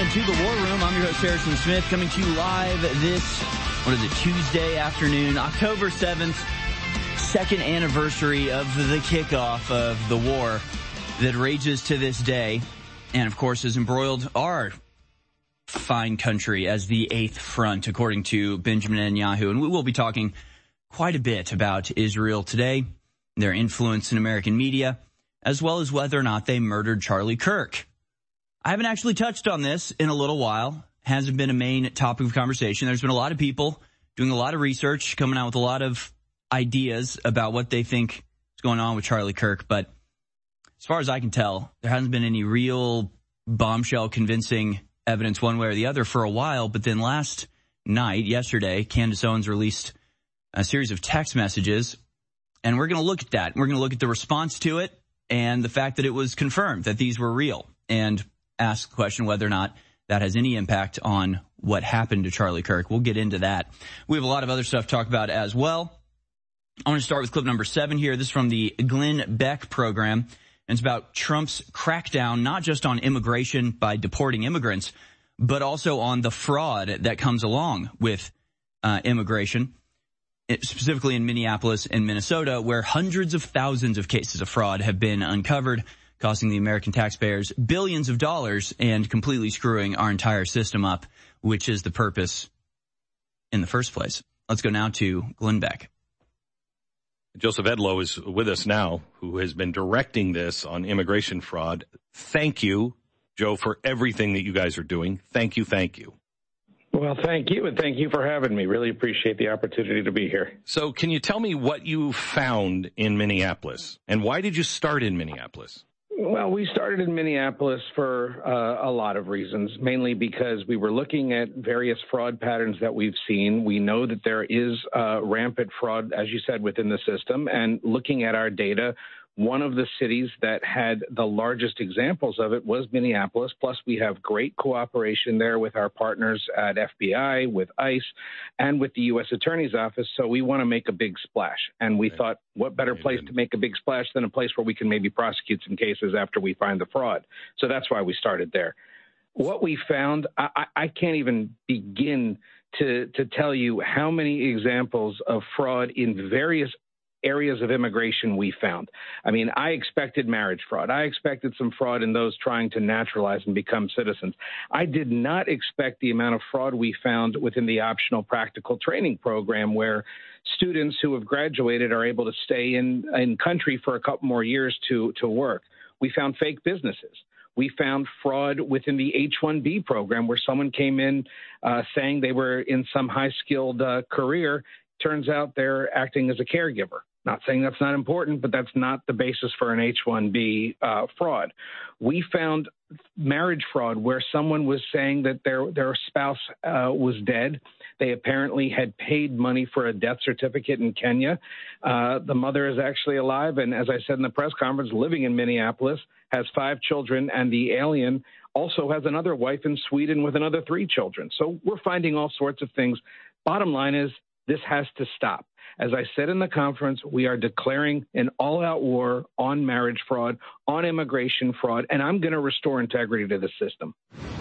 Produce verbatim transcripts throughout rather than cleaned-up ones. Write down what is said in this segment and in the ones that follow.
to the War Room. I'm your host, Harrison Smith, coming to you live this, what is it, Tuesday afternoon, October seventh, second anniversary of the kickoff of the war that rages to this day, and of course has embroiled our fine country as the eighth front, according to Benjamin Netanyahu. And we will be talking quite a bit about Israel today, their influence in American media, as well as whether or not they murdered Charlie Kirk. I haven't actually touched on this in a little while. Hasn't been a main topic of conversation. There's been a lot of people doing a lot of research, coming out with a lot of ideas about what they think is going on with Charlie Kirk. But as far as I can tell, there hasn't been any real bombshell convincing evidence one way or the other for a while. But then last night, yesterday, Candace Owens released a series of text messages. And we're going to look at that. We're going to look at the response to it and the fact that it was confirmed that these were real, and ask the question whether or not that has any impact on what happened to Charlie Kirk. We'll get into that. We have a lot of other stuff to talk about as well. I want to start with clip number seven here. This is from the Glenn Beck program, and it's about Trump's crackdown, not just on immigration by deporting immigrants, but also on the fraud that comes along with uh, immigration, it, specifically in Minneapolis and Minnesota, where hundreds of thousands of cases of fraud have been uncovered, costing the American taxpayers billions of dollars and completely screwing our entire system up, which is the purpose in the first place. Let's go now to Glenn Beck. Joseph Edlow is with us now, who has been directing this on immigration fraud. Thank you, Joe, for everything that you guys are doing. Thank you, thank you. Well, thank you, and thank you for having me. Really appreciate the opportunity to be here. So can you tell me what you found in Minneapolis, and why did you start in Minneapolis? Well, we started in Minneapolis for uh, a lot of reasons, mainly because we were looking at various fraud patterns that we've seen. We know that there is uh, rampant fraud, as you said, within the system. And looking at our data, one of the cities that had the largest examples of it was Minneapolis. Plus, we have great cooperation there with our partners at F B I, with ICE, and with the U S Attorney's Office. So we want to make a big splash. And we right. thought, what better Amen. place to make a big splash than a place where we can maybe prosecute some cases after we find the fraud. So that's why we started there. What we found, I, I can't even begin to, to tell you how many examples of fraud in various areas of immigration we found. I mean, I expected marriage fraud. I expected some fraud in those trying to naturalize and become citizens. I did not expect the amount of fraud we found within the optional practical training program, where students who have graduated are able to stay in, in country for a couple more years to, to work. We found fake businesses. We found fraud within the H one B program, where someone came in uh, saying they were in some high-skilled uh, career. Turns out they're acting as a caregiver. Not saying that's not important, but that's not the basis for an H one B uh, fraud. We found marriage fraud where someone was saying that their their spouse uh, was dead. They apparently had paid money for a death certificate in Kenya. Uh, the mother is actually alive, and as I said in the press conference, living in Minneapolis, has five children, and the alien also has another wife in Sweden with another three children. So we're finding all sorts of things. Bottom line is, this has to stop. As I said in the conference, we are declaring an all-out war on marriage fraud, on immigration fraud, and I'm going to restore integrity to the system.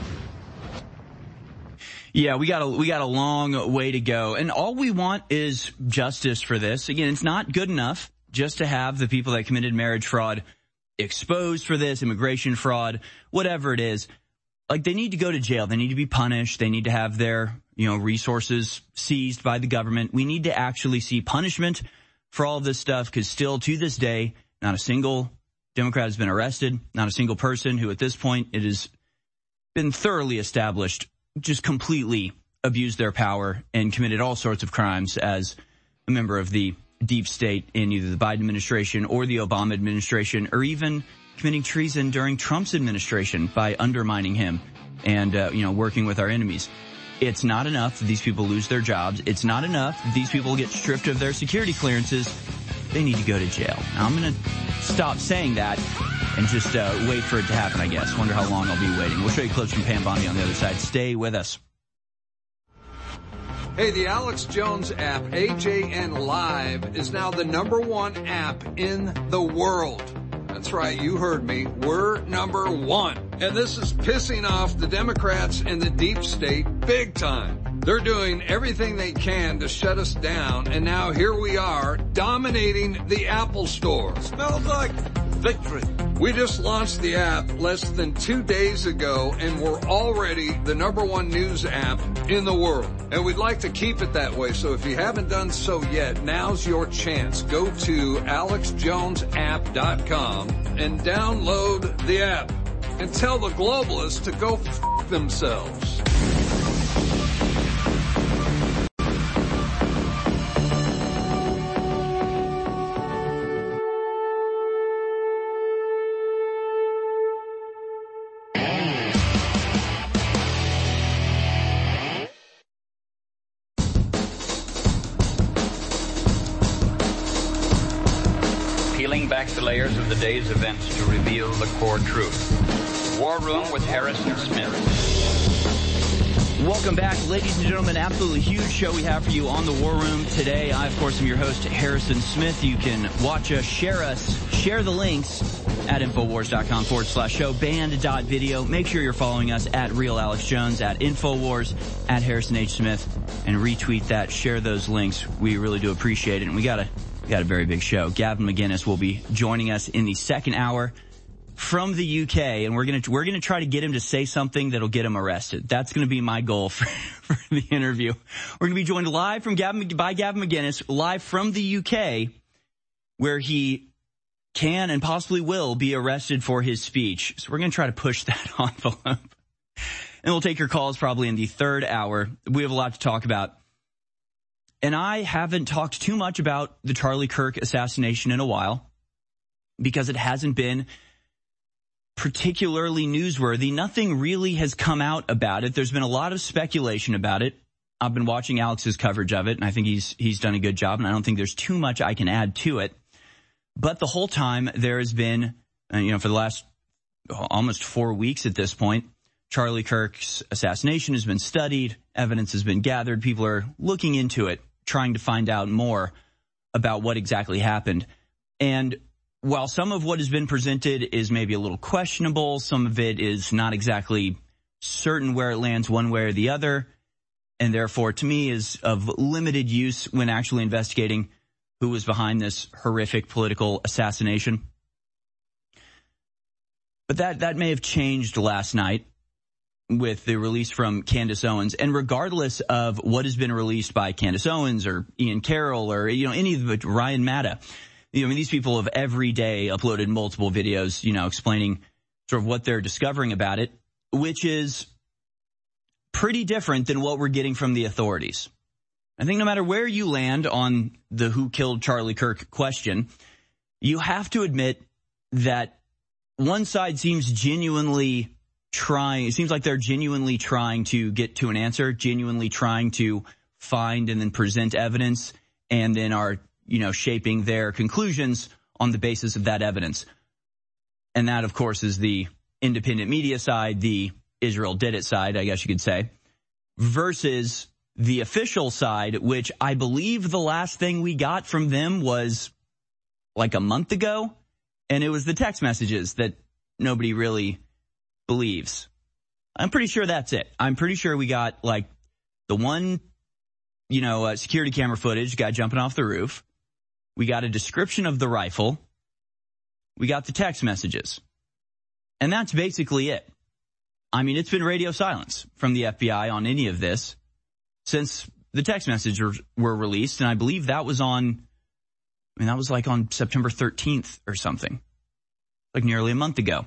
Yeah, we got a, we got a long way to go. And all we want is justice for this. Again, it's not good enough just to have the people that committed marriage fraud exposed for this, immigration fraud, whatever it is. Like, they need to go to jail. They need to be punished. They need to have their, you know, resources seized by the government. We need to actually see punishment for all of this stuff, because still to this day, not a single Democrat has been arrested, not a single person who at this point it has been thoroughly established just completely abused their power and committed all sorts of crimes as a member of the deep state in either the Biden administration or the Obama administration, or even committing treason during Trump's administration by undermining him and, uh, you know, working with our enemies. It's not enough that these people lose their jobs. It's not enough that these people get stripped of their security clearances. They need to go to jail. Now, I'm going to stop saying that and just uh, wait for it to happen, I guess. Wonder how long I'll be waiting. We'll show you clips from Pam Bondi on the other side. Stay with us. Hey, the Alex Jones app, A J N Live, is now the number one app in the world. That's right, you heard me. We're number one. And this is pissing off the Democrats and the deep state big time. They're doing everything they can to shut us down, and now here we are dominating the Apple Store. Smells like victory. We just launched the app less than two days ago, and we're already the number one news app in the world. And we'd like to keep it that way, so if you haven't done so yet, now's your chance. Go to alex jones app dot com and download the app. And tell the globalists to go f*** themselves. Peeling back the layers of the day's events to reveal the core truth. War Room with Harrison Smith. Welcome back, ladies and gentlemen. Absolutely huge show we have for you on the War Room today. I, of course, am your host, Harrison Smith. You can watch us, share us, share the links at Infowars.com forward slash show, band.video. Make sure you're following us at Real Alex Jones, at Infowars, at Harrison H. Smith, and retweet that. Share those links. We really do appreciate it. And we got a, we got a very big show. Gavin McInnes will be joining us in the second hour from the U K, and we're gonna we're gonna try to get him to say something that'll get him arrested. That's gonna be my goal for, for the interview. We're gonna be joined live from Gavin by Gavin McInnes, live from the U K, where he can and possibly will be arrested for his speech. So we're gonna try to push that envelope, and we'll take your calls probably in the third hour. We have a lot to talk about, and I haven't talked too much about the Charlie Kirk assassination in a while because it hasn't been particularly newsworthy. Nothing really has come out about it. There's been a lot of speculation about it. I've been watching Alex's coverage of it, and I think he's he's done a good job, and I don't think there's too much I can add to it. But the whole time there has been, you know, for the last almost four weeks at this point, Charlie Kirk's assassination has been studied, evidence has been gathered, people are looking into it, trying to find out more about what exactly happened. And while some of what has been presented is maybe a little questionable, some of it is not exactly certain where it lands one way or the other, and therefore, to me, is of limited use when actually investigating who was behind this horrific political assassination. But that, that may have changed last night with the release from Candace Owens. And regardless of what has been released by Candace Owens or Ian Carroll or, you know, any of the Ryan Matta, you know, I mean, these people have every day uploaded multiple videos, you know, explaining sort of what they're discovering about it, which is pretty different than what we're getting from the authorities. I think no matter where you land on the who killed Charlie Kirk question, you have to admit that one side seems genuinely trying, it seems like they're genuinely trying to get to an answer, genuinely trying to find and then present evidence, and then are, you know, shaping their conclusions on the basis of that evidence. And that, of course, is the independent media side, the Israel did it side, I guess you could say, versus the official side, which I believe the last thing we got from them was like a month ago. And it was the text messages that nobody really believes. I'm pretty sure that's it. I'm pretty sure we got like the one, you know, uh, security camera footage, guy jumping off the roof. We got a description of the rifle. We got the text messages. And that's basically it. I mean, it's been radio silence from the F B I on any of this since the text messages were released. And I believe that was on, I mean, that was like on September thirteenth or something, like nearly a month ago.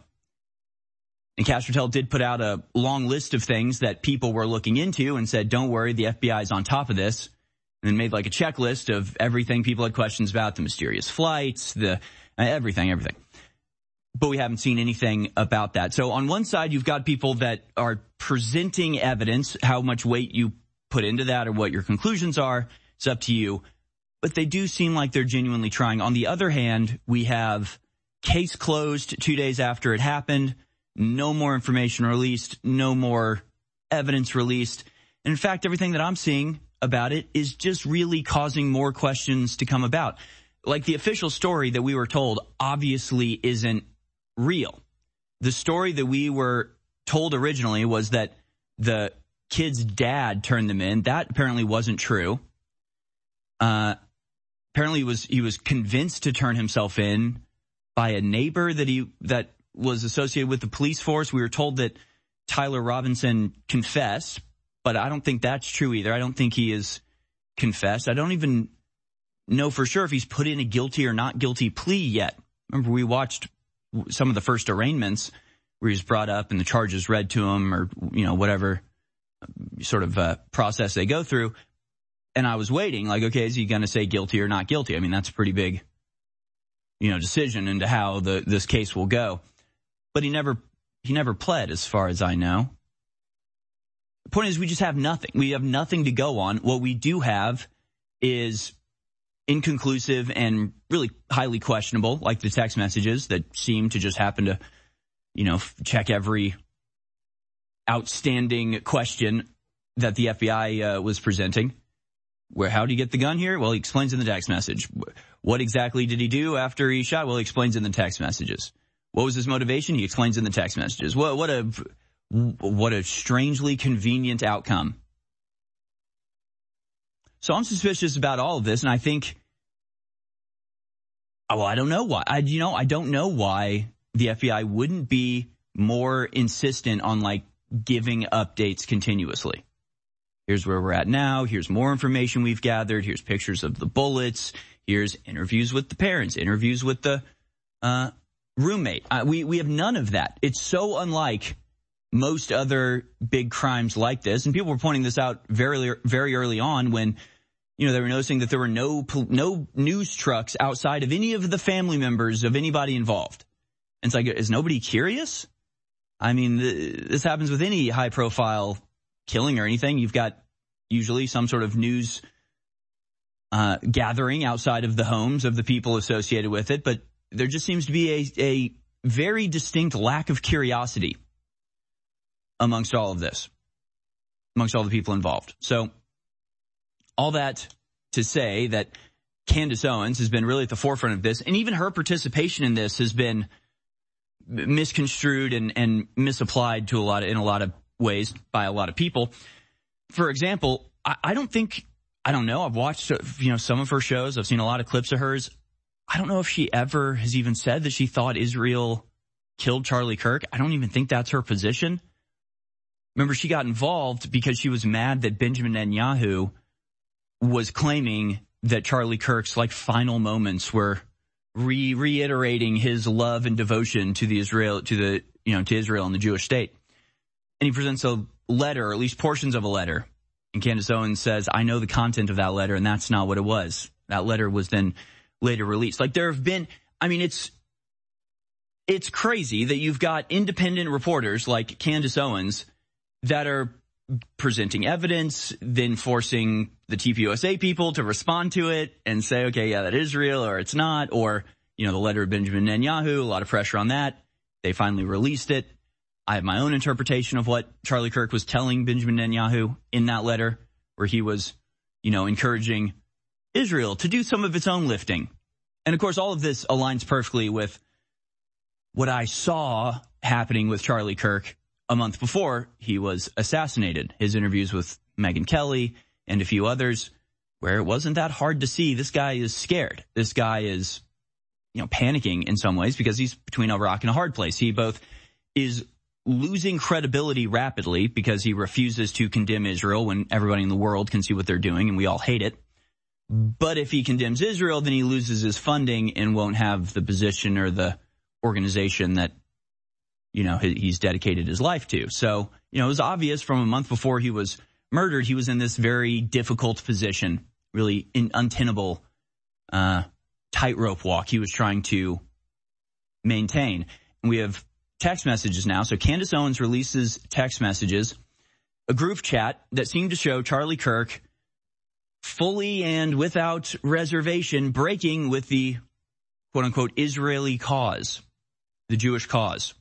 And Castrotel did put out a long list of things that people were looking into and said, don't worry, the F B I is on top of this. And then made like a checklist of everything people had questions about, the mysterious flights, the uh, everything, everything. But we haven't seen anything about that. So on one side, you've got people that are presenting evidence. How much weight you put into that or what your conclusions are, it's up to you. But they do seem like they're genuinely trying. On the other hand, we have case closed two days after it happened. No more information released. No more evidence released. And in fact, everything that I'm seeing about it is just really causing more questions to come about. like the official story that we were told obviously isn't real. The story that we were told originally was that the kid's dad turned them in. That apparently wasn't true. Uh, apparently he was, he was convinced to turn himself in by a neighbor that he, that was associated with the police force. We were told that Tyler Robinson confessed, but I don't think that's true either. I don't think he is confessed. I don't even know for sure if he's put in a guilty or not guilty plea yet. Remember, we watched some of the first arraignments where he was brought up and the charges read to him, or, you know, whatever sort of uh, process they go through. And I was waiting, like, okay, is he going to say guilty or not guilty? I mean, that's a pretty big, you know, decision into how the this case will go. But he never he never pled, as far as I know. The point is, we just have nothing. We have nothing to go on. What we do have is inconclusive and really highly questionable, like the text messages that seem to just happen to, you know, check every outstanding question that the F B I uh, was presenting. Where, how did he get the gun here? Well, he explains in the text message. What exactly did he do after he shot? Well, he explains in the text messages. What was his motivation? He explains in the text messages. What, what a, what a strangely convenient outcome. So I'm suspicious about all of this, and I think, well, I don't know why. I, you know, I don't know why the F B I wouldn't be more insistent on, like, giving updates continuously. Here's where we're at now. Here's more information we've gathered. Here's pictures of the bullets. Here's interviews with the parents, interviews with the uh, roommate. Uh, we, we have none of that. It's so unlike most other big crimes like this. And people were pointing this out very, very early on when, you know, they were noticing that there were no, no news trucks outside of any of the family members of anybody involved. And it's like, is nobody curious? I mean, th- this happens with any high profile killing or anything. You've got usually some sort of news uh, gathering outside of the homes of the people associated with it, but there just seems to be a, a very distinct lack of curiosity amongst all of this, amongst all the people involved. So all that to say that Candace Owens has been really at the forefront of this, and even her participation in this has been misconstrued and, and misapplied to a lot of, in a lot of ways by a lot of people. For example, I, I don't think, I don't know, I've watched, you know, some of her shows. I've seen a lot of clips of hers. I don't know if she ever has even said that she thought Israel killed Charlie Kirk. I don't even think that's her position. Remember, she got involved because she was mad that Benjamin Netanyahu was claiming that Charlie Kirk's, like, final moments were re- reiterating his love and devotion to the Israel, to the, you know, to Israel and the Jewish state. And he presents a letter, or at least portions of a letter. And Candace Owens says, I know the content of that letter, and that's not what it was. That letter was then later released. Like, there have been, I mean, it's, it's crazy that you've got independent reporters like Candace Owens that are presenting evidence, then forcing the T P U S A people to respond to it and say, okay, yeah, that is real, or it's not. Or, you know, the letter of Benjamin Netanyahu, a lot of pressure on that. They finally released it. I have my own interpretation of what Charlie Kirk was telling Benjamin Netanyahu in that letter, where he was, you know, encouraging Israel to do some of its own lifting. And of course, all of this aligns perfectly with what I saw happening with Charlie Kirk a month before he was assassinated. His interviews with Megyn Kelly and a few others, where it wasn't that hard to see this guy is scared. This guy is, you know, panicking in some ways because he's between a rock and a hard place. He both is losing credibility rapidly because he refuses to condemn Israel when everybody in the world can see what they're doing and we all hate it. But if he condemns Israel, then he loses his funding and won't have the position or the organization that, you know, he's dedicated his life to. So, you know, it was obvious from a month before he was murdered, he was in this very difficult position, really in untenable uh, tightrope walk he was trying to maintain. And we have text messages now. So Candace Owens releases text messages, a group chat that seemed to show Charlie Kirk fully and without reservation breaking with the quote-unquote Israeli cause, the Jewish cause.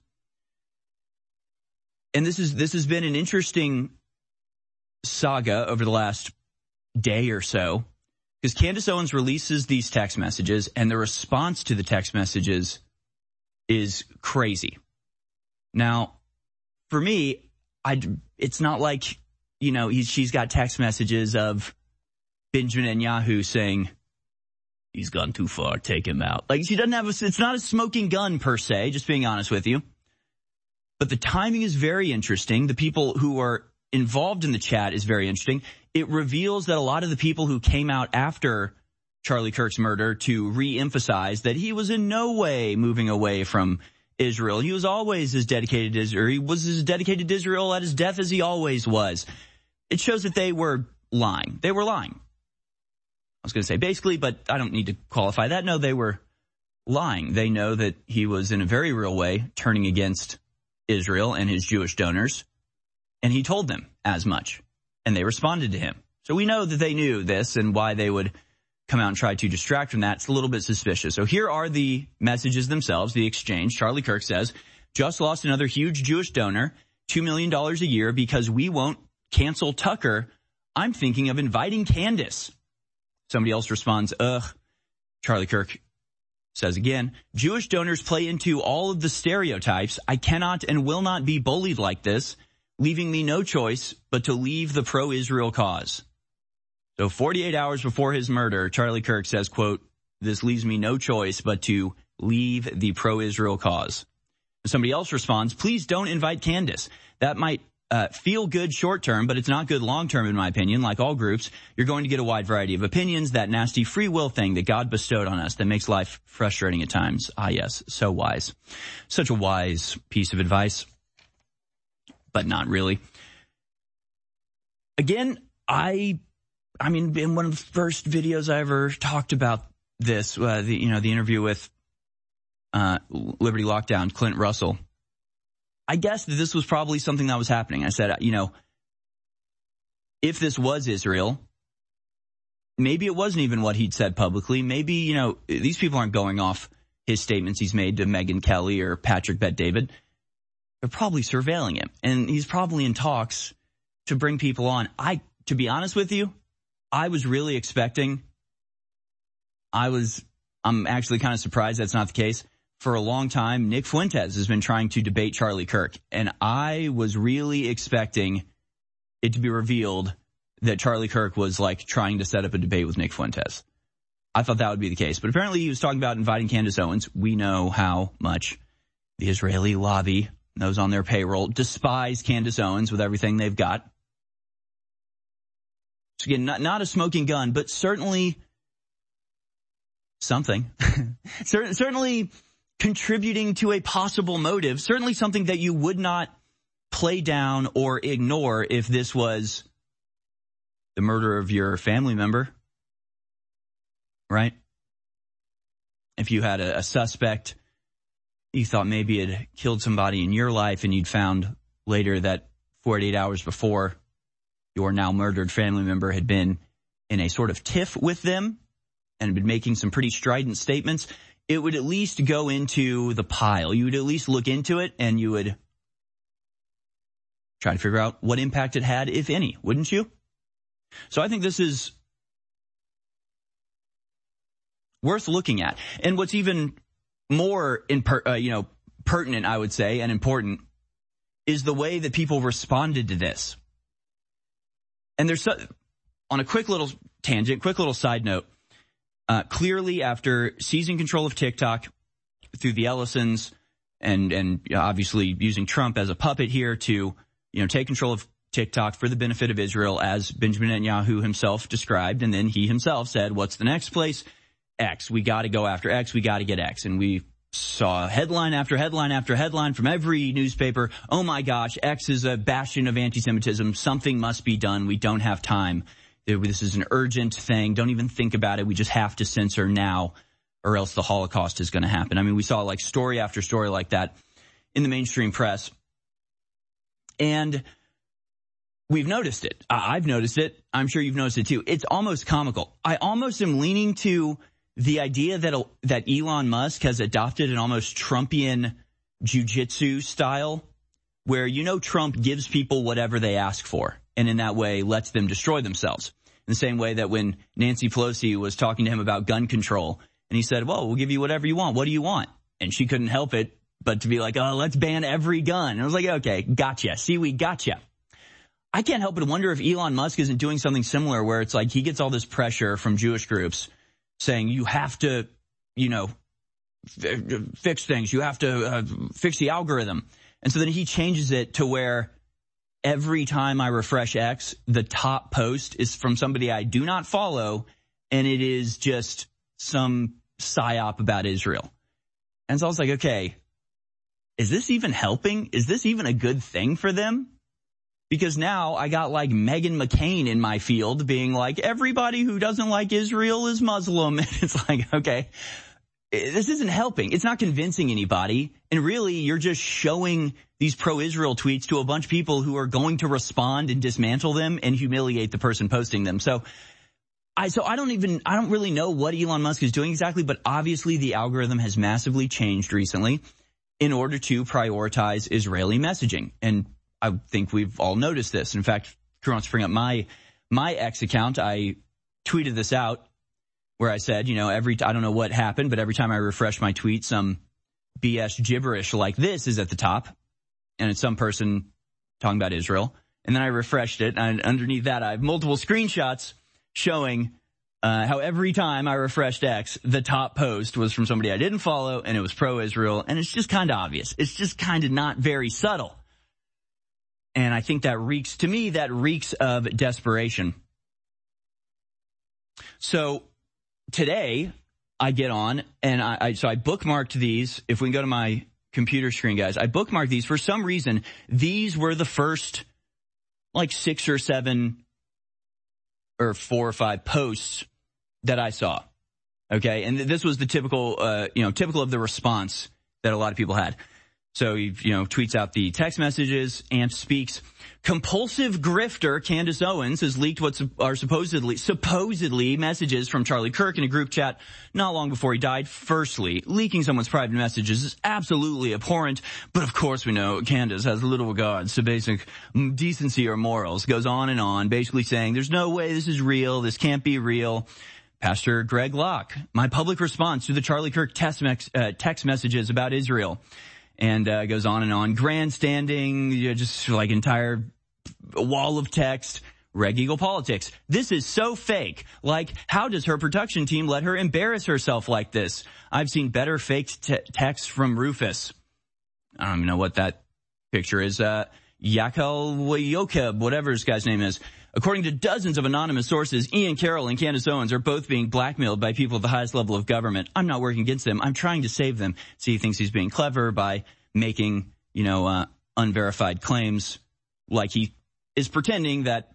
And this is this has been an interesting saga over the last day or so, Because Candace Owens releases these text messages, and the response to the text messages is crazy. Now, for me, I, it's not like, you know, he's, she's got text messages of Benjamin Netanyahu saying, he's gone too far, take him out. Like, she doesn't have a, it's not a smoking gun per se, just being honest with you. But the timing is very interesting. The people who are involved in the chat is very interesting. It reveals that a lot of the people who came out after Charlie Kirk's murder to re-emphasize that he was in no way moving away from Israel. He was always as dedicated to Israel. He was as dedicated to Israel at his death as he always was. It shows that they were lying. They were lying. I was going to say basically, but I don't need to qualify that. No, they were lying. They know that he was in a very real way turning against Israel and his Jewish donors, and he told them as much, and they responded to him. So we know that they knew this, and why they would come out and try to distract from that, it's a little bit suspicious. So here are the messages themselves, the exchange. Charlie Kirk says, just lost another huge Jewish donor, two million dollars a year, because we won't cancel Tucker. I'm thinking of inviting Candace. Somebody else responds, ugh. Charlie Kirk says again, Jewish donors play into all of the stereotypes. I cannot and will not be bullied like this, leaving me no choice but to leave the pro-Israel cause. So forty-eight hours before his murder, Charlie Kirk says, quote, this leaves me no choice but to leave the pro-Israel cause. Somebody else responds, please don't invite Candace. That might uh, feel good short term, but it's not good long term, in my opinion. Like all groups, you're going to get a wide variety of opinions, that nasty free will thing that God bestowed on us that makes life frustrating at times. Ah, yes, so wise. Such a wise piece of advice, but not really. Again, I... I mean, in one of the first videos I ever talked about this, uh, the, you know, the interview with uh, Liberty Lockdown, Clint Russell, I guessed that this was probably something that was happening. I said, you know, if this was Israel, maybe it wasn't even what he'd said publicly. Maybe, you know, these people aren't going off his statements he's made to Megyn Kelly or Patrick Bet-David. They're probably surveilling him, and he's probably in talks to bring people on. I, to be honest with you, I was really expecting, I was, I'm actually kind of surprised that's not the case. For a long time, Nick Fuentes has been trying to debate Charlie Kirk, and I was really expecting it to be revealed that Charlie Kirk was like trying to set up a debate with Nick Fuentes. I thought that would be the case, but apparently he was talking about inviting Candace Owens. We know how much the Israeli lobby, those on their payroll, despise Candace Owens with everything they've got. So again, not, not a smoking gun, but certainly something. Certainly contributing to a possible motive. Certainly something that you would not play down or ignore if this was the murder of your family member, right? If you had a, a suspect, you thought maybe it had killed somebody in your life, and you'd found later that forty-eight hours before, your now murdered family member had been in a sort of tiff with them and had been making some pretty strident statements, it would at least go into the pile. You would at least look into it, and you would try to figure out what impact it had, if any, wouldn't you? So I think this is worth looking at. And what's even more in per, uh, you know, pertinent, I would say, and important, is the way that people responded to this. And there's, so, on a quick little tangent, quick little side note, uh, clearly after seizing control of TikTok through the Ellisons and, and obviously using Trump as a puppet here to, you know, take control of TikTok for the benefit of Israel, as Benjamin Netanyahu himself described, and then he himself said, what's the next place? X. We got to go after X. We got to get X. And we saw headline after headline after headline from every newspaper. Oh my gosh, X is a bastion of anti-Semitism. Something must be done. We don't have time. This is an urgent thing. Don't even think about it. We just have to censor now, or else the Holocaust is going to happen. I mean, we saw like story after story like that in the mainstream press. And we've noticed it. I've noticed it. I'm sure you've noticed it too. It's almost comical. I almost am leaning to the idea that that Elon Musk has adopted an almost Trumpian jujitsu style, where, you know, Trump gives people whatever they ask for, and in that way lets them destroy themselves. the same way that when Nancy Pelosi was talking to him about gun control, and he said, well, we'll give you whatever you want. What do you want? And she couldn't help it but to be like, oh, let's ban every gun. And I was like, okay, gotcha. See, we gotcha. I can't help but wonder if Elon Musk isn't doing something similar where it's like he gets all this pressure from Jewish groups saying you have to, you know, f- fix things. You have to uh, fix the algorithm. And so then he changes it to where every time I refresh X, the top post is from somebody I do not follow, and it is just some psyop about Israel. And so I was like, okay, is this even helping? Is this even a good thing for them? Because now I got like Meghan McCain in my field being like, everybody who doesn't like Israel is Muslim. And it's like, okay, this isn't helping. It's not convincing anybody. And really, you're just showing these pro-Israel tweets to a bunch of people who are going to respond and dismantle them and humiliate the person posting them. So I, so I don't even, I don't really know what Elon Musk is doing exactly, but obviously the algorithm has massively changed recently in order to prioritize Israeli messaging. And I think we've all noticed this. In fact, if you want to bring up my, my X account, I tweeted this out where I said, you know, every, I don't know what happened, but every time I refresh my tweet, some B S gibberish like this is at the top, and it's some person talking about Israel. And then I refreshed it, and underneath that, I have multiple screenshots showing uh, how every time I refreshed X, the top post was from somebody I didn't follow, and it was pro-Israel, and it's just kind of obvious. It's just kind of not very subtle. And I think that reeks, to me, that reeks of desperation. So today, I get on, and I, I so I bookmarked these. If we can go to my computer screen, guys, I bookmarked these. For some reason, these were the first, like, six or seven or four or five posts that I saw. Okay, and this was the typical, uh, you know, typical of the response that a lot of people had. So he, you know, tweets out the text messages. Amp speaks. Compulsive grifter Candace Owens has leaked what are supposedly supposedly messages from Charlie Kirk in a group chat not long before he died. Firstly, leaking someone's private messages is absolutely abhorrent, but of course we know Candace has little regards to basic decency or morals. Goes on and on, basically saying there's no way this is real. This can't be real. Pastor Greg Locke, my public response to the Charlie Kirk text, mex- uh, text messages about Israel. And uh, goes on and on. Grandstanding, you know, just like entire wall of text. Reg Eagle politics. This is so fake. Like, how does her production team let her embarrass herself like this? I've seen better faked te- text from Rufus. I don't even know what that picture is. Uh, Yakel Wayokeb, whatever this guy's name is. According to dozens of anonymous sources, Ian Carroll and Candace Owens are both being blackmailed by people at the highest level of government. I'm not working against them. I'm trying to save them. See, he thinks he's being clever by making, you know, uh, unverified claims, like he is pretending that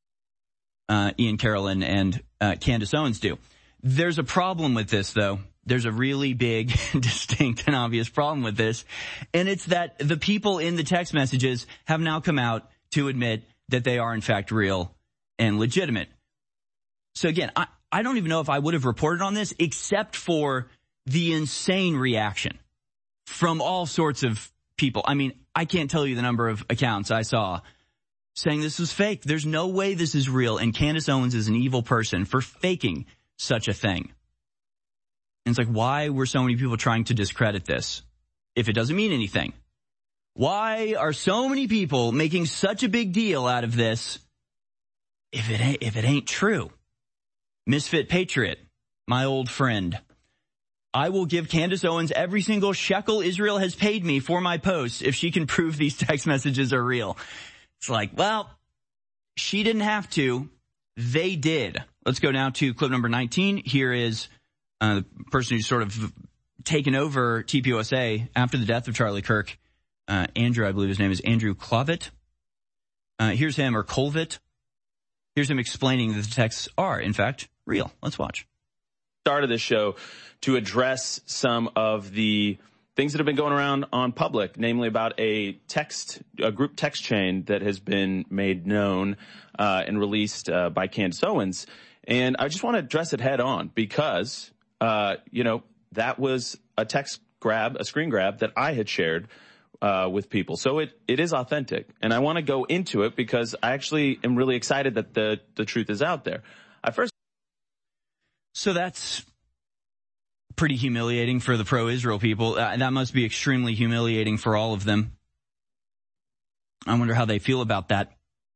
uh, Ian Carroll and, and uh, Candace Owens do. There's a problem with this, though. There's a really big, distinct, and obvious problem with this, and it's that the people in the text messages have now come out to admit that they are in fact real and legitimate. So again, I, I don't even know if I would have reported on this except for the insane reaction from all sorts of people. I mean, I can't tell you the number of accounts I saw saying this is fake. There's no way this is real. And Candace Owens is an evil person for faking such a thing. And it's like, why were so many people trying to discredit this if it doesn't mean anything? Why are so many people making such a big deal out of this if it ain't, if it ain't true? Misfit Patriot, my old friend. I will give Candace Owens every single shekel Israel has paid me for my post if she can prove these text messages are real. It's like, well, she didn't have to. They did. Let's go now to clip number nineteen. Here is uh, the person who's sort of taken over T P U S A after the death of Charlie Kirk. Uh, Andrew, I believe his name is Andrew Klovitt. Uh, here's him, or Colvitt. Here's him explaining that the texts are, in fact, real. Let's watch. Started this show to address some of the things that have been going around on public, namely about a text, a group text chain that has been made known uh, and released uh, by Candace Owens. And I just want to address it head on because, uh, you know, that was a text grab, a screen grab that I had shared uh, with people. So it, it is authentic. And I want to go into it because I actually am really excited that the, the truth is out there. I first. So that's pretty humiliating for the pro-Israel people. Uh, that must be extremely humiliating for all of them. I wonder how they feel about that.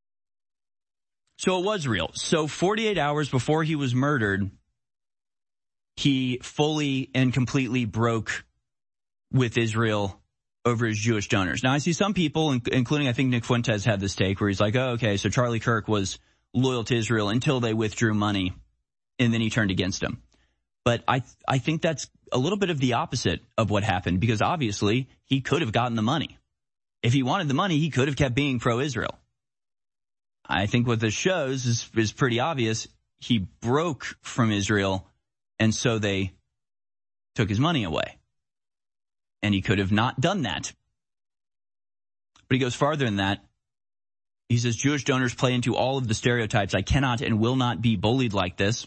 So it was real. So forty-eight hours before he was murdered, he fully and completely broke with Israel over his Jewish donors. Now, I see some people, including I think Nick Fuentes, had this take where he's like, oh, okay, so Charlie Kirk was loyal to Israel until they withdrew money, and then he turned against them. But I I think that's a little bit of the opposite of what happened, because obviously he could have gotten the money. If he wanted the money, he could have kept being pro-Israel. I think what this shows is, is pretty obvious. He broke from Israel, and so they took his money away. And he could have not done that. But he goes farther than that. He says, Jewish donors play into all of the stereotypes. I cannot and will not be bullied like this.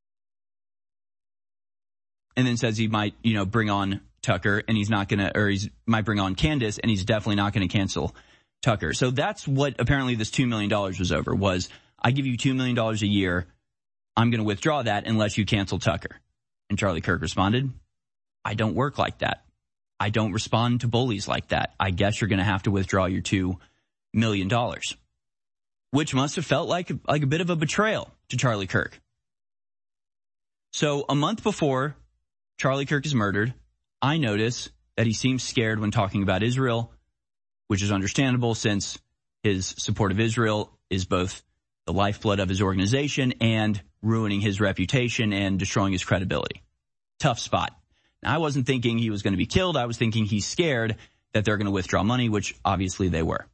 And then says he might, you know, bring on Tucker, and he's not going to, or he might bring on Candace, and he's definitely not going to cancel Tucker. So that's what apparently this two million dollars was over, was I give you two million dollars a year. I'm going to withdraw that unless you cancel Tucker. And Charlie Kirk responded, I don't work like that. I don't respond to bullies like that. I guess you're going to have to withdraw your two million dollars, which must have felt like, like a bit of a betrayal to Charlie Kirk. So a month before Charlie Kirk is murdered, I notice that he seems scared when talking about Israel, which is understandable since his support of Israel is both the lifeblood of his organization and ruining his reputation and destroying his credibility. Tough spot. Now, I wasn't thinking he was going to be killed. I was thinking he's scared that they're going to withdraw money, which obviously they were.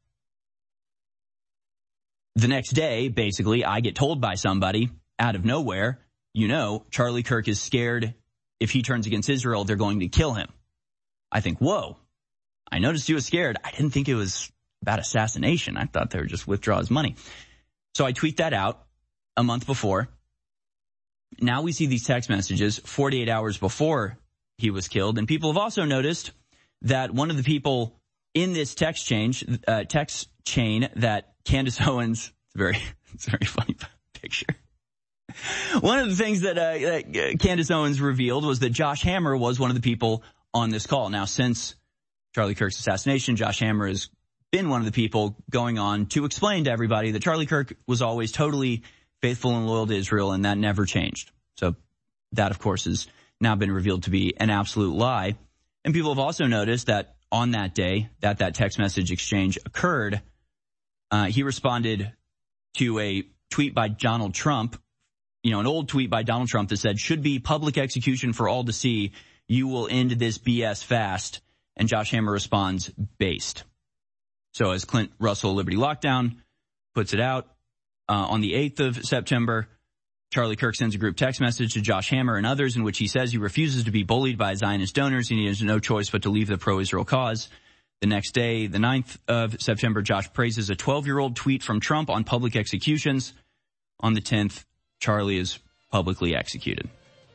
The next day, basically, I get told by somebody out of nowhere, you know, Charlie Kirk is scared if he turns against Israel, they're going to kill him. I think, whoa, I noticed he was scared. I didn't think it was about assassination. I thought they would just withdraw his money. So I tweet that out a month before. Now we see these text messages forty-eight hours before he was killed. And people have also noticed that one of the people in this text change, uh, text chain that Candace Owens, it's a very, it's a very funny picture. One of the things that, uh, that Candace Owens revealed was that Josh Hammer was one of the people on this call. Now, since Charlie Kirk's assassination, Josh Hammer has been one of the people going on to explain to everybody that Charlie Kirk was always totally faithful and loyal to Israel, and that never changed. So that, of course, has now been revealed to be an absolute lie. And people have also noticed that on that day that that text message exchange occurred, uh, he responded to a tweet by Donald Trump, you know, an old tweet by Donald Trump that said, should be public execution for all to see. You will end this B S fast. And Josh Hammer responds, based. So as Clint Russell Liberty Lockdown puts it out, uh, on the eighth of September, Charlie Kirk sends a group text message to Josh Hammer and others in which he says he refuses to be bullied by Zionist donors and he has no choice but to leave the pro-Israel cause. The next day, the ninth of September, Josh praises a twelve-year-old tweet from Trump on public executions. On the tenth, Charlie is publicly executed.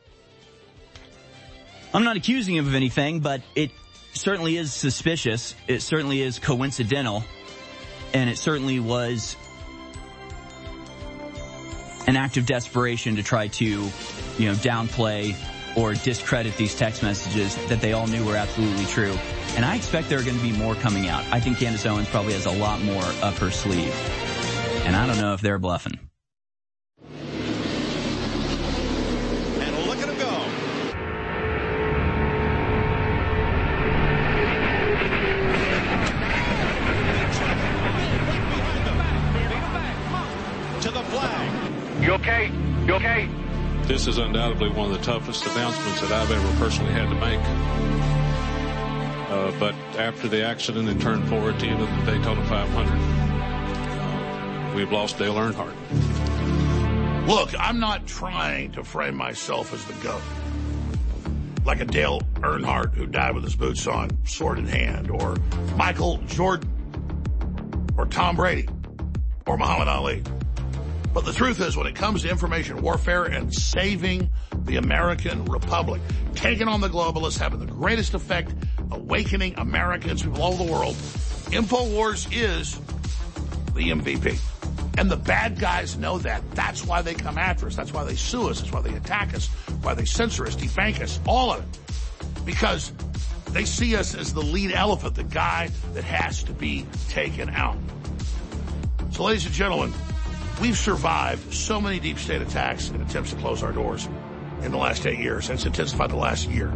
I'm not accusing him of anything, but it certainly is suspicious. It certainly is coincidental. And it certainly was an act of desperation to try to, you know, downplay or discredit these text messages that they all knew were absolutely true. And I expect there are going to be more coming out. I think Candace Owens probably has a lot more up her sleeve. And I don't know if they're bluffing. And look at him go. To the flag. You okay? You okay? This is undoubtedly one of the toughest announcements that I've ever personally had to make. Uh, but after the accident and turn forward to even the Daytona five hundred, uh, we've lost Dale Earnhardt. Look, I'm not trying to frame myself as the GOAT. Like a Dale Earnhardt who died with his boots on, sword in hand, or Michael Jordan, or Tom Brady, or Muhammad Ali. But the truth is, when it comes to information warfare and saving the American Republic, taking on the globalists, having the greatest effect, the awakening Americans, people all over the world. InfoWars is the M V P. And the bad guys know that. That's why they come after us. That's why they sue us. That's why they attack us, why they censor us, debank us, all of it. Because they see us as the lead elephant, the guy that has to be taken out. So, ladies and gentlemen, we've survived so many deep state attacks and attempts to close our doors in the last eight years, and it's intensified the last year.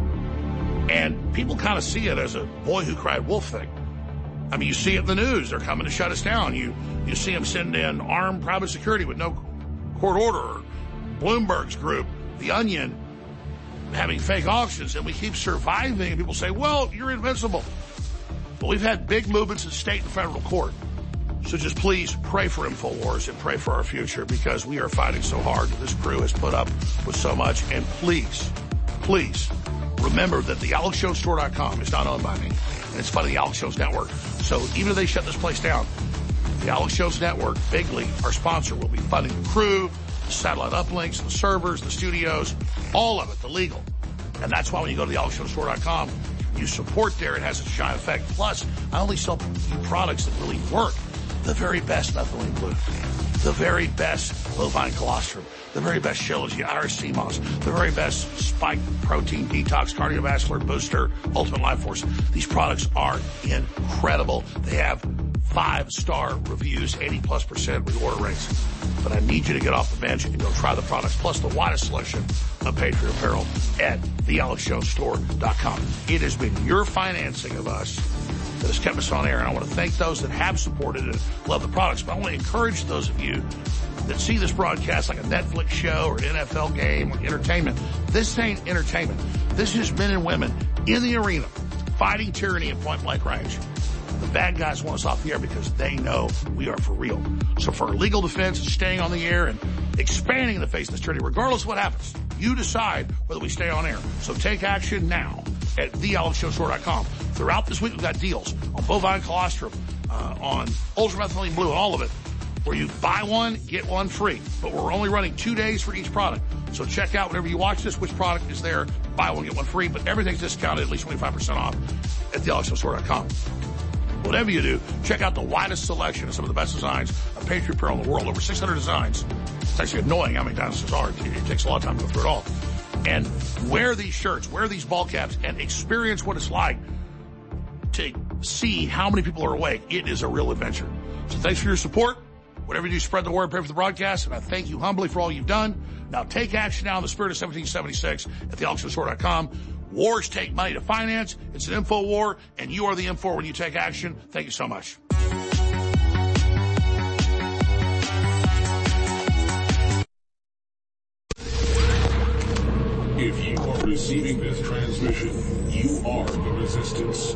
And people kind of see it as a boy who cried wolf thing. I mean, you see it in the news. They're coming to shut us down. You you see them send in armed private security with no court order. Bloomberg's group, The Onion, having fake auctions, and we keep surviving. And people say, well, you're invincible. But we've had big movements in state and federal court. So just please pray for InfoWars and pray for our future, because we are fighting so hard that this crew has put up with so much. And please, please remember that the Alex Jones Store dot com is not owned by me, and it's part of the Alex Jones Network. So even if they shut this place down, the Alex Jones Network, Bigly, our sponsor, will be funding the crew, the satellite uplinks, the servers, the studios, all of it, the legal. And that's why when you go to the Alex Jones Store dot com, you support there. It has a giant effect. Plus, I only sell you products that really work. The very best methylene blue, the very best bovine colostrum, the very best Shilajit, Irish sea moss, the very best spike protein detox cardiovascular booster, ultimate life force. These products are incredible. They have five-star reviews, eighty plus percent reorder rates. But I need you to get off the bench and go try the products, plus the widest selection of Patriot apparel at the Alex Jones Store dot com. It has been your financing of us that has kept us on air, and I want to thank those that have supported it and love the products. But I want to encourage those of you that see this broadcast like a Netflix show or N F L game or entertainment. This ain't entertainment. This is men and women in the arena fighting tyranny at point-blank range. The bad guys want us off the air because they know we are for real. So for our legal defense, staying on the air and expanding in the face of this tyranny, regardless of what happens, you decide whether we stay on air. So take action now at the Alex Jones Store dot com. Throughout this week, we've got deals on bovine colostrum, uh, on ultramethylene blue, and all of it, where you buy one, get one free. But we're only running two days for each product. So check out whenever you watch this, which product is there. Buy one, get one free. But everything's discounted at least twenty-five percent off at the Alex Jones Store dot com. Whatever you do, check out the widest selection of some of the best designs of Patriot apparel in the world. Over six hundred designs. It's actually annoying how many times there are. It takes a lot of time to go through it all. And wear these shirts, wear these ball caps, and experience what it's like to see how many people are awake. It is a real adventure. So thanks for your support. Whatever you do, spread the word, pray for the broadcast, and I thank you humbly for all you've done. Now take action now in the spirit of seventeen seventy-six at the Alex Jones Store dot com. Wars take money to finance. It's an info war, and you are the info when you take action. Thank you so much. If you are receiving this transmission, you are the resistance.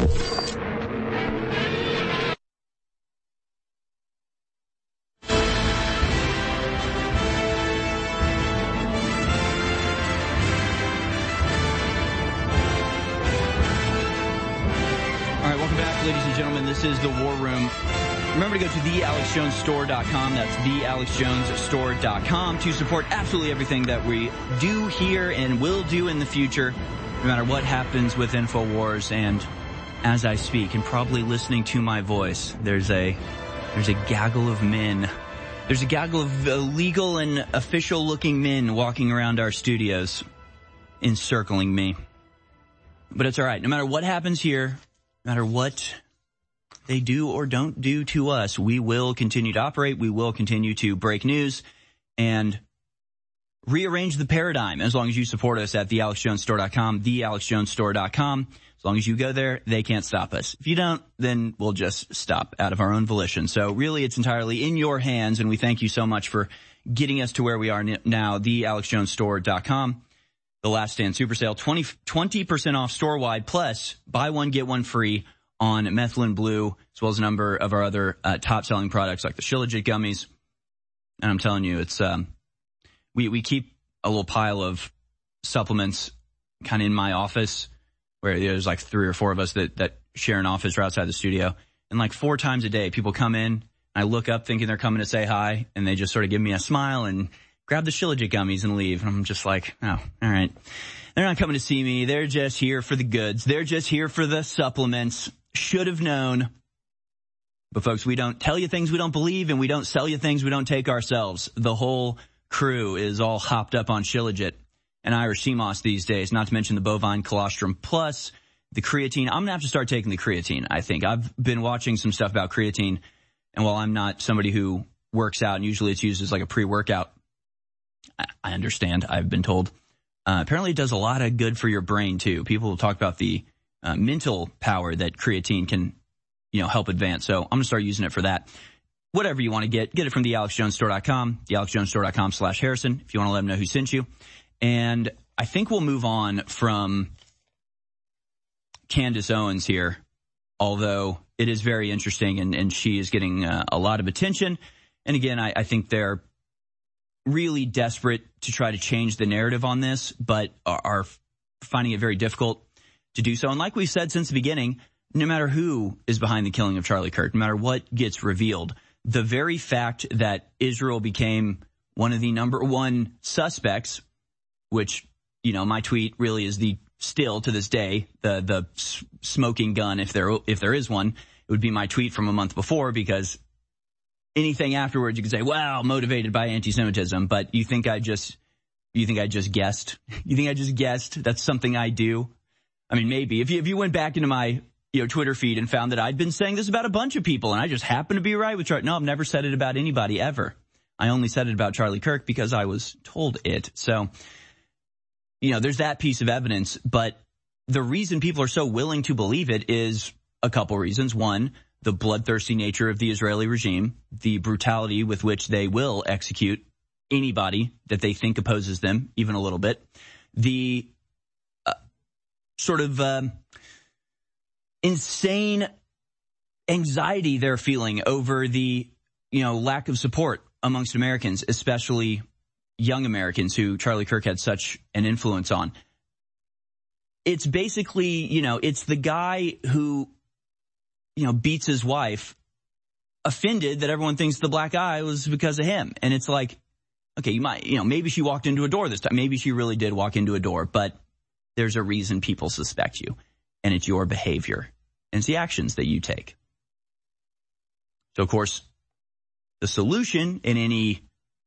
Ladies and gentlemen, this is the War Room. Remember to go to the Alex Jones Store dot com. That's the Alex Jones Store dot com to support absolutely everything that we do here and will do in the future, no matter what happens with InfoWars. And as I speak, and probably listening to my voice, there's a there's a gaggle of men. There's a gaggle of legal and official-looking men walking around our studios, encircling me. But it's all right. No matter what happens here, no matter what they do or don't do to us, we will continue to operate. We will continue to break news and rearrange the paradigm as long as you support us at the Alex Jones Store dot com, the Alex Jones Store dot com. As long as you go there, they can't stop us. If you don't, then we'll just stop out of our own volition. So really, it's entirely in your hands, and we thank you so much for getting us to where we are now, the Alex Jones Store dot com. The Last Stand Super Sale, twenty percent off store-wide, plus buy one, get one free on Methylene Blue, as well as a number of our other uh, top-selling products like the Shilajit gummies. And I'm telling you, it's um, we, we keep a little pile of supplements kind of in my office where there's like three or four of us that, that share an office right outside the studio. And like four times a day, people come in, I look up thinking they're coming to say hi, and they just sort of give me a smile and grab the Shilajit gummies and leave. And I'm just like, oh, all right. They're not coming to see me. They're just here for the goods. They're just here for the supplements. Should have known. But folks, we don't tell you things we don't believe, and we don't sell you things we don't take ourselves. The whole crew is all hopped up on Shilajit and Irish sea moss these days, not to mention the bovine colostrum plus the creatine. I'm going to have to start taking the creatine, I think. I've been watching some stuff about creatine, and while I'm not somebody who works out, and usually it's used as like a pre-workout, I, I understand, I've been told. Uh, apparently it does a lot of good for your brain, too. People will talk about the uh, mental power that creatine can, you know, help advance. So I'm going to start using it for that. Whatever you want to get, get it from the alex jones store dot com, the alex jones store dot com slash Harrison, if you want to let them know who sent you. And I think we'll move on from Candace Owens here, although it is very interesting, and, and she is getting uh, a lot of attention. And again, I, I think they're really desperate to try to change the narrative on this, but are, are finding it very difficult to do so. And like we said since the beginning, no matter who is behind the killing of Charlie Kirk, no matter what gets revealed, the very fact that Israel became one of the number one suspects, which, you know, my tweet really is the still to this day, the the smoking gun, if there if there is one, it would be my tweet from a month before, because anything afterwards you could say, wow, motivated by anti-Semitism. But you think I just you think I just guessed? You think I just guessed? That's something I do. I mean, maybe if you if you went back into my you know Twitter feed and found that I'd been saying this about a bunch of people and I just happened to be right with Charlie. No, I've never said it about anybody ever. I only said it about Charlie Kirk because I was told it. So, you know, there's that piece of evidence, but the reason people are so willing to believe it is a couple reasons. One, the bloodthirsty nature of the Israeli regime, the brutality with which they will execute anybody that they think opposes them, even a little bit. The uh, sort of um, insane anxiety they're feeling over the, you know, lack of support amongst Americans, especially young Americans who Charlie Kirk had such an influence on. It's basically, you know, it's the guy who, you know, beats his wife, offended that everyone thinks the black eye was because of him. And it's like, okay, you might, you know, maybe she walked into a door this time. Maybe she really did walk into a door, but there's a reason people suspect you, and it's your behavior and it's the actions that you take. So, of course, the solution in any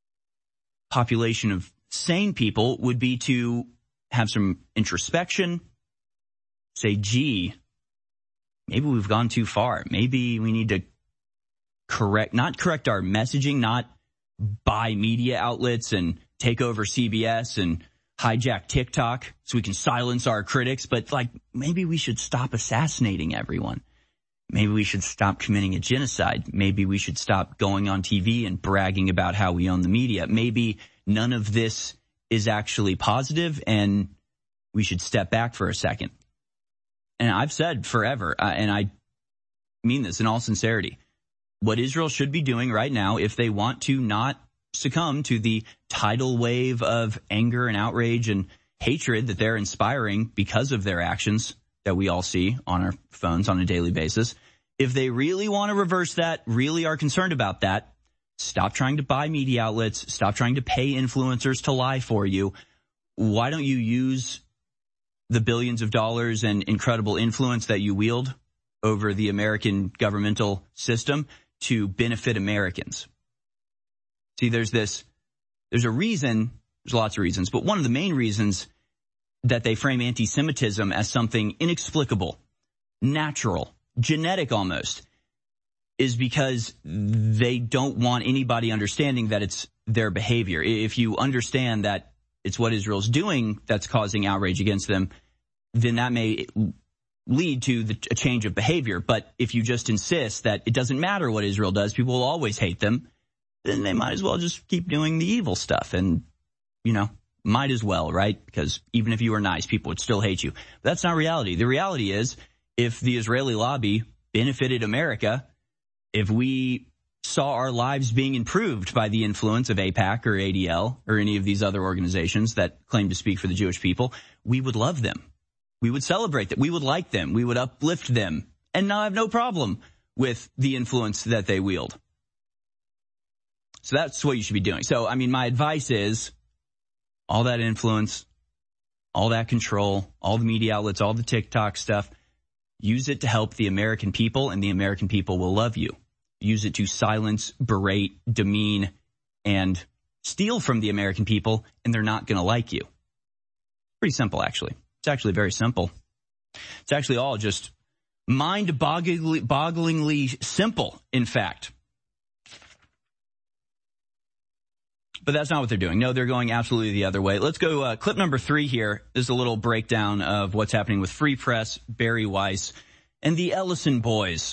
population of sane people would be to have some introspection, say, gee, maybe we've gone too far. Maybe we need to correct, not correct our messaging, not buy media outlets and take over C B S and hijack TikTok so we can silence our critics, but like maybe we should stop assassinating everyone. Maybe we should stop committing a genocide. Maybe we should stop going on T V and bragging about how we own the media. Maybe none of this is actually positive and we should step back for a second. And I've said forever, uh, and I mean this in all sincerity, what Israel should be doing right now, if they want to not succumb to the tidal wave of anger and outrage and hatred that they're inspiring because of their actions that we all see on our phones on a daily basis, if they really want to reverse that, really are concerned about that, stop trying to buy media outlets, stop trying to pay influencers to lie for you. Why don't you use the billions of dollars and incredible influence that you wield over the American governmental system to benefit Americans? See, there's this, there's a reason, there's lots of reasons, but one of the main reasons that they frame anti-Semitism as something inexplicable, natural, genetic almost, is because they don't want anybody understanding that it's their behavior. If you understand that it's what Israel's doing that's causing outrage against them, then that may lead to the, a change of behavior. But if you just insist that it doesn't matter what Israel does, people will always hate them, then they might as well just keep doing the evil stuff. And, you know, might as well, right? Because even if you were nice, people would still hate you. But that's not reality. The reality is, if the Israeli lobby benefited America, if we saw our lives being improved by the influence of AIPAC or A D L or any of these other organizations that claim to speak for the Jewish people, we would love them. We would celebrate them. We would like them. We would uplift them and now have no problem with the influence that they wield. So that's what you should be doing. So, I mean, my advice is all that influence, all that control, all the media outlets, all the TikTok stuff, use it to help the American people, and the American people will love you. Use it to silence, berate, demean, and steal from the American people, and they're not going to like you. Pretty simple, actually. It's actually very simple. It's actually all just mind-bogglingly bogglingly simple, in fact. But that's not what they're doing. No, they're going absolutely the other way. Let's go uh, clip number three here. This is a little breakdown of what's happening with Free Press, Bari Weiss, and the Ellison boys.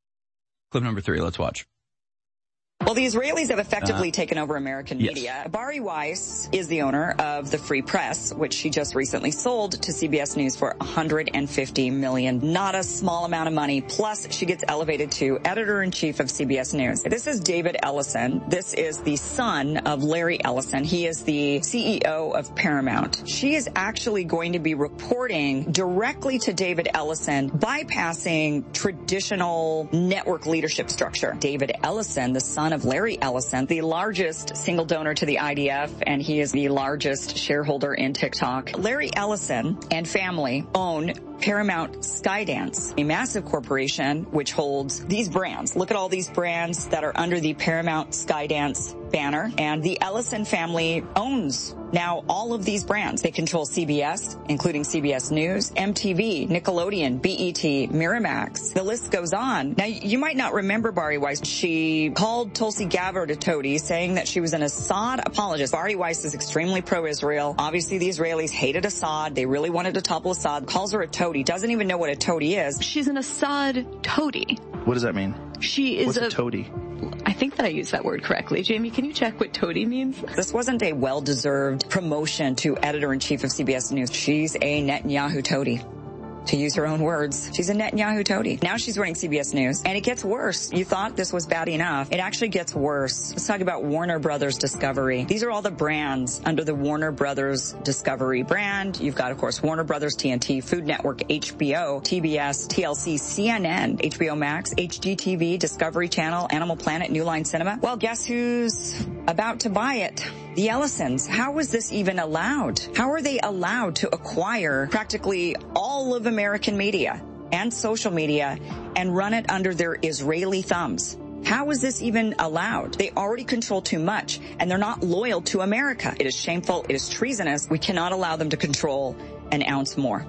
Clip number three. Let's watch. Well, the Israelis have effectively uh, taken over American yes. media. Bari Weiss is the owner of the Free Press, which she just recently sold to C B S News for one hundred fifty million dollars. Not a small amount of money. Plus, she gets elevated to editor-in-chief of C B S News. This is David Ellison. This is the son of Larry Ellison. He is the C E O of Paramount. She is actually going to be reporting directly to David Ellison, bypassing traditional network leadership structure. David Ellison, the son of Larry Ellison, the largest single donor to the I D F, and he is the largest shareholder in TikTok. Larry Ellison and family own Paramount Skydance, a massive corporation which holds these brands. Look at all these brands that are under the Paramount Skydance banner, and the Ellison family owns now all of these brands. They control C B S, including C B S News, M T V, Nickelodeon, B E T, Miramax. The list goes on. Now, you might not remember Bari Weiss. She called Tulsi Gabbard a toady, saying that she was an Assad apologist. Bari Weiss is extremely pro-Israel. Obviously, the Israelis hated Assad. They really wanted to topple Assad. Calls her a toady. Doesn't even know what a toady is. She's an Assad toady. What does that mean? She is What's a, a toady. I think that I used that word correctly. Jamie, can you check what toady means? This wasn't a well-deserved promotion to editor-in-chief of C B S News. She's a Netanyahu toady. To use her own words, she's a Netanyahu toady. Now she's running C B S News, and it gets worse. You thought this was bad enough. It actually gets worse. Let's talk about Warner Brothers Discovery. These are all the brands under the Warner Brothers Discovery brand. You've got, of course, Warner Brothers, T N T, Food Network, H B O, T B S, T L C, C N N, H B O Max, H G T V, Discovery Channel, Animal Planet, New Line Cinema. Well, guess who's about to buy it? The Ellisons. How is this even allowed? How are they allowed to acquire practically all of American media and social media and run it under their Israeli thumbs? How is this even allowed? They already control too much, and they're not loyal to America. It is shameful. It is treasonous. We cannot allow them to control an ounce more.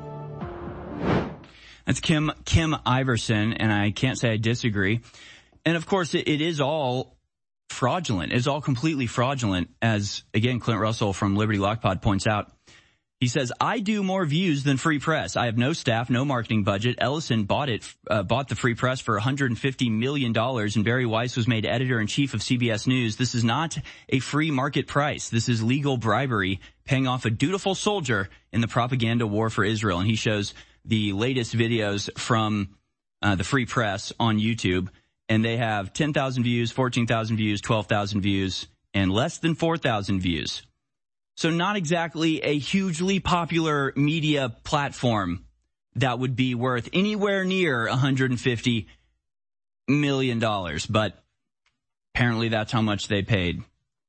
That's Kim Kim Iverson, and I can't say I disagree. And of course, it, it is all fraudulent. It's all completely fraudulent, as, again, Clint Russell from Liberty Lockpod points out. He says, I do more views than Free Press. I have no staff, no marketing budget. Ellison bought it, uh, bought the Free Press for one hundred fifty million dollars, and Bari Weiss was made editor-in-chief of C B S News. This is not a free market price. This is legal bribery, paying off a dutiful soldier in the propaganda war for Israel. And he shows the latest videos from uh, the Free Press on YouTube, and they have ten thousand views, fourteen thousand views, twelve thousand views, and less than four thousand views. So not exactly a hugely popular media platform that would be worth anywhere near one hundred fifty million dollars. But apparently that's how much they paid.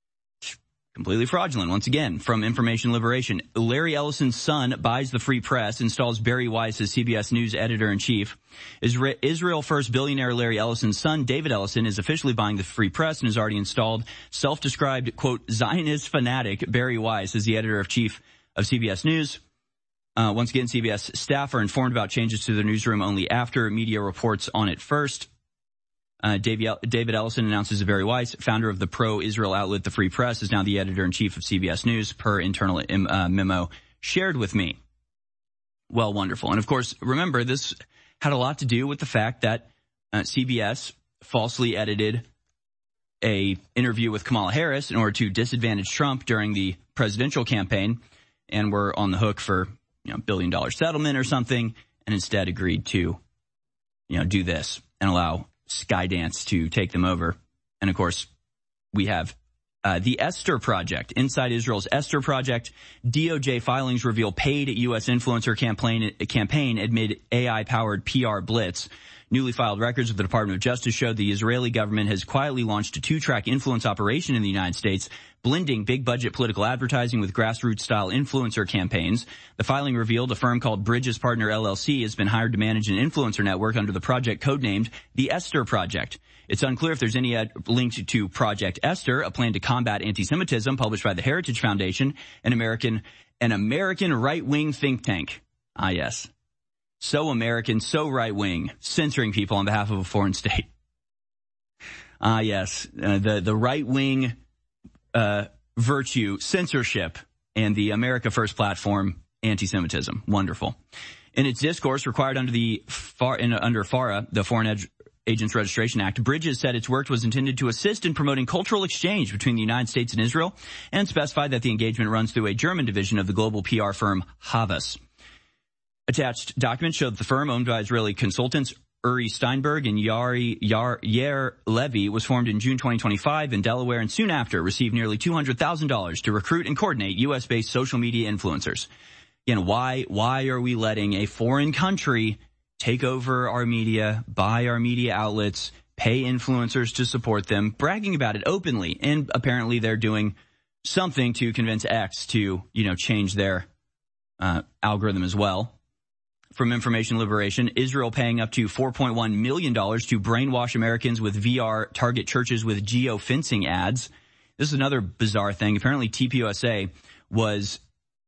Completely fraudulent. Once again, from Information Liberation, Larry Ellison's son buys the Free Press, installs Bari Weiss as C B S News editor-in-chief. Israel First billionaire Larry Ellison's son, David Ellison, is officially buying the Free Press and has already installed self-described, quote, Zionist fanatic Bari Weiss as the editor-in-chief of C B S News. Uh, once again, C B S staff are informed about changes to the newsroom only after media reports on it first. Uh, David Ellison announces that Bari Weiss, founder of the pro-Israel outlet The Free Press, is now the editor-in-chief of C B S News, per internal uh, memo shared with me. Well, wonderful. And, of course, remember, this had a lot to do with the fact that uh, C B S falsely edited a interview with Kamala Harris in order to disadvantage Trump during the presidential campaign, and were on the hook for, you know, billion-dollar settlement or something, and instead agreed to, you know, do this and allow Skydance to take them over. And, of course, we have uh, the Esther Project. Inside Israel's Esther Project, D O J filings reveal paid U S influencer campaign, campaign amid A I-powered P R blitz. Newly filed records of the Department of Justice showed the Israeli government has quietly launched a two-track influence operation in the United States, blending big-budget political advertising with grassroots-style influencer campaigns. The filing revealed a firm called Bridges Partner L L C has been hired to manage an influencer network under the project codenamed the Esther Project. It's unclear if there's any uh, link to Project Esther, a plan to combat anti-Semitism published by the Heritage Foundation, an American, an American right-wing think tank. Ah, yes. So American, so right-wing, censoring people on behalf of a foreign state. Ah, yes. Uh, the, the right-wing uh, virtue, censorship, and the America First platform, anti-Semitism. Wonderful. In its discourse required under the FAR, in, under FARA, the Foreign Ed- Agents Registration Act, Bridges said its work was intended to assist in promoting cultural exchange between the United States and Israel, and specified that the engagement runs through a German division of the global P R firm Havas. Attached documents show that the firm, owned by Israeli consultants Uri Steinberg and Yari, Yar, Yair Levy, was formed in June twenty twenty-five in Delaware, and soon after received nearly two hundred thousand dollars to recruit and coordinate U S-based social media influencers. Again, why, why are we letting a foreign country take over our media, buy our media outlets, pay influencers to support them, bragging about it openly? And apparently they're doing something to convince X to, you know, change their uh, algorithm as well. From Information Liberation, Israel paying up to four point one million dollars to brainwash Americans with V R, target churches with geofencing ads. This is another bizarre thing. Apparently T P U S A was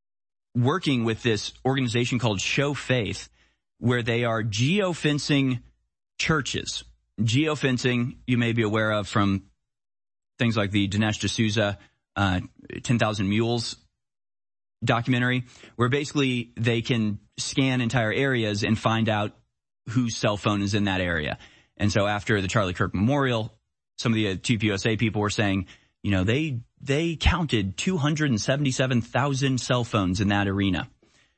working with this organization called Show Faith, where they are geofencing churches. Geofencing, you may be aware of from things like the Dinesh D'Souza uh, ten thousand Mules documentary, where basically they can scan entire areas and find out whose cell phone is in that area. And so after the Charlie Kirk Memorial, some of the T P U S A people were saying, you know, they they counted two hundred seventy-seven thousand cell phones in that arena.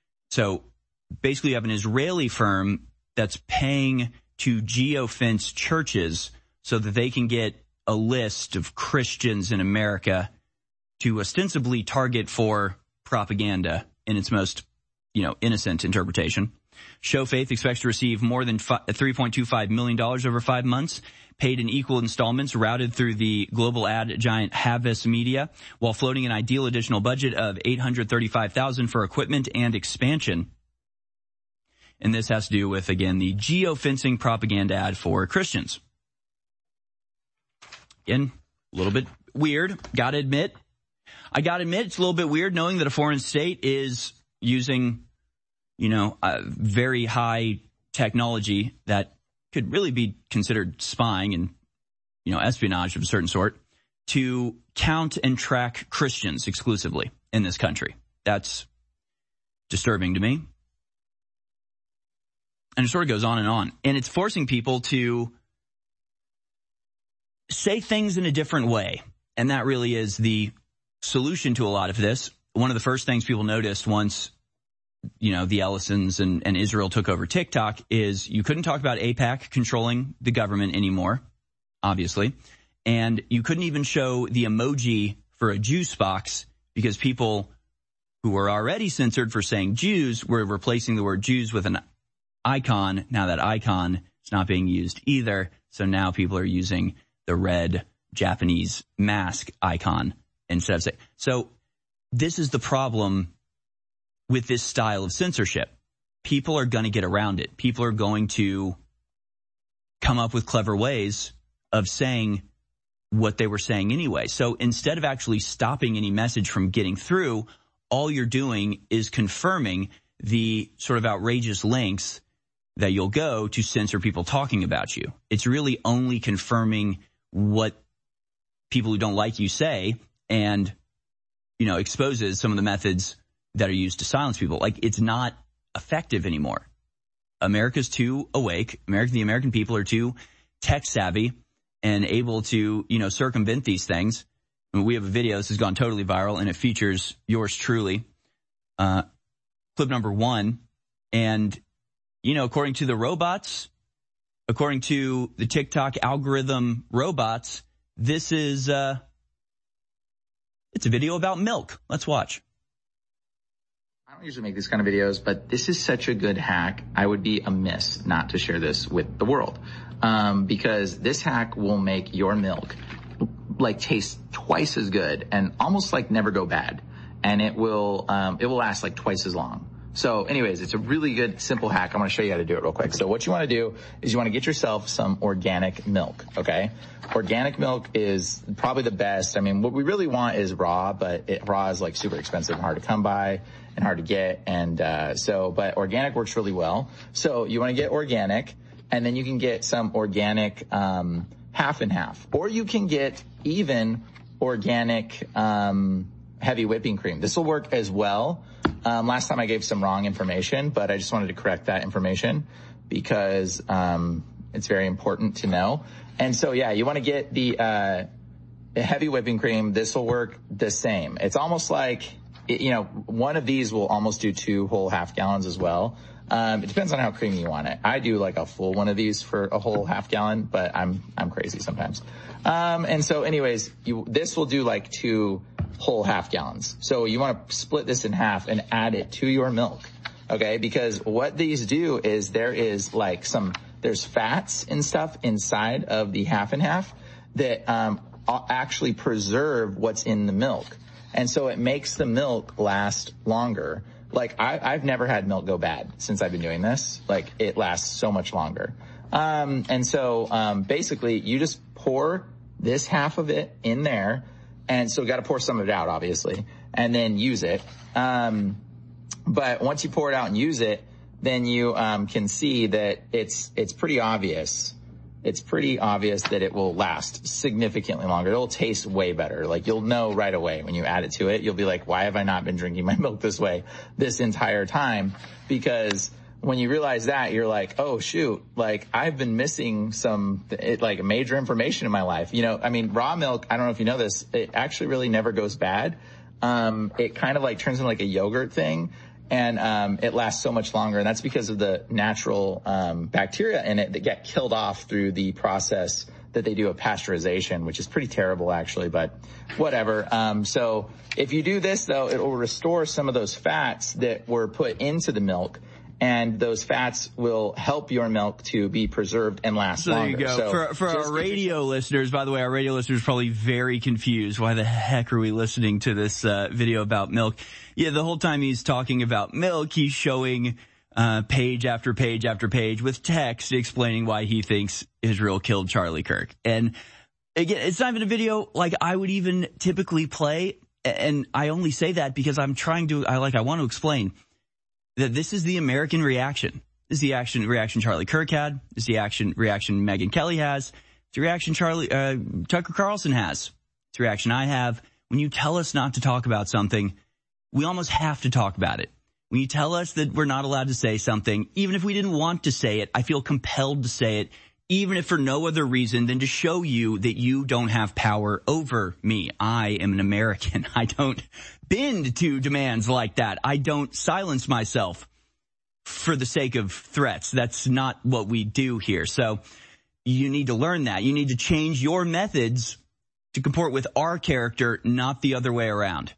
So basically you have an Israeli firm that's paying to geofence churches so that they can get a list of Christians in America to ostensibly target for propaganda in its most, you know, innocent interpretation. Show Faith expects to receive more than three point two five million dollars over five months, paid in equal installments routed through the global ad giant Havas Media, while floating an ideal additional budget of eight hundred thirty-five thousand dollars for equipment and expansion. And this has to do with, again, the geofencing propaganda ad for Christians. Again, a little bit weird, gotta admit. I gotta admit, it's a little bit weird knowing that a foreign state is using, you know, uh, very high technology that could really be considered spying and, you know, espionage of a certain sort to count and track Christians exclusively in this country. That's disturbing to me. And it sort of goes on and on. And it's forcing people to say things in a different way. And that really is the solution to a lot of this. One of the first things people noticed once, you know, the Ellisons and, and Israel took over TikTok is you couldn't talk about AIPAC controlling the government anymore, obviously. And you couldn't even show the emoji for a juice box because people who were already censored for saying Jews were replacing the word Jews with an icon. Now that icon is not being used either. So now people are using the red Japanese mask icon instead of saying. So this is the problem with this style of censorship. People are going to get around it. People are going to come up with clever ways of saying what they were saying anyway. So instead of actually stopping any message from getting through, all you're doing is confirming the sort of outrageous lengths that you'll go to censor people talking about you. It's really only confirming what people who don't like you say and, you know, exposes some of the methods that are used to silence people. Like, it's not effective anymore. America's too awake. America, the American people are too tech savvy and able to, you know, circumvent these things. I mean, we have a video. This has gone totally viral, and it features yours truly. Uh, clip number one. And, you know, according to the robots, according to the TikTok algorithm robots, this is, uh, it's a video about milk. Let's watch. I don't usually make these kind of videos, but this is such a good hack. I would be amiss not to share this with the world, um, because this hack will make your milk like taste twice as good and almost like never go bad. And it will, um, it will last like twice as long. So anyways, it's a really good, simple hack. I'm going to show you how to do it real quick. So what you want to do is you want to get yourself some organic milk, okay? Organic milk is probably the best. I mean, what we really want is raw, but it, raw is like super expensive and hard to come by and hard to get. And, uh, so, but organic works really well. So you want to get organic, and then you can get some organic, um, half and half, or you can get even organic, um, heavy whipping cream. This will work as well. Um, last time I gave some wrong information, but I just wanted to correct that information because, um, it's very important to know. And so, yeah, you want to get the, uh, the heavy whipping cream. This will work the same. It's almost like, you know, one of these will almost do two whole half gallons as well. Um, it depends on how creamy you want it. I do like a full one of these for a whole half gallon, but I'm, I'm crazy sometimes. Um, and so anyways, you, this will do like two whole half gallons. So you want to split this in half and add it to your milk. Okay. Because what these do is there is like some, there's fats and stuff inside of the half and half that, um, actually preserve what's in the milk. And so it makes the milk last longer. Like I, I've never had milk go bad since I've been doing this. Like it lasts so much longer. Um, and so, um, basically you just pour this half of it in there. And so got to pour some of it out, obviously, and then use it. Um, but once you pour it out and use it, then you, um, can see that it's, it's pretty obvious. It's pretty obvious that it will last significantly longer. It'll taste way better. Like you'll know right away when you add it to it. You'll be like, why have I not been drinking my milk this way this entire time? Because when you realize that, you're like, oh shoot, like I've been missing some, it, like major information in my life. You know, I mean, raw milk, I don't know if you know this, it actually really never goes bad. Um, it kind of like turns into like a yogurt thing, and, um, it lasts so much longer. And that's because of the natural, um, bacteria in it that get killed off through the process that they do of pasteurization, which is pretty terrible actually, but whatever. Um, so if you do this though, it will restore some of those fats that were put into the milk. And those fats will help your milk to be preserved and last so longer. There you go. So for, for our radio listeners, by the way, our radio listeners are probably very confused. Why the heck are we listening to this uh, video about milk? Yeah, the whole time he's talking about milk, he's showing uh page after page after page with text explaining why he thinks Israel killed Charlie Kirk. And again, it's not even a video like I would even typically play. And I only say that because I'm trying to, I like, I want to explain that this is the American reaction. This is the action reaction Charlie Kirk had. This is the action reaction Megyn Kelly has. It's the reaction Charlie uh, Tucker Carlson has. It's the reaction I have. When you tell us not to talk about something, we almost have to talk about it. When you tell us that we're not allowed to say something, even if we didn't want to say it, I feel compelled to say it, even if for no other reason than to show you that you don't have power over me. I am an American. I don't bend to demands like that. I don't silence myself for the sake of threats. That's not what we do here. So you need to learn that. You need to change your methods to comport with our character, not the other way around.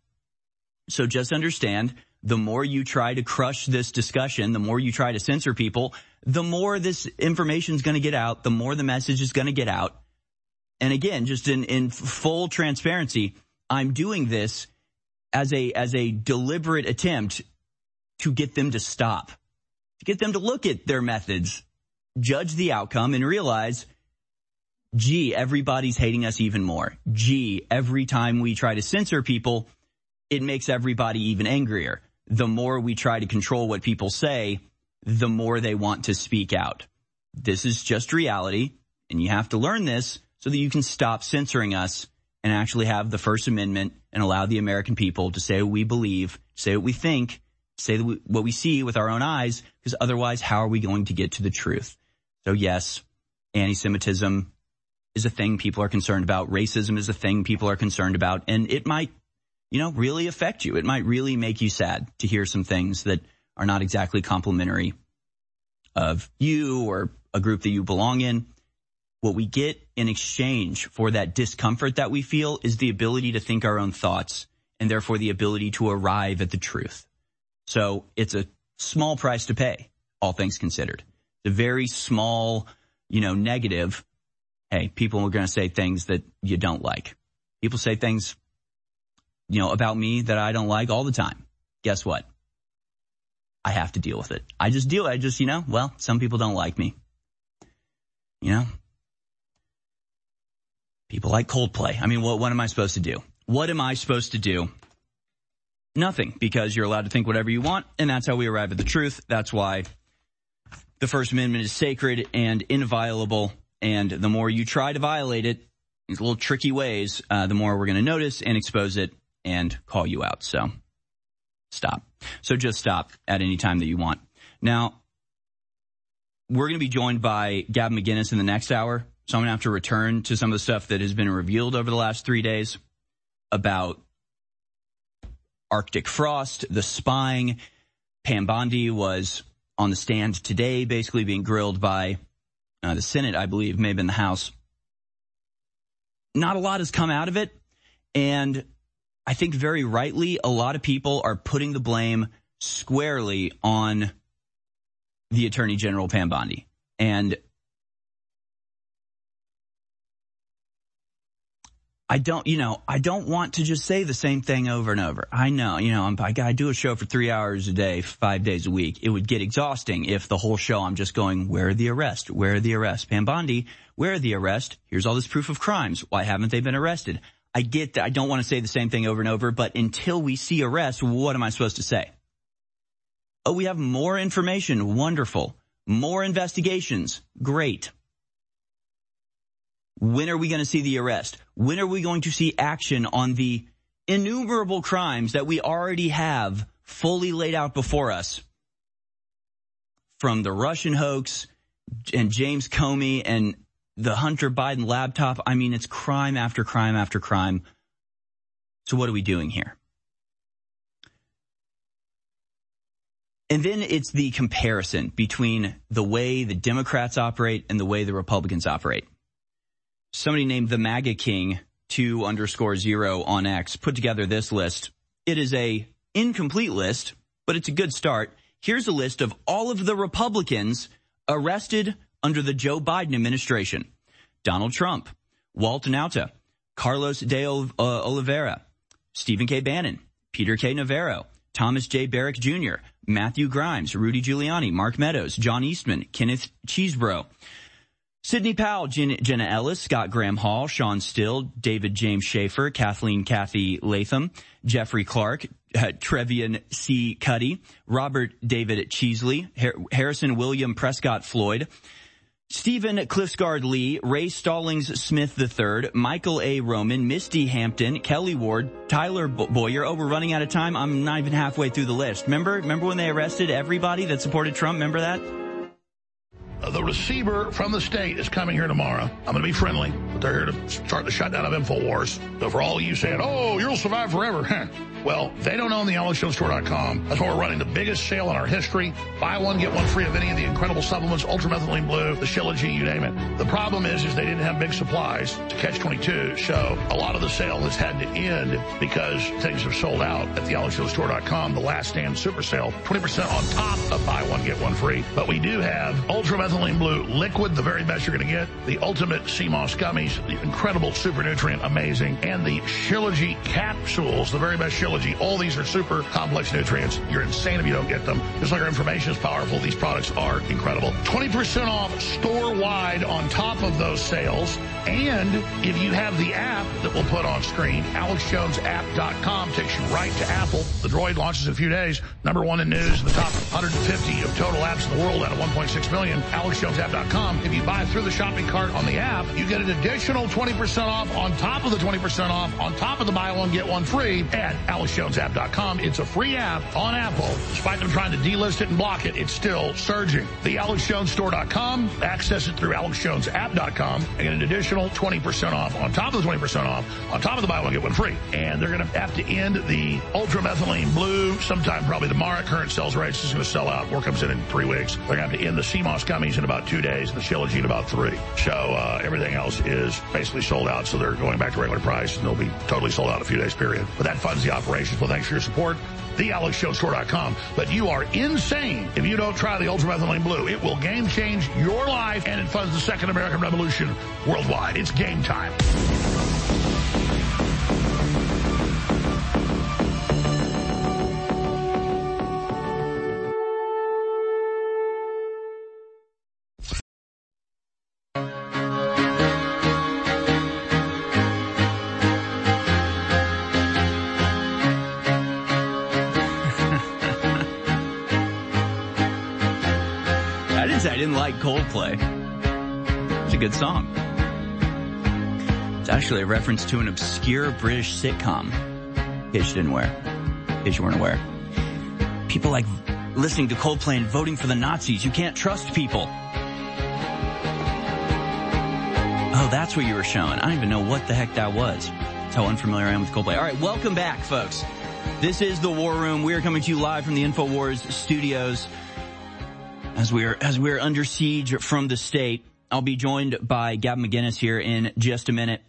So just understand, the more you try to crush this discussion, the more you try to censor people, the more this information is going to get out, the more the message is going to get out. And again, just in, in full transparency, I'm doing this as a, as a deliberate attempt to get them to stop, to get them to look at their methods, judge the outcome, and realize, gee, everybody's hating us even more. Gee, every time we try to censor people, it makes everybody even angrier. The more we try to control what people say, the more they want to speak out. This is just reality, and you have to learn this so that you can stop censoring us and actually have the First Amendment and allow the American people to say what we believe, say what we think, say what we see with our own eyes, because otherwise, how are we going to get to the truth? So yes, anti-Semitism is a thing people are concerned about. Racism is a thing people are concerned about, and it might, you know, really affect you. It might really make you sad to hear some things that are not exactly complimentary of you or a group that you belong in. What we get in exchange for that discomfort that we feel is the ability to think our own thoughts, and therefore the ability to arrive at the truth. So it's a small price to pay, all things considered. It's a very small, you know, negative. Hey, people are going to say things that you don't like. People say things, you know, about me that I don't like all the time. Guess what? I have to deal with it. I just deal. I just, you know, well, some people don't like me. You know, people like Coldplay. I mean, what, what am I supposed to do? What am I supposed to do? Nothing, because you're allowed to think whatever you want, and that's how we arrive at the truth. That's why the First Amendment is sacred and inviolable, and the more you try to violate it in little tricky ways, uh, the more we're going to notice and expose it and call you out. So stop. So just stop at any time that you want. Now, we're going to be joined by Gavin McInnes in the next hour, so I'm going to have to return to some of the stuff that has been revealed over the last three days about Arctic frost, the spying. Pam Bondi was on the stand today, basically being grilled by uh, the Senate, I believe, maybe in the House. Not a lot has come out of it, and I think very rightly, a lot of people are putting the blame squarely on the Attorney General, Pam Bondi. And I don't, you know, I don't want to just say the same thing over and over. I know, you know, I'm, I got to do a show for three hours a day, five days a week. It would get exhausting if the whole show I'm just going, where are the arrests? Where are the arrests? Pam Bondi, where are the arrests? Here's all this proof of crimes. Why haven't they been arrested? I get that. I don't want to say the same thing over and over, but until we see arrests, what am I supposed to say? Oh, we have more information. Wonderful. More investigations. Great. When are we going to see the arrest? When are we going to see action on the innumerable crimes that we already have fully laid out before us? From the Russian hoax and James Comey and the Hunter Biden laptop. I mean, it's crime after crime after crime. So what are we doing here? And then it's the comparison between the way the Democrats operate and the way the Republicans operate. Somebody named the MAGA King two underscore zero on X put together this list. It is a incomplete list, but it's a good start. Here's a list of all of the Republicans arrested under the Joe Biden administration. Donald Trump, Walt Nauta, Carlos de Oliveira, Stephen K. Bannon, Peter K. Navarro, Thomas J. Barrack Junior, Matthew Grimes, Rudy Giuliani, Mark Meadows, John Eastman, Kenneth Chesebro, Sidney Powell, Jen, Jenna Ellis, Scott Graham Hall, Sean Still, David James Schaefer, Kathleen Kathy Latham, Jeffrey Clark, uh, Trevian C. Cuddy, Robert David Cheesley, Har- Harrison William Prescott Floyd, Stephen Cliffsguard Lee, Ray Stallings Smith the third, Michael A. Roman, Misty Hampton, Kelly Ward, Tyler Boyer. Oh, we're running out of time. I'm not even halfway through the list. Remember, remember when they arrested everybody that supported Trump? Remember that? The receiver from the state is coming here tomorrow. I'm going to be friendly, but they're here to start the shutdown of InfoWars. So for all of you saying, oh, you'll survive forever. Well, they don't own the Alex Jones Store dot com. That's why we're running the biggest sale in our history. Buy one, get one free of any of the incredible supplements, Ultramethylene Blue, the Shilajit, you name it. The problem is, is they didn't have big supplies to catch twenty-two. So a lot of the sale has had to end because things have sold out at the Alex Jones Store dot com. The last stand super sale, twenty percent on top of buy one, get one free. But we do have Ultramethylene Blue liquid, the very best you're going to get. The ultimate sea moss gummies, the incredible super nutrient, amazing. And the Shilajit capsules, the very best Shilajit. All these are super complex nutrients. You're insane if you don't get them. Just like our information is powerful, these products are incredible. twenty percent off store-wide on top of those sales. And if you have the app that we'll put on screen, Alex Jones App dot com takes you right to Apple. The Droid launches in a few days. Number one in news, in the top one hundred fifty of total apps in the world out of one point six million. Alex Jones App dot com. If you buy through the shopping cart on the app, you get an additional twenty percent off on top of the twenty percent off, on top of the buy one, get one free at Alex Jones App dot com. It's a free app on Apple. Despite them trying to delist it and block it, it's still surging. The Alex Jones Store dot com. Access it through Alex Jones App dot com and get an additional twenty percent off on top of the twenty percent off, on top of the buy one, get one free. And they're going to have to end the Ultramethylene Blue sometime probably tomorrow. Current sales rates is going to sell out. More comes in in three weeks. They're going to have to end the sea moss gummies in about two days and the Shilajit in about three. So uh, everything else is basically sold out. So they're going back to regular price and they'll be totally sold out in a few days period. But that funds the operations. Well, thanks for your support. the alex show store dot com. But you are insane if you don't try the Ultramethylene Blue. It will game change your life, and it funds the Second American Revolution worldwide. It's game time. I didn't like Coldplay. It's a good song. It's actually a reference to an obscure British sitcom. In case you didn't aware. In case you weren't aware. People like listening to Coldplay and voting for the Nazis. You can't trust people. Oh, that's what you were showing. I don't even know what the heck that was. That's how unfamiliar I am with Coldplay. All right, welcome back, folks. This is The War Room. We are coming to you live from the InfoWars studios. As we're, as we're under siege from the state. I'll be joined by Gavin McInnes here in just a minute.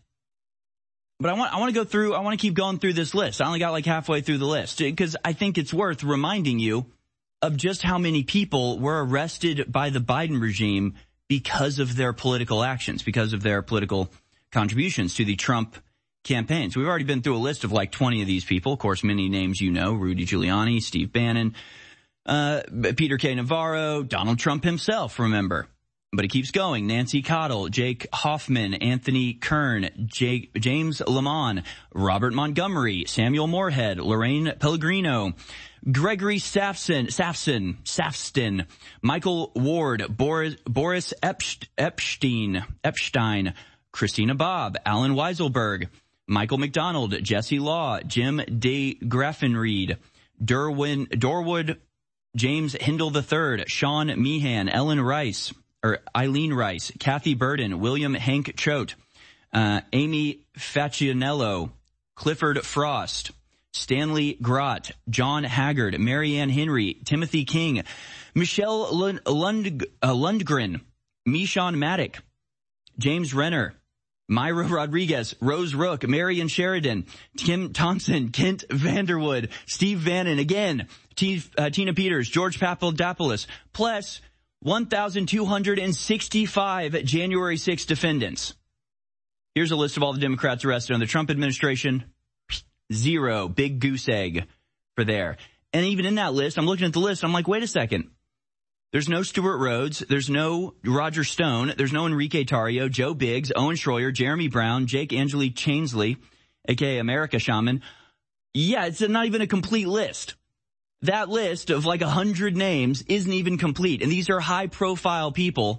But I want, I want to go through, I want to keep going through this list. I only got like halfway through the list because I think it's worth reminding you of just how many people were arrested by the Biden regime because of their political actions, because of their political contributions to the Trump campaign. So we've already been through a list of like twenty of these people. Of course, many names you know, Rudy Giuliani, Steve Bannon, Uh, Peter K. Navarro, Donald Trump himself, remember. But it keeps going. Nancy Cottle, Jake Hoffman, Anthony Kern, Jake, James Lamont, Robert Montgomery, Samuel Moorhead, Lorraine Pellegrino, Gregory Safson, Safson, Safston, Michael Ward, Boris, Boris Epstein, Epstein, Christina Bobb, Alan Weiselberg, Michael McDonald, Jesse Law, Jim De Graffenried, Derwin, Dorwood, James Hindle the third, Sean Meehan, Ellen Rice, or Eileen Rice, Kathy Burden, William Hank Choate, uh, Amy Facinello, Clifford Frost, Stanley Grott, John Haggard, Marianne Henry, Timothy King, Michelle Lund, Lund, uh, Lundgren, Mishan Maddock, James Renner, Myra Rodriguez, Rose Rook, Marion Sheridan, Tim Thompson, Kent Vanderwood, Steve Bannon again, T, uh, Tina Peters, George Papadopoulos, plus one thousand two hundred sixty-five January sixth defendants. Here's a list of all the Democrats arrested under the Trump administration. Zero. Big goose egg for there. And even in that list, I'm looking at the list, I'm like, wait a second. There's no Stuart Rhodes. There's no Roger Stone. There's no Enrique Tarrio, Joe Biggs, Owen Schroyer, Jeremy Brown, Jake Angeli Chainsley, a k a. America Shaman. Yeah, it's not even a complete list. That list of like a hundred names isn't even complete. And these are high profile people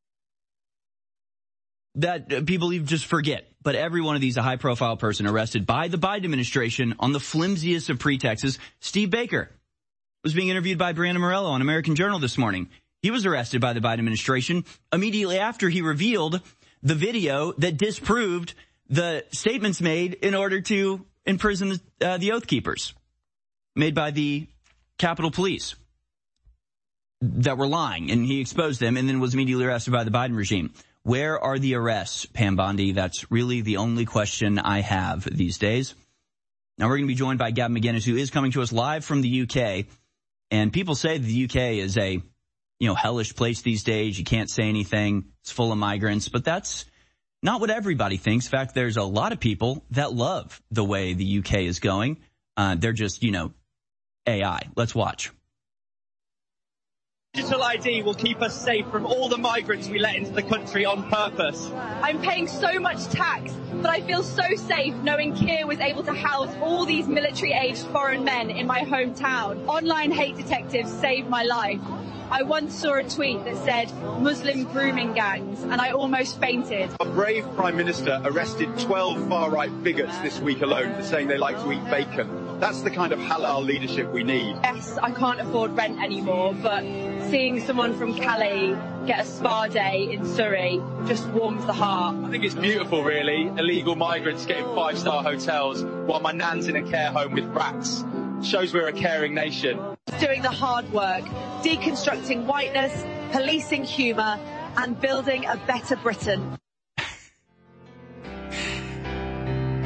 that people even just forget. But every one of these, a high profile person arrested by the Biden administration on the flimsiest of pretexts. Steve Baker was being interviewed by Brianna Morello on American Journal this morning. He was arrested by the Biden administration immediately after he revealed the video that disproved the statements made in order to imprison the, uh, the Oath Keepers made by the Capitol Police that were lying. And he exposed them and then was immediately arrested by the Biden regime. Where are the arrests, Pam Bondi? That's really the only question I have these days. Now we're going to be joined by Gavin McInnes, who is coming to us live from the U K. And people say the U K is a, you know, hellish place these days. You can't say anything. It's full of migrants. But that's not what everybody thinks. In fact, there's a lot of people that love the way the U K is going. Uh, they're just, you know, A I. Let's watch. Digital I D will keep us safe from all the migrants we let into the country on purpose. I'm paying so much tax, but I feel so safe knowing Keir was able to house all these military-aged foreign men in my hometown. Online hate detectives saved my life. I once saw a tweet that said Muslim grooming gangs, and I almost fainted. A brave Prime Minister arrested twelve far-right bigots this week alone for saying they like to eat bacon. That's the kind of halal leadership we need. Yes, I can't afford rent anymore, but seeing someone from Calais get a spa day in Surrey just warms the heart. I think it's beautiful, really. Illegal migrants getting five-star hotels while my nan's in a care home with rats. Shows we're a caring nation. Doing the hard work, deconstructing whiteness, policing humour, and building a better Britain.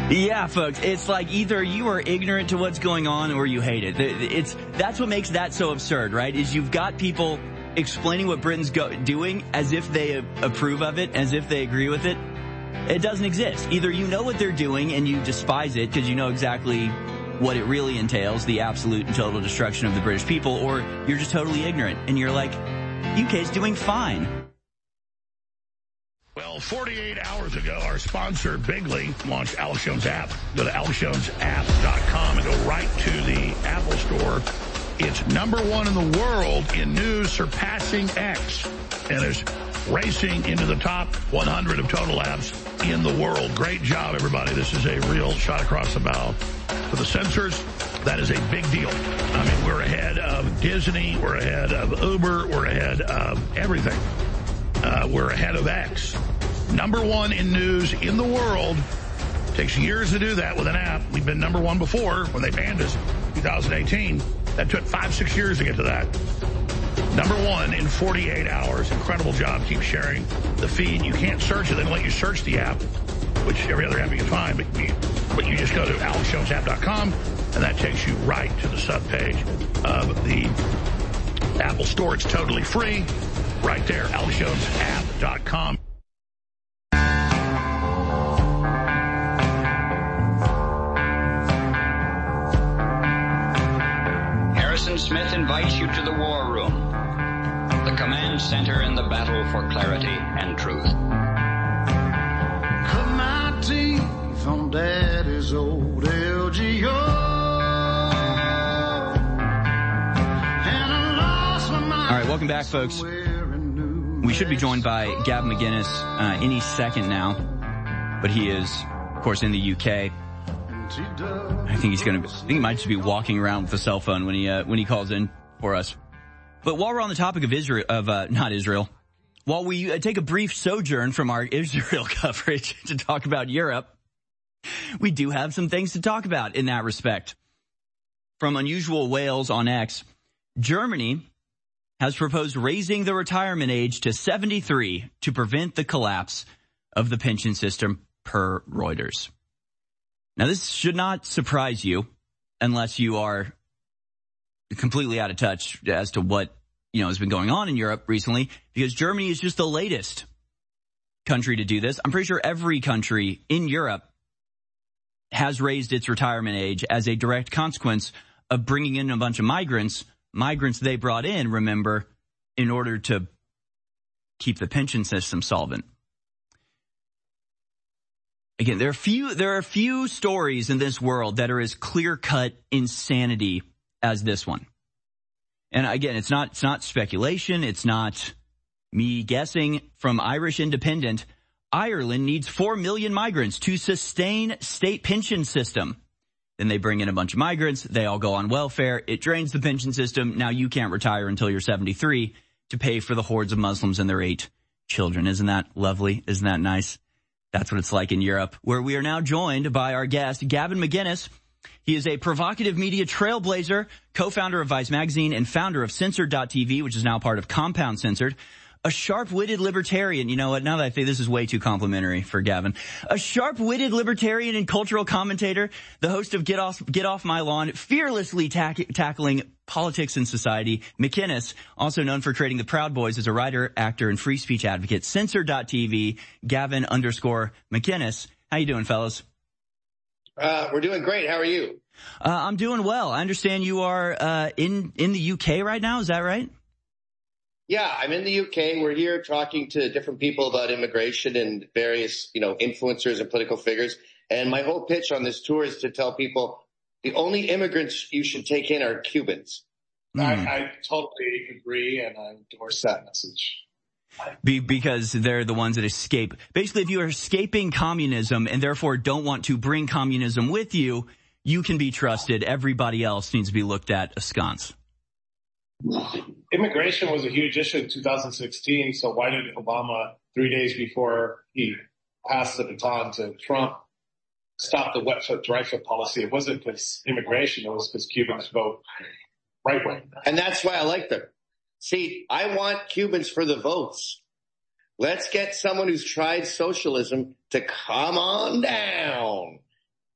Yeah, folks, it's like either you are ignorant to what's going on or you hate it. It's that's what makes that so absurd, right? Is you've got people explaining what Britain's go- doing as if they approve of it, as if they agree with it. It doesn't exist. Either you know what they're doing and you despise it because you know exactly what it really entails, the absolute and total destruction of the British people, or you're just totally ignorant and you're like, U K's doing fine. Well, forty-eight hours ago, our sponsor, Bigly, launched Alex Jones app. Go to alex jones app dot com and go right to the Apple Store. It's number one in the world in news, surpassing X, and is racing into the top one hundred of total apps in the world. Great job, everybody. This is a real shot across the bow. For the censors, that is a big deal. I mean, we're ahead of Disney. We're ahead of Uber. We're ahead of everything. Uh, we're ahead of X. Number one in news in the world. Takes years to do that with an app. We've been number one before when they banned us in twenty eighteen. That took five, six years to get to that. Number one in forty-eight hours. Incredible job. Keep sharing the feed. You can't search it. They don't let you search the app, which every other app you can find. But you, but you just go to alex jones app dot com, and that takes you right to the subpage of the Apple Store. It's totally free. Right there, alex jones app dot com. Harrison Smith invites you to the War Room, the command center in the battle for clarity and truth. Cut my teeth on Daddy's old L G O, and I lost my mind. All right, welcome back, folks. We should be joined by Gavin McInnes uh, any second now, but he is, of course, in the U K. I think he's going to. I think he might just be walking around with a cell phone when he uh, when he calls in for us. But while we're on the topic of Israel, of uh, not Israel, while we uh, take a brief sojourn from our Israel coverage to talk about Europe, we do have some things to talk about in that respect. From Unusual Wales on X, Germany has proposed raising the retirement age to seventy-three to prevent the collapse of the pension system, per Reuters. Now, this should not surprise you unless you are completely out of touch as to what, you know, has been going on in Europe recently, because Germany is just the latest country to do this. I'm pretty sure every country in Europe has raised its retirement age as a direct consequence of bringing in a bunch of migrants, migrants they brought in, remember, in order to keep the pension system solvent. Again, there are few, there are few stories in this world that are as clear-cut insanity as this one. And again, it's not, it's not speculation. It's not me guessing. From Irish Independent, Ireland needs four million migrants to sustain state pension system. Then they bring in a bunch of migrants. They all go on welfare. It drains the pension system. Now you can't retire until you're seventy-three to pay for the hordes of Muslims and their eight children. Isn't that lovely? Isn't that nice? That's what it's like in Europe, where we are now joined by our guest, Gavin McInnes. He is a provocative media trailblazer, co-founder of Vice Magazine and founder of Censored dot T V, which is now part of Compound Censored. A sharp-witted libertarian. You know what? Now that I think this is way too complimentary for Gavin. A sharp-witted libertarian and cultural commentator, the host of Get Off, Get Off My Lawn, fearlessly tack- tackling politics and society. McInnes, also known for creating the Proud Boys, is a writer, actor, and free speech advocate. Censored dot T V, Gavin underscore McInnes. How you doing, fellas? Uh, we're doing great. How are you? Uh, I'm doing well. I understand you are uh, in in the U K right now. Is that right? Yeah, I'm in the U K. We're here talking to different people about immigration and various, you know, influencers and political figures. And my whole pitch on this tour is to tell people the only immigrants you should take in are Cubans. Mm. I, I totally agree, and I endorse that message. Be, because they're the ones that escape. Basically, if you are escaping communism and therefore don't want to bring communism with you, you can be trusted. Everybody else needs to be looked at askance. Immigration was a huge issue in two thousand sixteen, so why did Obama, three days before he passed the baton to Trump, stop the wet foot, dry foot policy? It wasn't because immigration, it was because Cubans vote right wing. And that's why I like them. See, I want Cubans for the votes. Let's get someone who's tried socialism to come on down.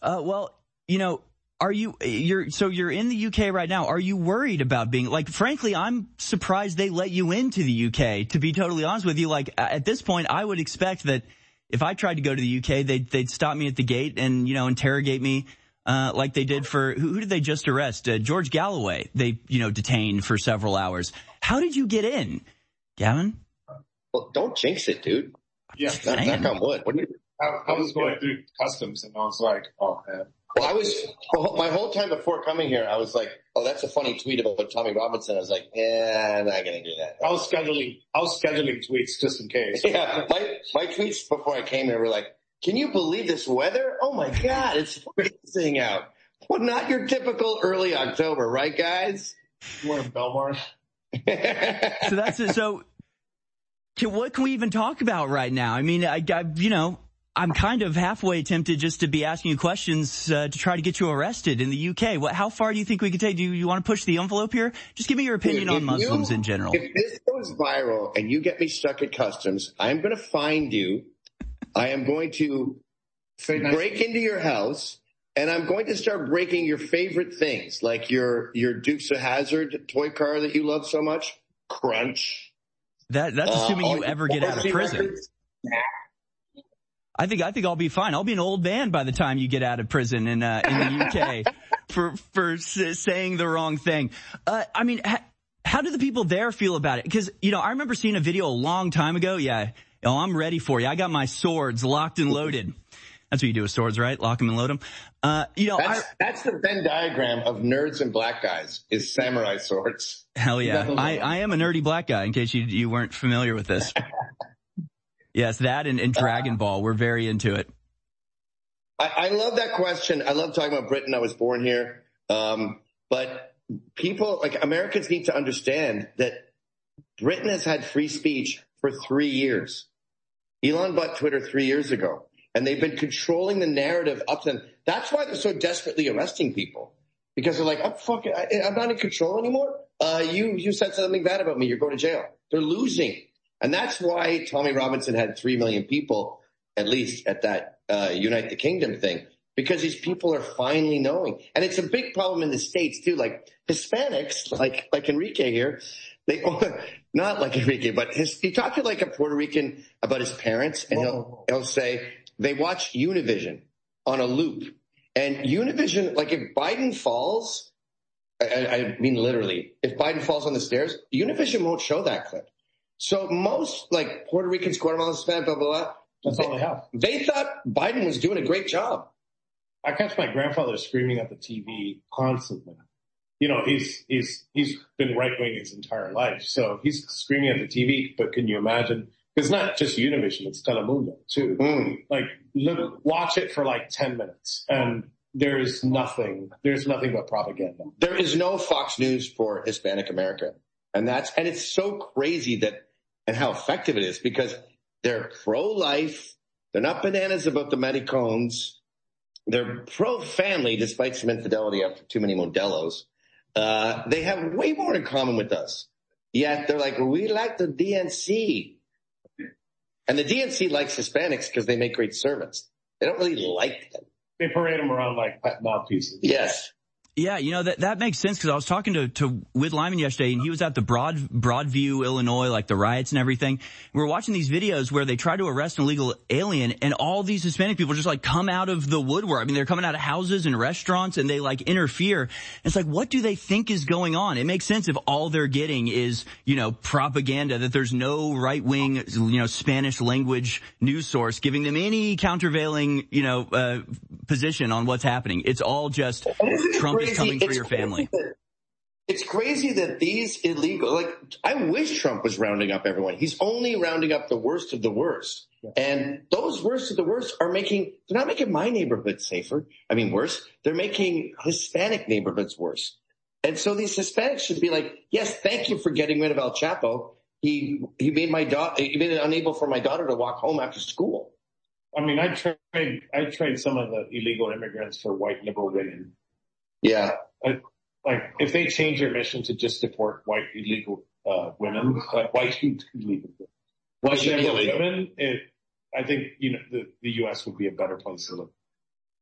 Uh, well, you know, are you, you're, so you're in the U K right now. Are you worried about being, like, frankly, I'm surprised they let you into the U K, to be totally honest with you. Like, at this point, I would expect that if I tried to go to the U K, they'd, they'd stop me at the gate and, you know, interrogate me, uh, like they did for, who, who did they just arrest? Uh, George Galloway. They, you know, detained for several hours. How did you get in, Gavin? Well, don't jinx it, dude. Yeah. Knock, knock on wood. What do you, I, I was going through customs and I was like, oh, man. Well, I was, my whole time before coming here, I was like, oh, that's a funny tweet about Tommy Robinson. I was like, yeah, I'm not going to do that. I was scheduling, I was scheduling tweets just in case. Yeah, my, my tweets before I came here were like, can you believe this weather? Oh my God, it's freezing out. Well, not your typical early October, right, guys? We're in Belmar. So that's it. So can, what can we even talk about right now? I mean, I, I you know, I'm kind of halfway tempted just to be asking you questions uh, to try to get you arrested in the U K. What, how far do you think we could take? Do you, you want to push the envelope here? Just give me your opinion Dude, on Muslims you, in general. If this goes viral and you get me stuck at customs, I'm going to find you. I am going to break into your house, and I'm going to start breaking your favorite things, like your your Dukes of Hazzard toy car that you love so much, Crunch. That that's assuming uh, you ever get out of prison. Records. I think I think I'll be fine. I'll be an old man by the time you get out of prison in uh, in the U K for for s- saying the wrong thing. Uh, I mean, ha- how do the people there feel about it? Because you know, I remember seeing a video a long time ago. Yeah, oh, I'm ready for you. I got my swords locked and loaded. That's what you do with swords, right? Lock them and load them. Uh, you know, that's, I, that's the Venn diagram of nerds and black guys is samurai swords. Hell yeah. I, I am a nerdy black guy in case you, you weren't familiar with this. Yes, that and, and Dragon Ball. We're very into it. I, I love that question. I love talking about Britain. I was born here. Um, but people, like Americans need to understand that Britain has had free speech for three years. Elon bought Twitter three years ago. And they've been controlling the narrative up to them. That's why they're so desperately arresting people. Because they're like, I'm fucking, I, I'm not in control anymore. Uh, you, you said something bad about me. You're going to jail. They're losing. And that's why Tommy Robinson had three million people, at least at that, uh, Unite the Kingdom thing. Because these people are finally knowing. And it's a big problem in the States too. Like Hispanics, like, like Enrique here, they, not like Enrique, but his, you talk to like a Puerto Rican about his parents and he'll, he'll say, they watch Univision on a loop. And Univision, like if Biden falls, I, I mean literally, if Biden falls on the stairs, Univision won't show that clip. So most like Puerto Ricans, Guatemalans, Hispanic, blah, blah, blah. That's they, all they have. They thought Biden was doing a great job. I catch my grandfather screaming at the T V constantly. You know, he's, he's, he's been right wing his entire life. So he's screaming at the T V, but can you imagine? It's not just Univision, it's Telemundo too. Mm. Like, look, watch it for like ten minutes and there's nothing, there's nothing but propaganda. There is no Fox News for Hispanic America. And that's, and it's so crazy that, and how effective it is because they're pro-life. They're not bananas about the Medicones. They're pro-family despite some infidelity after too many Modelos. Uh, they have way more in common with us. Yet they're like, well, we like the D N C. And the D N C likes Hispanics because they make great servants. They don't really like them. They parade them around like pet mouthpieces. Yes. Yeah, you know, that, that makes sense because I was talking to, to Whit Lyman yesterday and he was at the Broad, Broadview, Illinois, like the riots and everything. We were watching these videos where they try to arrest an illegal alien and all these Hispanic people just like come out of the woodwork. I mean, they're coming out of houses and restaurants and they like interfere. And it's like, what do they think is going on? It makes sense if all they're getting is, you know, propaganda, that there's no right wing, you know, Spanish language news source giving them any countervailing, you know, uh, position on what's happening. It's all just Trump is coming for it's your family. That, it's crazy that these illegal, like, I wish Trump was rounding up everyone. He's only rounding up the worst of the worst. Yeah. And those worst of the worst are making, they're not making my neighborhood safer. I mean, worse. They're making Hispanic neighborhoods worse. And so these Hispanics should be like, yes, thank you for getting rid of El Chapo. He, he made my daughter, he made it unable for my daughter to walk home after school. I mean, I trade, I trade some of the illegal immigrants for white liberal women. Yeah. Like, like if they change their mission to just deport white illegal, uh, women, uh, white illegal, white liberal women, it, I think, you know, the, the U S would be a better place to live.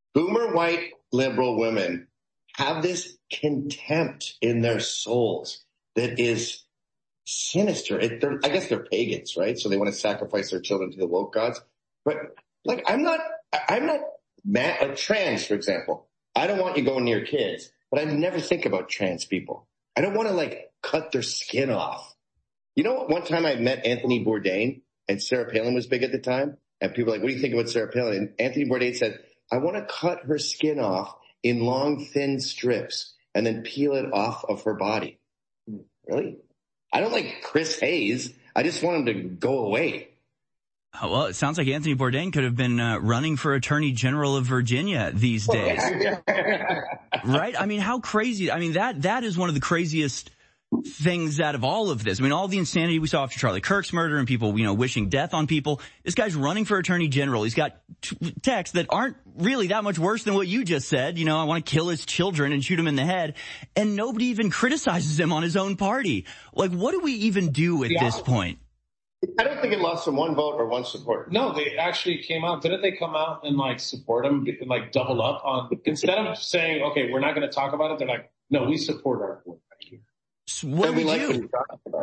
Boomer white liberal women have this contempt in their souls that is sinister. It, I guess they're pagans, right? So they want to sacrifice their children to the woke gods. But like, I'm not, I'm not mad, like trans, for example. I don't want you going near kids, but I never think about trans people. I don't want to like cut their skin off. You know, one time I met Anthony Bourdain and Sarah Palin was big at the time. And people were like, what do you think about Sarah Palin? And Anthony Bourdain said, I want to cut her skin off in long, thin strips and then peel it off of her body. Really? I don't like Chris Hayes. I just want him to go away. Oh, well, it sounds like Anthony Bourdain could have been uh, running for Attorney General of Virginia these days. Right? I mean, how crazy. I mean, that that is one of the craziest things out of all of this. I mean, all the insanity we saw after Charlie Kirk's murder and people, you know, wishing death on people. This guy's running for Attorney General. He's got t- texts that aren't really that much worse than what you just said. You know, I want to kill his children and shoot him in the head. And nobody even criticizes him on his own party. Like, what do we even do at yeah. this point? I don't think it lost from one vote or one support. No, they actually came out. Didn't they come out and like support him and like double up on, instead of saying, okay, we're not going to talk about it. They're like, no, we support our board. So what do we, we like do?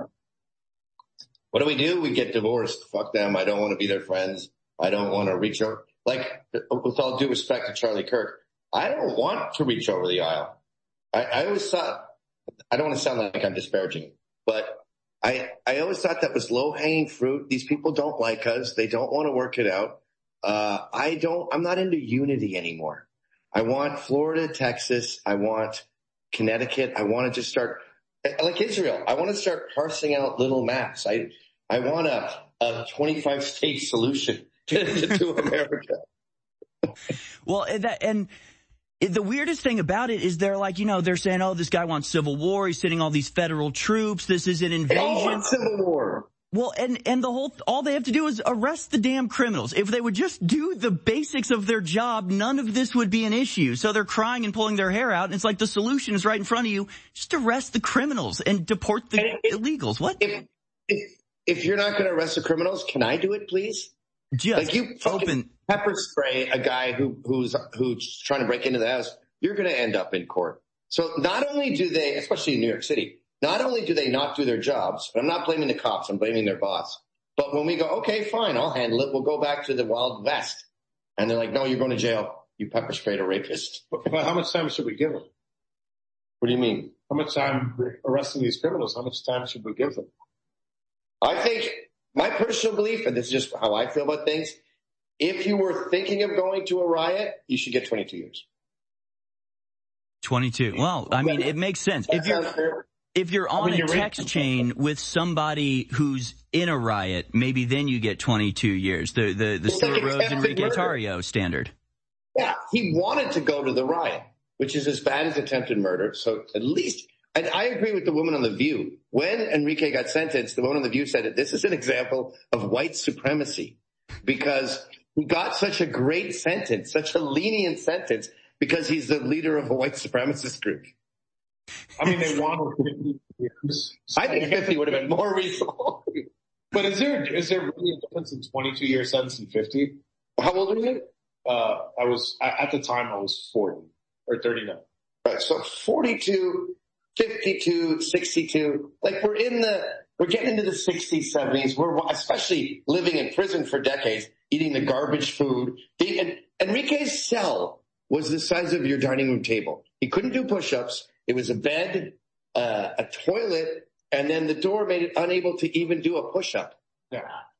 What do we do? We get divorced. Fuck them. I don't want to be their friends. I don't want to reach over. Like, with all due respect to Charlie Kirk, I don't want to reach over the aisle. I, I always thought, I don't want to sound like I'm disparaging, but I, I always thought that was low-hanging fruit. These people don't like us. They don't want to work it out. Uh, I don't, I'm not into unity anymore. I want Florida, Texas. I want Connecticut. I want to just start, like Israel, I want to start parsing out little maps. I, I want a, a twenty-five state solution to, to America. Well, that, and the weirdest thing about it is they're like, you know, they're saying, oh, this guy wants civil war. He's sending all these federal troops. This is an invasion. They all want civil war. Well, and, and the whole, all they have to do is arrest the damn criminals. If they would just do the basics of their job, none of this would be an issue. So they're crying and pulling their hair out. And it's like the solution is right in front of you. Just arrest the criminals and deport the and if, illegals. What? If, if, if you're not going to arrest the criminals, can I do it, please? Just like you open pepper spray a guy who, who's, who's trying to break into the house. You're going to end up in court. So not only do they, especially in New York City, not only do they not do their jobs, I'm not blaming the cops, I'm blaming their boss. But when we go, okay, fine, I'll handle it. We'll go back to the Wild West. And they're like, no, you're going to jail. You pepper sprayed a rapist. But, but how much time should we give them? What do you mean? How much time arresting these criminals? How much time should we give them? I think my personal belief, and this is just how I feel about things, if you were thinking of going to a riot, you should get twenty-two years. twenty-two. Well, I mean, it makes sense. If you're, if you're on I mean, a text right. chain with somebody who's in a riot, maybe then you get twenty-two years. The, the, the Stuart like Rhodes, Enrique murder. Tarrio standard. Yeah, he wanted to go to the riot, which is as bad as attempted murder. So at least, and I agree with the woman on The View. When Enrique got sentenced, the woman on The View said that this is an example of white supremacy because he got such a great sentence, such a lenient sentence, because he's the leader of a white supremacist group. I mean, they wanted fifty years. I think fifty would have been more reasonable. But is there is there really a difference in twenty-two year sentence and fifty? How old are you? Uh, I was, at the time I was forty or thirty-nine. Right. So forty-two, fifty-two, sixty-two, like we're in the, we're getting into the sixties, seventies. We're especially living in prison for decades, eating the garbage food. The, and Enrique's cell was the size of your dining room table. He couldn't do push-ups. It was a bed, uh, a toilet, and then the door made it unable to even do a push-up. Yeah.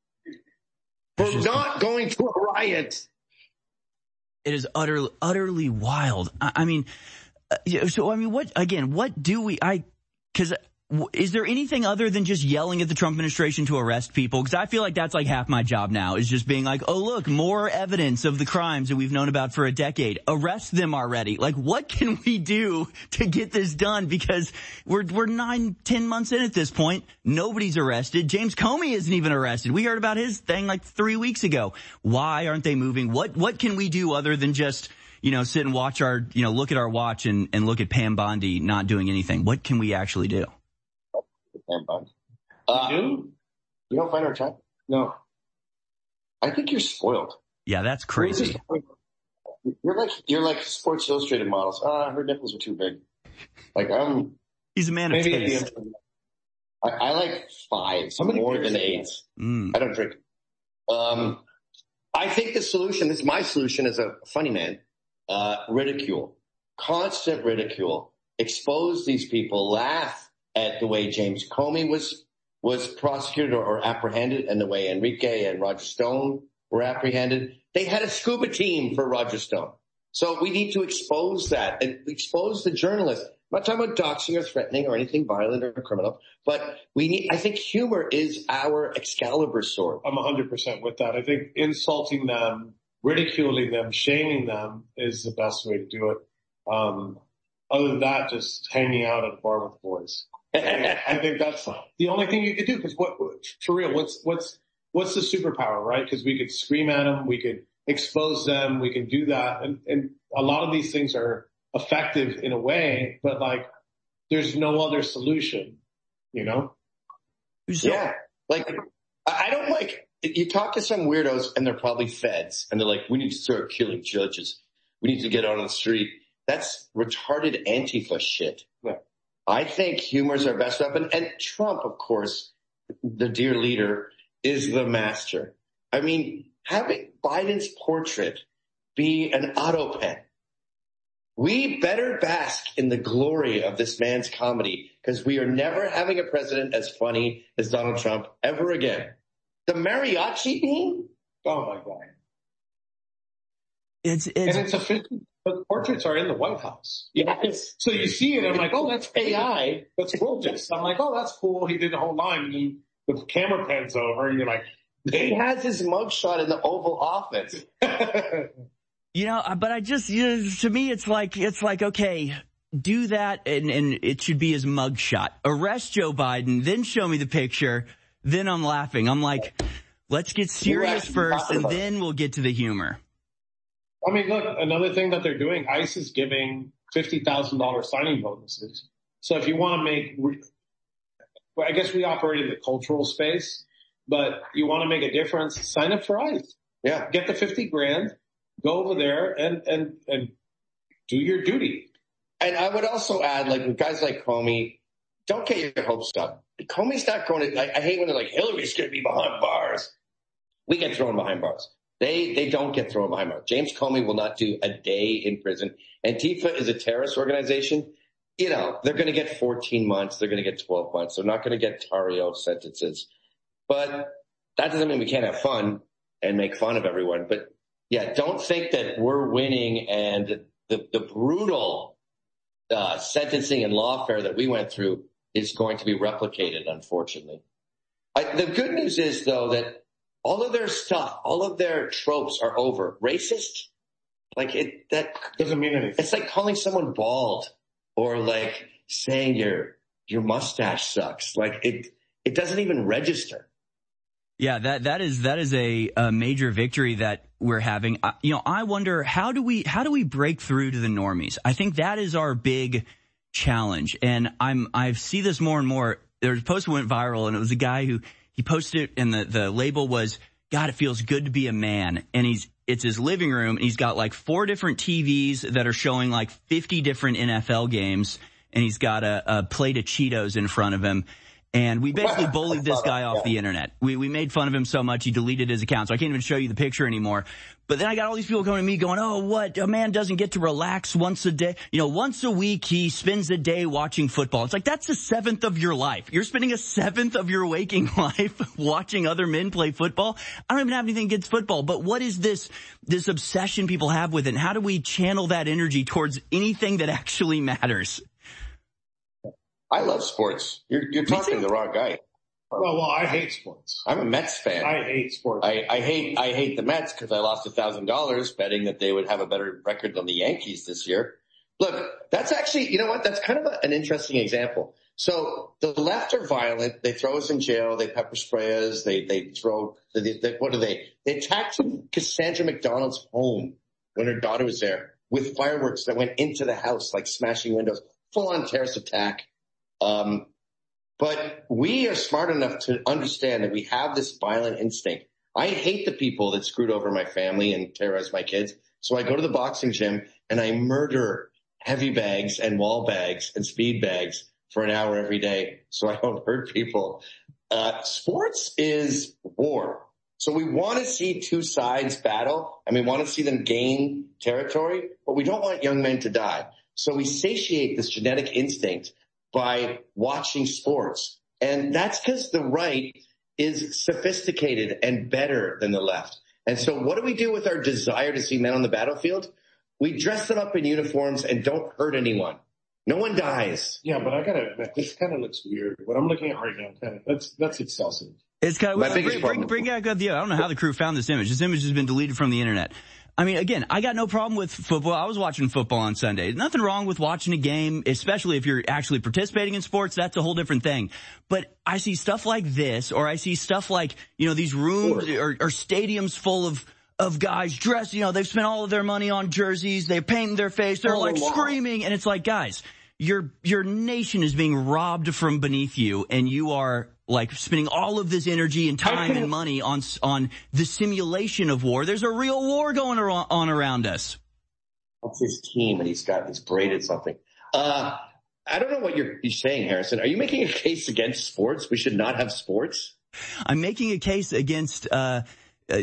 For not going to a riot. It is utterly, utterly wild. I, I mean, uh, so, I mean, what, again, what do we, I, cause w- is there anything other than just yelling at the Trump administration to arrest people? Cause I feel like that's like half my job now is just being like, oh, look, more evidence of the crimes that we've known about for a decade. Arrest them already. Like, what can we do to get this done? Because we're, we're nine, ten months in at this point. Nobody's arrested. James Comey isn't even arrested. We heard about his thing like three weeks ago. Why aren't they moving? What, what can we do other than just, you know, sit and watch our, you know, look at our watch and, and look at Pam Bondi not doing anything? What can we actually do? Pam Bondi. Uh, you do? You don't find her attractive? No. I think you're spoiled. Yeah, that's crazy. You're like you're like Sports Illustrated models. Ah, her nipples are too big. Like I'm. He's a man of taste. I, I like fives more than eights. Mm. I don't drink. Um, I think the solution. This is my solution as a funny man. Uh, ridicule, constant ridicule. Expose these people. Laugh at the way James Comey was was prosecuted or, or apprehended, and the way Enrique and Roger Stone were apprehended. They had a scuba team for Roger Stone. So we need to expose that and expose the journalists. I'm not talking about doxing or threatening or anything violent or criminal, but we need, I think humor is our Excalibur sword. I'm one hundred percent with that. I think insulting them, ridiculing them, shaming them is the best way to do it. Um, other than that, just hanging out at a bar with the boys. I think that's the only thing you could do. Because what, for real, what's what's what's the superpower, right? Because we could scream at them, we could expose them, we can do that, and and a lot of these things are effective in a way, but like there's no other solution, you know? Yeah, like I don't like. You talk to some weirdos, and they're probably feds, and they're like, "We need to start killing judges. We need to get out on the street." That's retarded Antifa shit. Yeah. I think humor is our best weapon. And Trump, of course, the dear leader, is the master. I mean, having Biden's portrait be an auto pen. We better bask in the glory of this man's comedy because we are never having a president as funny as Donald Trump ever again. The mariachi beam? Oh, my God. It's, it's, and it's official. The portraits are in the White House. Yes. So you see it, I'm like, oh, that's A I. That's gorgeous. I'm like, oh, that's cool. He did the whole line. And then the camera pans over and you're like, he has his mugshot in the Oval Office. You know, but I just, you know, to me, it's like, it's like, okay, do that and, and it should be his mugshot. Arrest Joe Biden, then show me the picture. Then I'm laughing. I'm like, let's get serious first and then we'll get to the humor. I mean, look, another thing that they're doing, ICE is giving fifty thousand dollars signing bonuses. So if you want to make, well, I guess we operate in the cultural space, but you want to make a difference, sign up for ICE. Yeah. Get the fifty grand, go over there and, and, and do your duty. And I would also add, like, with guys like Comey, don't get your hopes up. Comey's not going to, I, I hate when they're like, Hillary's going to be behind bars. We get thrown behind bars. They, they don't get thrown behind bars. James Comey will not do a day in prison. Antifa is a terrorist organization. You know, they're going to get fourteen months. They're going to get twelve months. They're not going to get Tario sentences. But that doesn't mean we can't have fun and make fun of everyone. But yeah, don't think that we're winning and the, the brutal, uh, sentencing and lawfare that we went through is going to be replicated, unfortunately. I, the good news is, though, that all of their stuff, all of their tropes are over. Racist? Like it, that doesn't mean anything. It's like calling someone bald or like saying your, your mustache sucks. Like it, it doesn't even register. Yeah, that, that is, that is a, a major victory that we're having. Uh, you know, I wonder how do we, how do we break through to the normies? I think that is our big challenge. And I'm, I see this more and more. There was a post that went viral and it was a guy who, he posted it and the, the label was, God, it feels good to be a man. And he's, it's his living room and he's got like four different T Vs that are showing like fifty different N F L games. And he's got a, a plate of Cheetos in front of him. And we basically bullied this guy off the internet. We, we made fun of him so much he deleted his account. So I can't even show you the picture anymore. But then I got all these people coming to me going, oh, what? A man doesn't get to relax once a day. You know, once a week he spends a day watching football. It's like, that's a seventh of your life. You're spending a seventh of your waking life watching other men play football. I don't even have anything against football, but what is this, this obsession people have with it? And how do we channel that energy towards anything that actually matters? I love sports. You're, you're talking to the wrong guy. Well, well, I hate sports. I'm a Mets fan. I hate sports. I, I hate, I hate the Mets because I lost a thousand dollars betting that they would have a better record than the Yankees this year. Look, that's actually, you know what? That's kind of a, an interesting example. So the left are violent. They throw us in jail. They pepper spray us. They, they throw, they, they, what do they? They attacked Cassandra McDonald's home when her daughter was there with fireworks that went into the house, like smashing windows, full on terrorist attack. Um, but we are smart enough to understand that we have this violent instinct. I hate the people that screwed over my family and terrorized my kids. So I go to the boxing gym and I murder heavy bags and wall bags and speed bags for an hour every day so I don't hurt people. Uh, sports is war. So we want to see two sides battle, and we want to see them gain territory, but we don't want young men to die. So we satiate this genetic instinct by watching sports. And that's because the right is sophisticated and better than the left. And so what do we do with our desire to see men on the battlefield? We dress them up in uniforms and don't hurt anyone. No one dies. Yeah, but I gotta admit, this kind of looks weird. What I'm looking at right now, kind of, that's, that's excessive. It's kind of, My well, biggest bring, problem. bring, bring back the, I don't know how the crew found this image. This image has been deleted from the internet. I mean, again, I got no problem with football. I was watching football on Sunday. Nothing wrong with watching a game, especially if you're actually participating in sports. That's a whole different thing. But I see stuff like this, or I see stuff like, you know, these rooms or, or stadiums full of, of guys dressed, you know, they've spent all of their money on jerseys. They're painting their face. They're Oh, like wow. screaming. And it's like, guys, your, your nation is being robbed from beneath you, and you are like spending all of this energy and time and money on, on the simulation of war. There's a real war going on around us. That's his team, and he's got, he's braided something. Uh, I don't know what you're, you're saying, Harrison. Are you making a case against sports? We should not have sports? I'm making a case against, uh, Uh,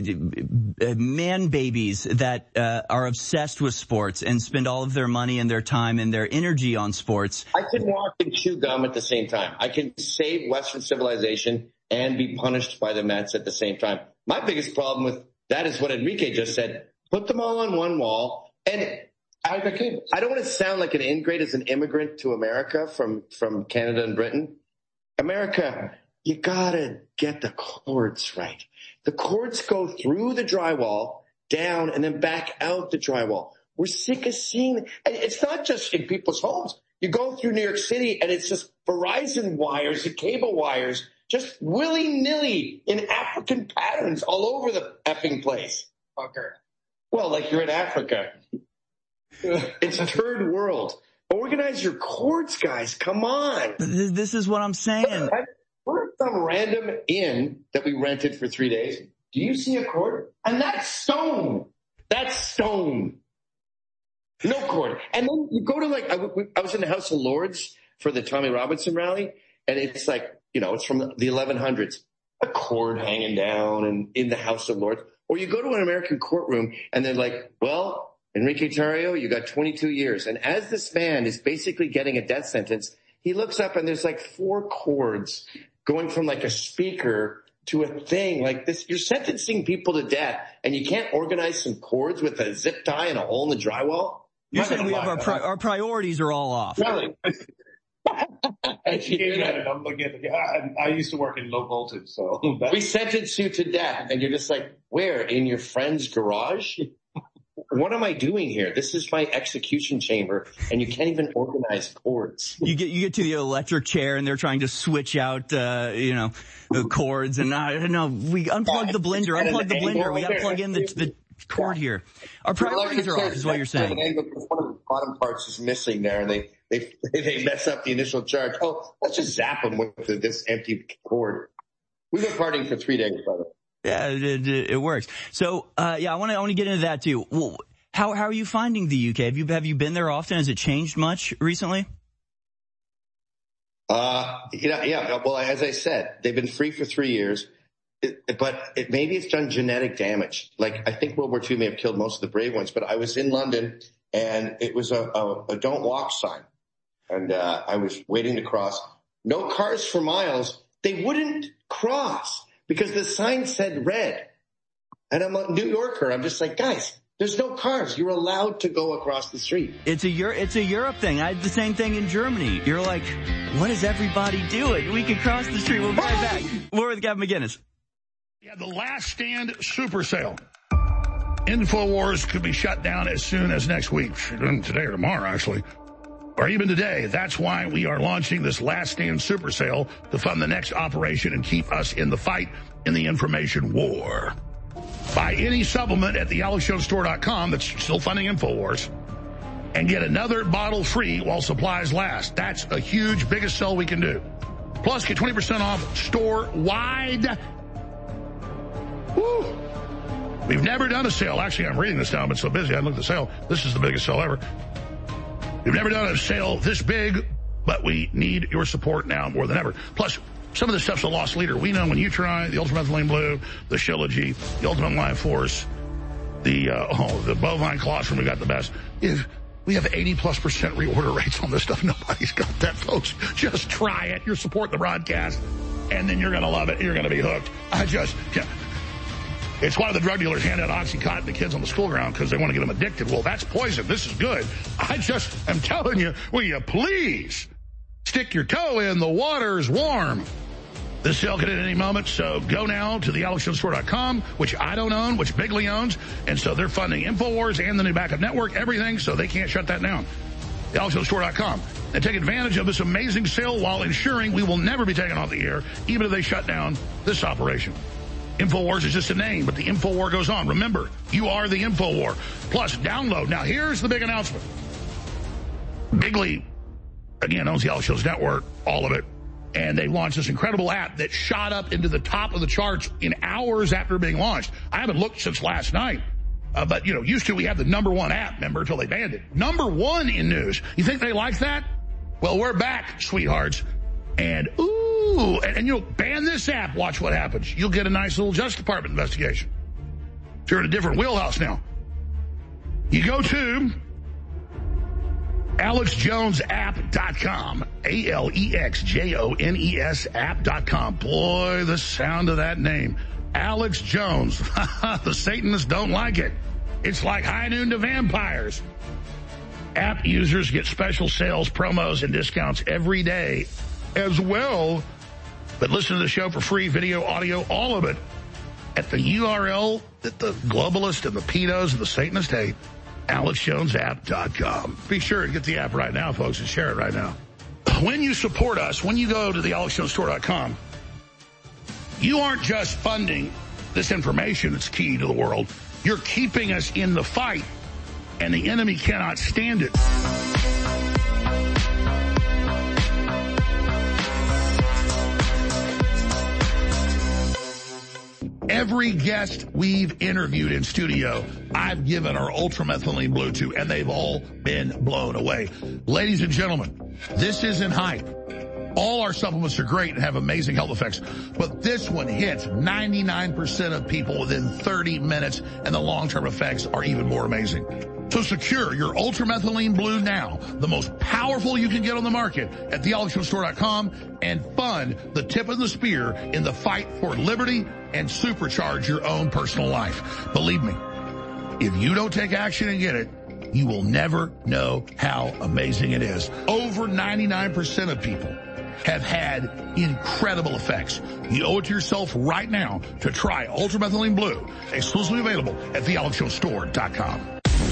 man babies that uh, are obsessed with sports and spend all of their money and their time and their energy on sports. I can walk and chew gum at the same time. I can save Western civilization and be punished by the Mets at the same time. My biggest problem with that is what Enrique just said. Put them all on one wall. And I, I don't want to sound like an ingrate as an immigrant to America from, from Canada and Britain. America, you gotta get the cords right. The cords go through the drywall, down, and then back out the drywall. We're sick of seeing it. And it's not just in people's homes. You go through New York City, and it's just Verizon wires and cable wires, just willy-nilly in African patterns all over the effing place. Fucker. Well, like you're in Africa. It's a third world. Organize your cords, guys. Come on. This is what I'm saying. We're at some random inn that we rented for three days. Do you see a cord? And that's stone. That's stone. No cord. And then you go to like, I, I was in the House of Lords for the Tommy Robinson rally, and it's like, you know, it's from the eleven hundreds. A cord hanging down and in the House of Lords. Or you go to an American courtroom and they're like, well, Enrique Tarrio, you got twenty-two years. And as this man is basically getting a death sentence, he looks up and there's like four cords going from like a speaker to a thing like this. You're sentencing people to death, and you can't organize some cords with a zip tie and a hole in the drywall? You're saying we have our, pri- our priorities are all off. Really? And she gave that, and I'm looking at the, I, I used to work in low voltage, so. We sentence you to death, and you're just like, where? In your friend's garage? What am I doing here? This is my execution chamber, and you can't even organize cords. You get you get to the electric chair, and they're trying to switch out, uh, you know, the cords. And I don't know. We unplug the blender. Unplug the blender. We got to plug in the the cord here. Our priorities are off, is what you're saying. One of the bottom parts is missing there, and they they they mess up the initial charge. Oh, let's just zap them with this empty cord. We've been partying for three days, by the way. Yeah, it, it, it works. So, uh, yeah, I want to, I want to get into that too. Well, how, how are you finding the U K? Have you, have you been there often? Has it changed much recently? Uh, you know, yeah, well, as I said, they've been free for three years, it, but it, maybe it's done genetic damage. Like, I think World War Two may have killed most of the brave ones, but I was in London and it was a, a, a don't walk sign. And, uh, I was waiting to cross. No cars for miles. They wouldn't cross, because the sign said red. And I'm a New Yorker. I'm just like, guys, there's no cars. You're allowed to go across the street. It's a Euro- it's a Europe thing. I had the same thing in Germany. You're like, what is everybody doing? We can cross the street. We'll be right back. More with Gavin McInnes. Yeah, the last stand super sale. InfoWars could be shut down as soon as next week. Today or tomorrow, actually. Or even today. That's why we are launching this last stand super sale to fund the next operation and keep us in the fight in the information war. Buy any supplement at the alex jones store dot com that's still funding InfoWars and get another bottle free while supplies last. That's a huge, biggest sell we can do. Plus, get twenty percent off store-wide. Woo! We've never done a sale. Actually, I'm reading this now. I've been so busy. I looked at the sale. This is the biggest sale ever. We've never done a sale this big, but we need your support now more than ever. Plus, some of this stuff's a lost leader. We know when you try the Ultra Methylene Blue, the Shilajit, the Ultimate Life Force, the, uh, oh, the bovine colostrum, we got the best. If we have eighty plus percent reorder rates on this stuff. Nobody's got that, folks. Just try it. You're supporting the broadcast, and then you're going to love it. You're going to be hooked. I just, yeah. It's why the drug dealers hand out Oxycontin to kids on the school ground because they want to get them addicted. Well, that's poison. This is good. I just am telling you, will you please stick your toe in? The water's warm. This sale could end at any moment, so go now to the alex jones store dot com, which I don't own, which Bigley owns, and so they're funding InfoWars and the new backup network, everything, so they can't shut that down. the alex jones store dot com. And take advantage of this amazing sale while ensuring we will never be taken off the air, even if they shut down this operation. InfoWars is just a name, but the InfoWar goes on. Remember, you are the InfoWar. Plus, download. Now, here's the big announcement. Bigley, again, owns the Alex Jones Network, all of it. And they launched this incredible app that shot up into the top of the charts in hours after being launched. I haven't looked since last night. Uh, but, you know, used to we had the number one app, remember, until they banned it. Number one in news. You think they like that? Well, we're back, sweethearts. And, ooh, and, and you'll ban this app. Watch what happens. You'll get a nice little Justice Department investigation. So you're in a different wheelhouse now. You go to alex jones app dot com, A L E X J O N E S app dot com. Boy, the sound of that name. Alex Jones. The Satanists don't like it. It's like high noon to vampires. App users get special sales, promos, and discounts every day as well. But listen to the show for free, video, audio, all of it at the U R L that the globalists and the pedos and the Satanists hate. alex jones app dot com. Be sure to get the app right now, folks, and share it right now. When you support us, when you go to the alex jones store dot com, you aren't just funding this information that's key to the world. You're keeping us in the fight, and the enemy cannot stand it. Every guest we've interviewed in studio, I've given our Ultramethylene Blue to, and they've all been blown away. Ladies and gentlemen, this isn't hype. All our supplements are great and have amazing health effects, but this one hits ninety-nine percent of people within thirty minutes, and the long-term effects are even more amazing. So secure your Ultramethylene Blue now, the most powerful you can get on the market, at the alex jones store dot com, and fund the tip of the spear in the fight for liberty and supercharge your own personal life. Believe me, if you don't take action and get it, you will never know how amazing it is. Over ninety-nine percent of people have had incredible effects. You owe it to yourself right now to try Ultramethylene Blue, exclusively available at the alex jones store dot com.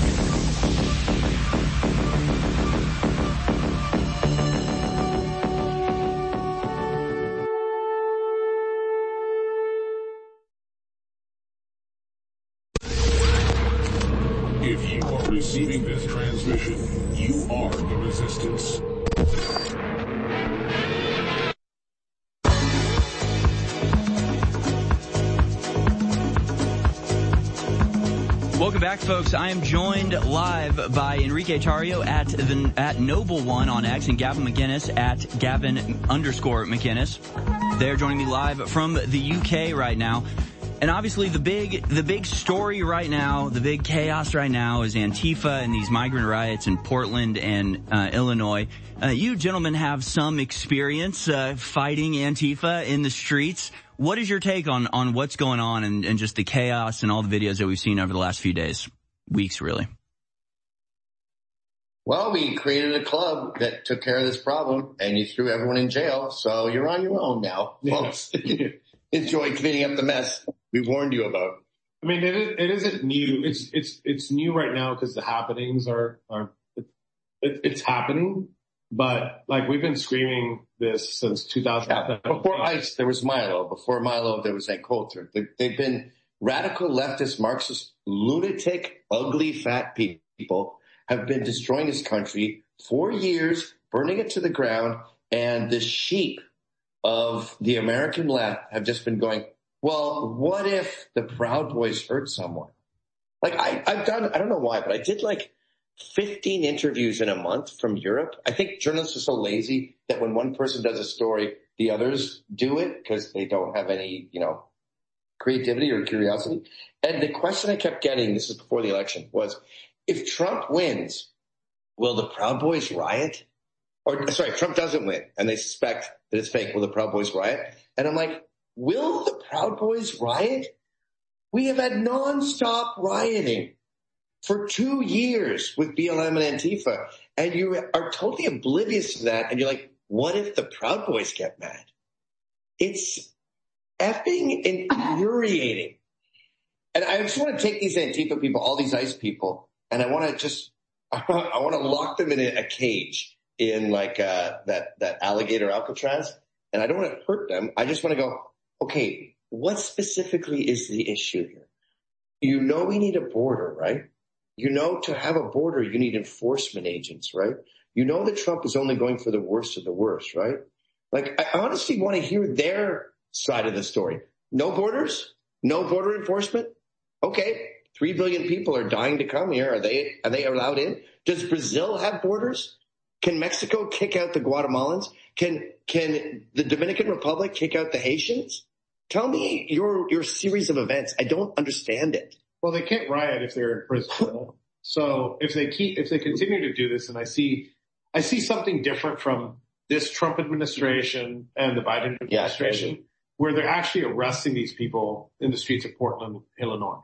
If you are receiving this transmission, you are the resistance. Welcome back, folks. I am joined live by Enrique Tarrio at the at Noble One on X and Gavin McInnes at Gavin underscore McInnes. They're joining me live from the U K right now. And obviously the big, the big story right now, the big chaos right now is Antifa and these migrant riots in Portland and uh, Illinois. Uh, you gentlemen have some experience uh, fighting Antifa in the streets. What is your take on, on what's going on and, and just the chaos and all the videos that we've seen over the last few days, weeks, really? Well, we created a club that took care of this problem, and you threw everyone in jail, so you're on your own now, folks. Enjoy cleaning up the mess we warned you about. I mean, it, is, it isn't new. It's it's it's new right now because the happenings are are it, it's happening. But like we've been screaming this since two thousand. Yeah, before ICE, there was Milo. Before Milo, there was Ed Coulter. They, they've been radical leftist, Marxist, lunatic, ugly, fat people have been destroying this country for years, burning it to the ground, and the sheep of the American left have just been going, well, what if the Proud Boys hurt someone? Like I, I've done, I don't know why, but I did like fifteen interviews in a month from Europe. I think journalists are so lazy that when one person does a story, the others do it because they don't have any, you know, creativity or curiosity. And the question I kept getting, this is before the election, was if Trump wins, will the Proud Boys riot? Or sorry, Trump doesn't win and they suspect that it's fake. Will the Proud Boys riot? And I'm like, will the Proud Boys riot? We have had nonstop rioting for two years with B L M and Antifa. And you are totally oblivious to that. And you're like, what if the Proud Boys get mad? It's effing infuriating. And I just want to take these Antifa people, all these ICE people, and I want to just, I want to lock them in a cage in like uh, that, that alligator Alcatraz. And I don't want to hurt them. I just want to go, okay, what specifically is the issue here? You know we need a border, right? You know to have a border, you need enforcement agents, right? You know that Trump is only going for the worst of the worst, right? Like, I honestly want to hear their side of the story. No borders? No border enforcement? Okay, three billion people are dying to come here. Are they, are they allowed in? Does Brazil have borders? Can Mexico kick out the Guatemalans? Can, can the Dominican Republic kick out the Haitians? Tell me your, your series of events. I don't understand it. Well, they can't riot if they're in prison. So if they keep, if they continue to do this, and I see, I see something different from this Trump administration and the Biden administration, yeah, where they're actually arresting these people in the streets of Portland, Illinois.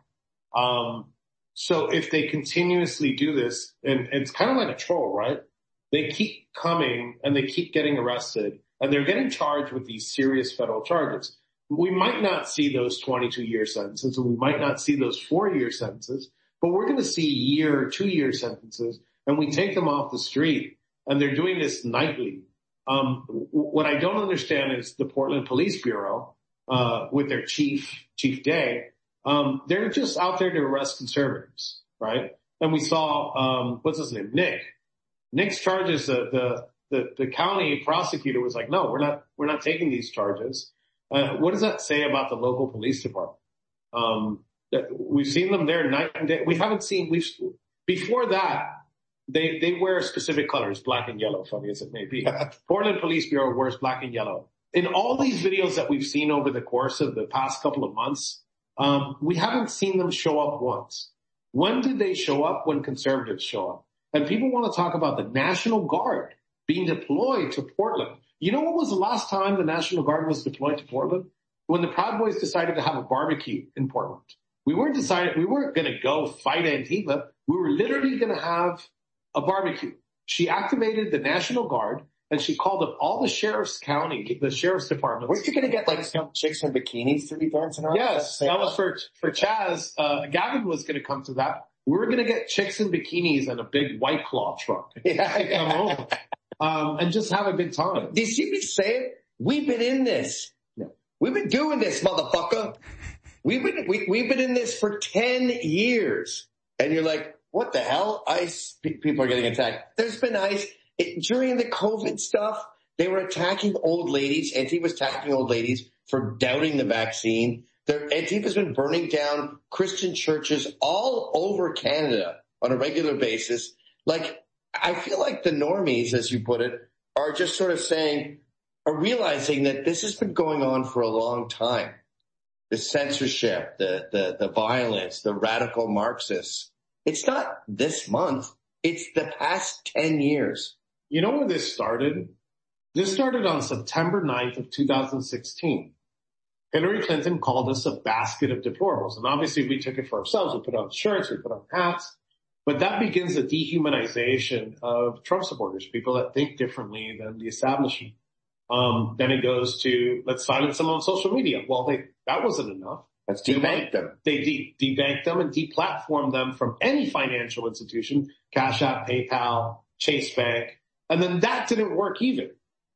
Um, so if they continuously do this, and it's kind of like a troll, right? They keep coming and they keep getting arrested and they're getting charged with these serious federal charges. We might not see those twenty-two year sentences and we might not see those four year sentences, but we're going to see year, two year sentences, and we take them off the street and they're doing this nightly. Um, what I don't understand is the Portland Police Bureau, uh, with their chief, Chief Day, um, they're just out there to arrest conservatives, right? And we saw, um, what's his name? Nick. Nick's charges, the, the, the, the county prosecutor was like, no, we're not, we're not taking these charges. Uh, what does that say about the local police department? Um, we've seen them there night and day. We haven't seen, we've, before that, they, they wear specific colors, black and yellow, funny as it may be. Portland Police Bureau wears black and yellow. In all these videos that we've seen over the course of the past couple of months, um, we haven't seen them show up once. When did they show up? When conservatives show up. And people want to talk about the National Guard being deployed to Portland. You know what was the last time the National Guard was deployed to Portland? When the Proud Boys decided to have a barbecue in Portland. We weren't decided, we weren't going to go fight Antifa. We were literally going to have a barbecue. She activated the National Guard and she called up all the sheriff's county, the sheriff's departments. Weren't you going to get like some chicks in bikinis to be dancing around? Yes, that was for, for Chaz. Uh, Gavin was going to come to that. We were going to get chicks in bikinis and a big White Claw truck. Yeah, yeah. Come over. Um, and just have a good time. Do you see me saying? We've been in this. Yeah. We've been doing this, motherfucker. We've been, we, we've been in this for ten years. And you're like, what the hell? ICE, people are getting attacked. There's been ICE. It, during the COVID stuff, they were attacking old ladies. Antifa was attacking old ladies for doubting the vaccine. Their, Antifa's been burning down Christian churches all over Canada on a regular basis. Like, I feel like the normies, as you put it, are just sort of saying, are realizing that this has been going on for a long time. The censorship, the, the, the violence, the radical Marxists. It's not this month. It's the past ten years. You know where this started? This started on September ninth of two thousand sixteen. Hillary Clinton called us a basket of deplorables. And obviously we took it for ourselves. We put on shirts, we put on hats. But that begins the dehumanization of Trump supporters, people that think differently than the establishment. Um, then it goes to, let's silence them on social media. Well, they, that wasn't enough. Let's debank them. They de- debanked them and deplatformed them from any financial institution, Cash App, PayPal, Chase Bank. And then that didn't work either.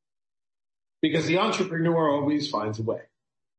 Because the entrepreneur always finds a way.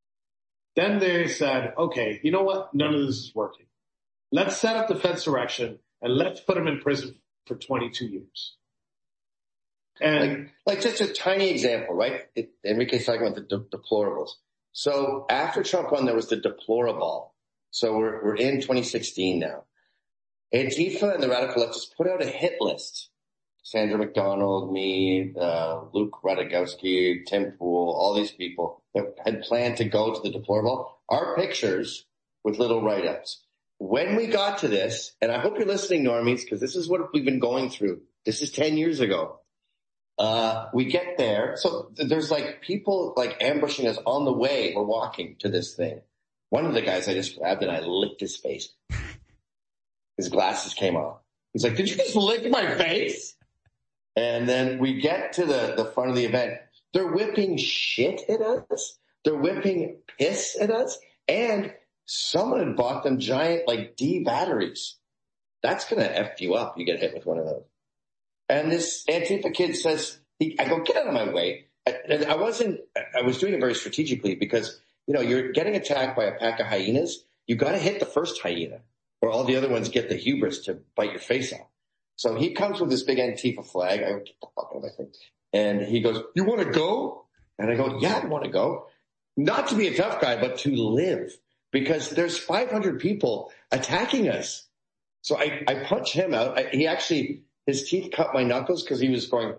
Then they said, okay, you know what? None of this is working. Let's set up the Fedsurrection and let's put him in prison for twenty-two years. And like, like just a tiny example, right? It, Enrique's talking about the de- deplorables. So after Trump won, there was the deplorable. So we're, we're in twenty sixteen now. Antifa and the radical leftists put out a hit list. Sandra McDonald, me, uh, Luke Radagowski, Tim Pool, all these people that had planned to go to the deplorable. Our pictures with little write-ups. When we got to this, and I hope you're listening, normies, because this is what we've been going through. This is ten years ago. Uh, we get there. So there's like people like ambushing us on the way. We're walking to this thing. One of the guys I just grabbed and I licked his face. His glasses came off. He's like, did you just lick my face? And then we get to the, the front of the event. They're whipping shit at us. They're whipping piss at us. And someone had bought them giant, like, D batteries. That's going to F you up. You get hit with one of those. And this Antifa kid says, he, I go, get out of my way. I, and I wasn't, I was doing it very strategically because, you know, you're getting attacked by a pack of hyenas. You got to hit the first hyena or all the other ones get the hubris to bite your face off. So he comes with this big Antifa flag. I go, get the fuck out of my thing. And he goes, you want to go? And I go, yeah, I want to go. Not to be a tough guy, but to live. Because there's five hundred people attacking us. So I, I punch him out. I, he actually, his teeth cut my knuckles because he was going,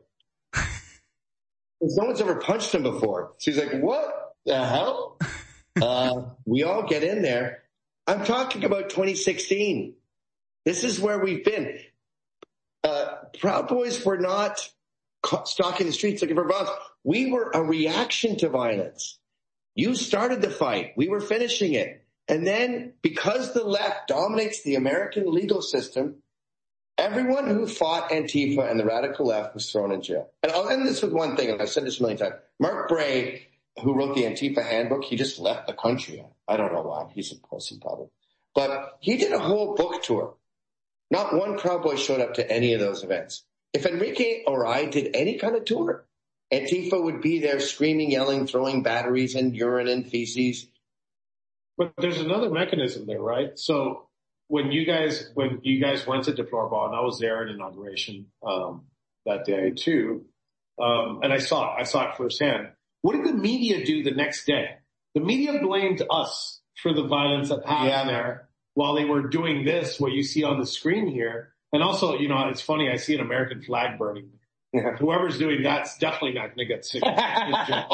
no one's ever punched him before. So he's like, what the hell? uh, we all get in there. I'm talking about twenty sixteen. This is where we've been. Uh, Proud Boys were not stalking the streets looking for violence. We were a reaction to violence. You started the fight. We were finishing it. And then because the left dominates the American legal system, everyone who fought Antifa and the radical left was thrown in jail. And I'll end this with one thing, and I've said this a million times. Mark Bray, who wrote the Antifa handbook, he just left the country. I don't know why. He's a pussy probably. But he did a whole book tour. Not one Proud Boy showed up to any of those events. If Enrique or I did any kind of tour, Antifa would be there screaming, yelling, throwing batteries and urine and feces. But there's another mechanism there, right? So when you guys, when you guys went to Deplorable, and I was there at inauguration, um, that day too, um, and I saw it, I saw it firsthand. What did the media do the next day? The media blamed us for the violence that happened yeah. there while they were doing this, what you see on the screen here. And also, you know, it's funny, I see an American flag burning. Yeah. Whoever's doing that's definitely not going to get sick. Yeah,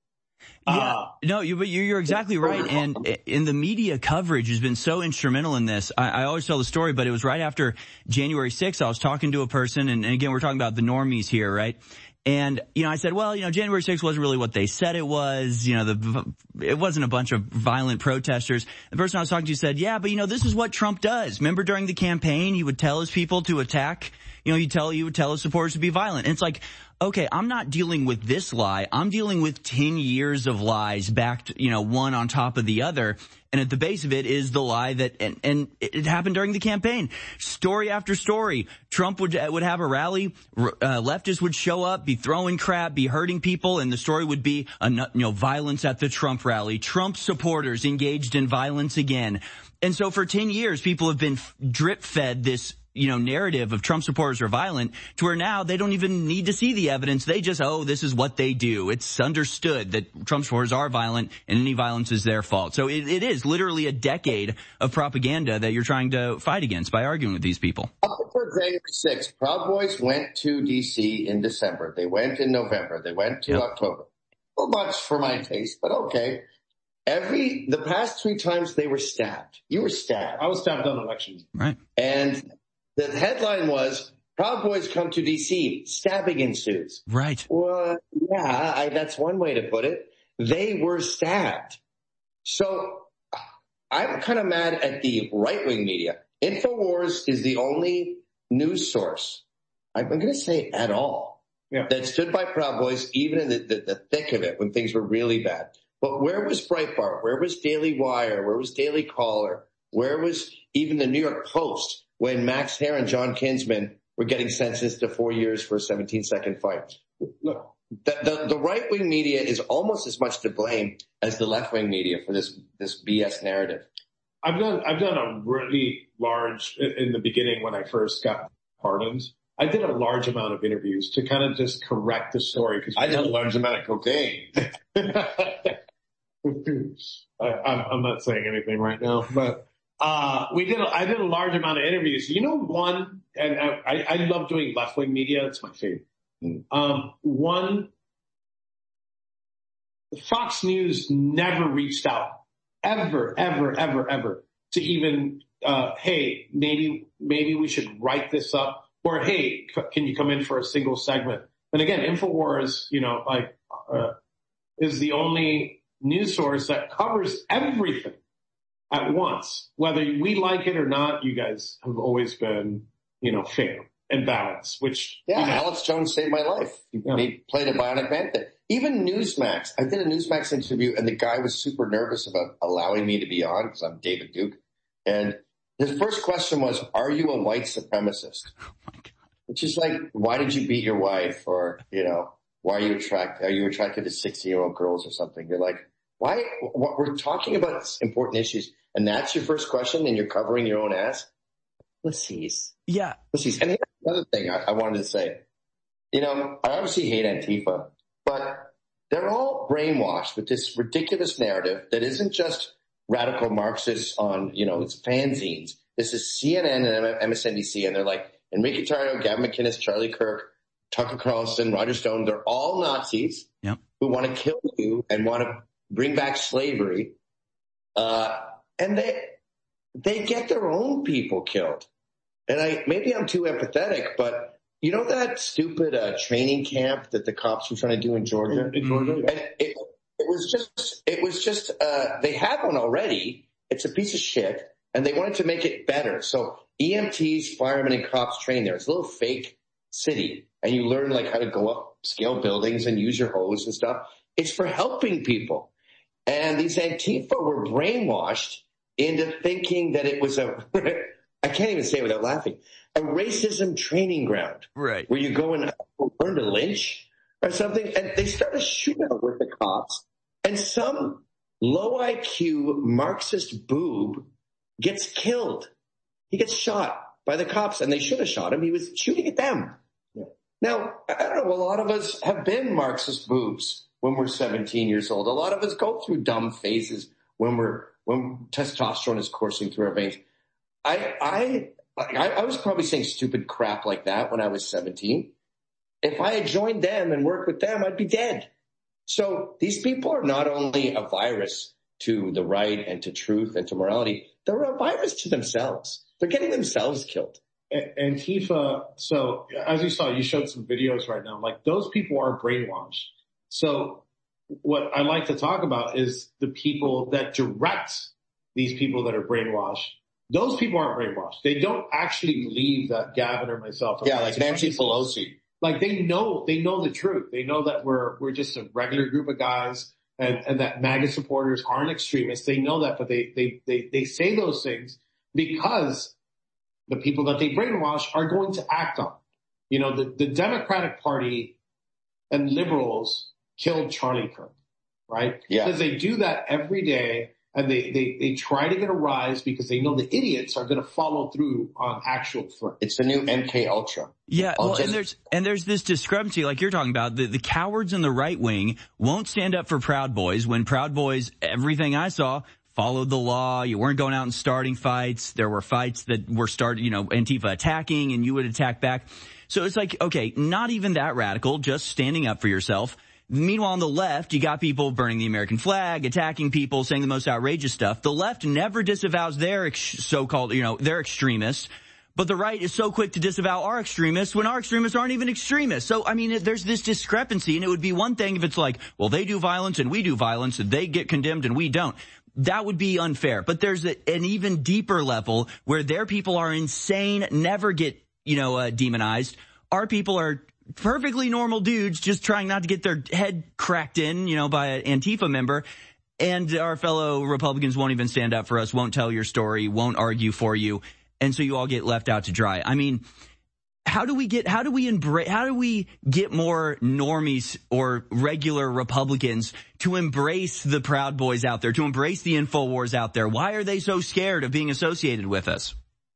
uh, no, you, but you're exactly right. And in the media coverage has been so instrumental in this. I, I always tell the story, but it was right after January sixth. I was talking to a person, and, and again, we're talking about the normies here, right? And, you know, I said, well, you know, January sixth wasn't really what they said it was. You know, the, it wasn't a bunch of violent protesters. The person I was talking to said, yeah, but you know, this is what Trump does. Remember during the campaign, he would tell his people to attack, you know, he'd tell, he would tell his supporters to be violent. And it's like, okay, I'm not dealing with this lie. I'm dealing with ten years of lies backed, you know, one on top of the other. And at the base of it is the lie that, and, and it happened during the campaign. Story after story. Trump would, would have a rally. Uh, leftists would show up, be throwing crap, be hurting people. And the story would be, a, you know, violence at the Trump rally. Trump supporters engaged in violence again. And so for ten years, people have been drip fed this, you know, narrative of Trump supporters are violent to where now they don't even need to see the evidence. They just, oh, this is what they do. It's understood that Trump supporters are violent and any violence is their fault. So it, it is literally a decade of propaganda that you're trying to fight against by arguing with these people. Up until January sixth, Proud Boys went to D C in December. They went in November. They went to yep. October. Well, much for my taste, but okay. Every, the past three times they were stabbed. You were stabbed. I was stabbed on election. Right. And the headline was, Proud Boys come to D C, stabbing ensues. Right. Well, yeah, I, that's one way to put it. They were stabbed. So I'm kind of mad at the right-wing media. InfoWars is the only news source, I'm going to say at all, yeah. that stood by Proud Boys, even in the, the, the thick of it when things were really bad. But where was Breitbart? Where was Daily Wire? Where was Daily Caller? Where was even the New York Post when Max Hare and John Kinsman were getting sentenced to four years for a seventeen second fight? Look, the, the, the right-wing media is almost as much to blame as the left-wing media for this, this B S narrative. I've done, I've done a really large, in the beginning when I first got pardoned, I did a large amount of interviews to kind of just correct the story. Cause I did a large amount of cocaine. I, I'm, I'm not saying anything right now, but uh, we did. I did a large amount of interviews. You know, one, and I, I love doing left wing media. It's my favorite. Um, one, Fox News never reached out, ever, ever, ever, ever, to even, uh, hey, maybe, maybe we should write this up, or hey, c- can you come in for a single segment? And again, InfoWars, you know, like, uh, is the only news source that covers everything at once. Whether we like it or not, you guys have always been, you know, fair and balanced, which. Yeah, you know, Alex Jones saved my life. He, yeah. he played a bionic man thing. Even Newsmax. I did a Newsmax interview and the guy was super nervous about allowing me to be on because I'm David Duke. And his first question was, are you a white supremacist? Oh my God. Which is like, why did you beat your wife? Or, you know, why are you attracted? Are you attracted to sixteen year old girls or something? You're like, why? What, we're talking about important issues. And that's your first question and you're covering your own ass? Pussies. Yeah. Pussies. And here's another thing I, I wanted to say. You know, I obviously hate Antifa, but they're all brainwashed with this ridiculous narrative that isn't just radical Marxists on, you know, it's fanzines. This is C N N and M S N B C, and they're like Enrique Tarrio, Gavin McInnes, Charlie Kirk, Tucker Carlson, Roger Stone. They're all Nazis yep. who want to kill you and want to bring back slavery. Uh, and they, they get their own people killed. And I, maybe I'm too empathetic, but you know that stupid uh, training camp that the cops were trying to do in Georgia? In Georgia, yeah. And it, it was just, it was just, uh, they had one already. It's a piece of shit and they wanted to make it better. So E M Ts, firemen and cops train there. It's a little fake city and you learn like how to go up scale buildings and use your hose and stuff. It's for helping people. And these Antifa were brainwashed into thinking that it was a, I can't even say it without laughing, a racism training ground. Right. Where you go and learn to lynch or something. And they start a shootout with the cops. And some low I Q Marxist boob gets killed. He gets shot by the cops and they should have shot him. He was shooting at them. Yeah. Now, I don't know, a lot of us have been Marxist boobs when we're seventeen years old. A lot of us go through dumb phases when we're, when testosterone is coursing through our veins. I, I, I, I was probably saying stupid crap like that when I was seventeen. If I had joined them and worked with them, I'd be dead. So these people are not only a virus to the right and to truth and to morality, they're a virus to themselves. They're getting themselves killed. Antifa, so as you saw, you showed some videos right now, like those people are brainwashed. So what I like to talk about is the people that direct these people that are brainwashed. Those people aren't brainwashed. They don't actually believe that Gavin or myself. Yeah, like Nancy Pelosi. Like they know, they know the truth. They know that we're, we're just a regular group of guys and, and that MAGA supporters aren't extremists. They know that, but they, they, they, they say those things because the people that they brainwash are going to act on. You know, the, the Democratic Party and liberals killed Charlie Kirk, right? Yeah. Because they do that every day. And they, they, they try to get a rise because they know the idiots are going to follow through on actual threat. It's the new M K Ultra. Yeah, well, just... and there's and there's this discrepancy, like you're talking about. The, the cowards in the right wing won't stand up for Proud Boys when Proud Boys, everything I saw, followed the law. You weren't going out and starting fights. There were fights that were started, you know, Antifa attacking, and you would attack back. So it's like, okay, not even that radical, just standing up for yourself. Meanwhile, on the left, you got people burning the American flag, attacking people, saying the most outrageous stuff. The left never disavows their ex- so-called, you know, their extremists. But the right is so quick to disavow our extremists when our extremists aren't even extremists. So, I mean, there's this discrepancy, and it would be one thing if it's like, well, they do violence and we do violence, and they get condemned and we don't. That would be unfair. But there's a, an even deeper level where their people are insane, never get, you know, uh, demonized. Our people are perfectly normal dudes just trying not to get their head cracked in, you know, by an Antifa member. And our fellow Republicans won't even stand up for us, won't tell your story, won't argue for you. And so you all get left out to dry. I mean, how do we get, how do we embrace, how do we get more normies or regular Republicans to embrace the Proud Boys out there, to embrace the InfoWars out there? Why are they so scared of being associated with us?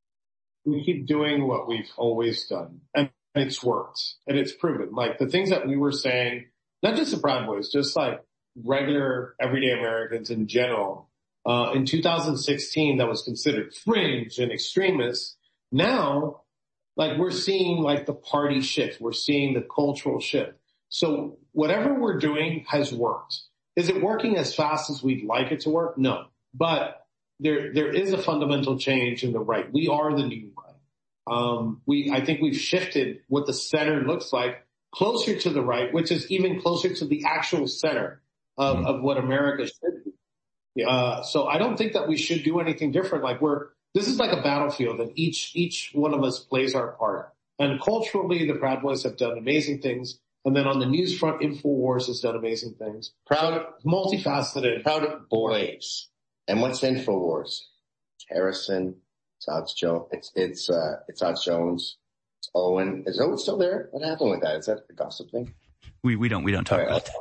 We keep doing what we've always done. And it's worked and it's proven. Like the things that we were saying, not just the Proud Boys, just like regular, everyday Americans in general. Uh, in two thousand sixteen, that was considered fringe and extremist. Now, like we're seeing like the party shift. We're seeing the cultural shift. So whatever we're doing has worked. Is it working as fast as we'd like it to work? No. But there, there is a fundamental change in the right. We are the new right. Um, we, I think we've shifted what the center looks like closer to the right, which is even closer to the actual center of, mm-hmm. of what America should be. Uh, so I don't think that we should do anything different. Like we're, this is like a battlefield and each, each one of us plays our part. And culturally, the Proud Boys have done amazing things. And then on the news front, InfoWars has done amazing things. Proud, multifaceted. Proud Boys. And what's InfoWars? It's Harrison. It's Alex Jones. It's, it's, uh, it's Alex Jones. It's Owen. Is Owen still there? What happened with that? Is that the gossip thing? We, we don't, we don't talk right, about that.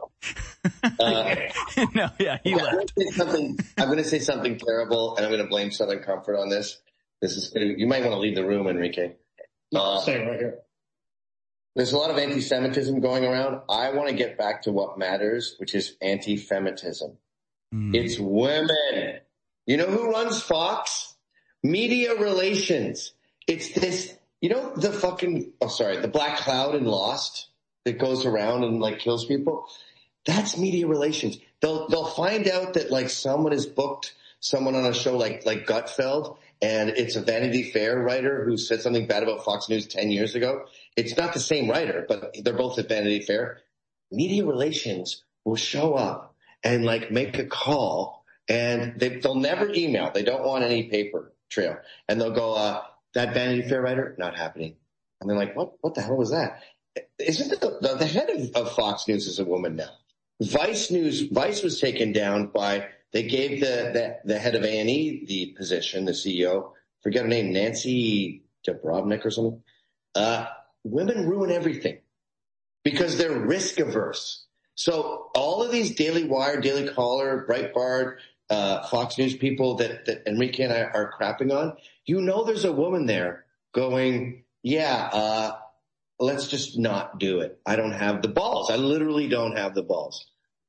Uh, no, yeah, he I'm left. Gonna say something, I'm going to say something terrible, and I'm going to blame Southern Comfort on this. This is gonna, you might want to leave the room, Enrique. No, uh, stay right here. There's a lot of anti-Semitism going around. I want to get back to what matters, which is anti-Femitism. Mm. It's women. You know who runs Fox? Media relations. It's this, you know, the fucking, oh, sorry, the black cloud in Lost that goes around and like kills people. That's media relations. They'll, they'll find out that like someone has booked someone on a show like, like Gutfeld, and it's a Vanity Fair writer who said something bad about Fox News ten years ago. It's not the same writer, but they're both at Vanity Fair. Media relations will show up and like make a call, and they, they'll never email. They don't want any paper trail. And they'll go, uh, that Vanity Fair writer, not happening. And they're like, what, what the hell was that? Isn't the, the, the head of, of Fox News is a woman now? Vice News, Vice was taken down by, they gave the, the, the head of A and E the position, the C E O, forget her name, Nancy Dubrovnik or something. Uh, women ruin everything because they're risk averse. So all of these Daily Wire, Daily Caller, Breitbart, uh, Fox News people that, that Enrique and I are crapping on, you know there's a woman there going, yeah, uh, let's just not do it. I don't have the balls. I literally don't have the balls.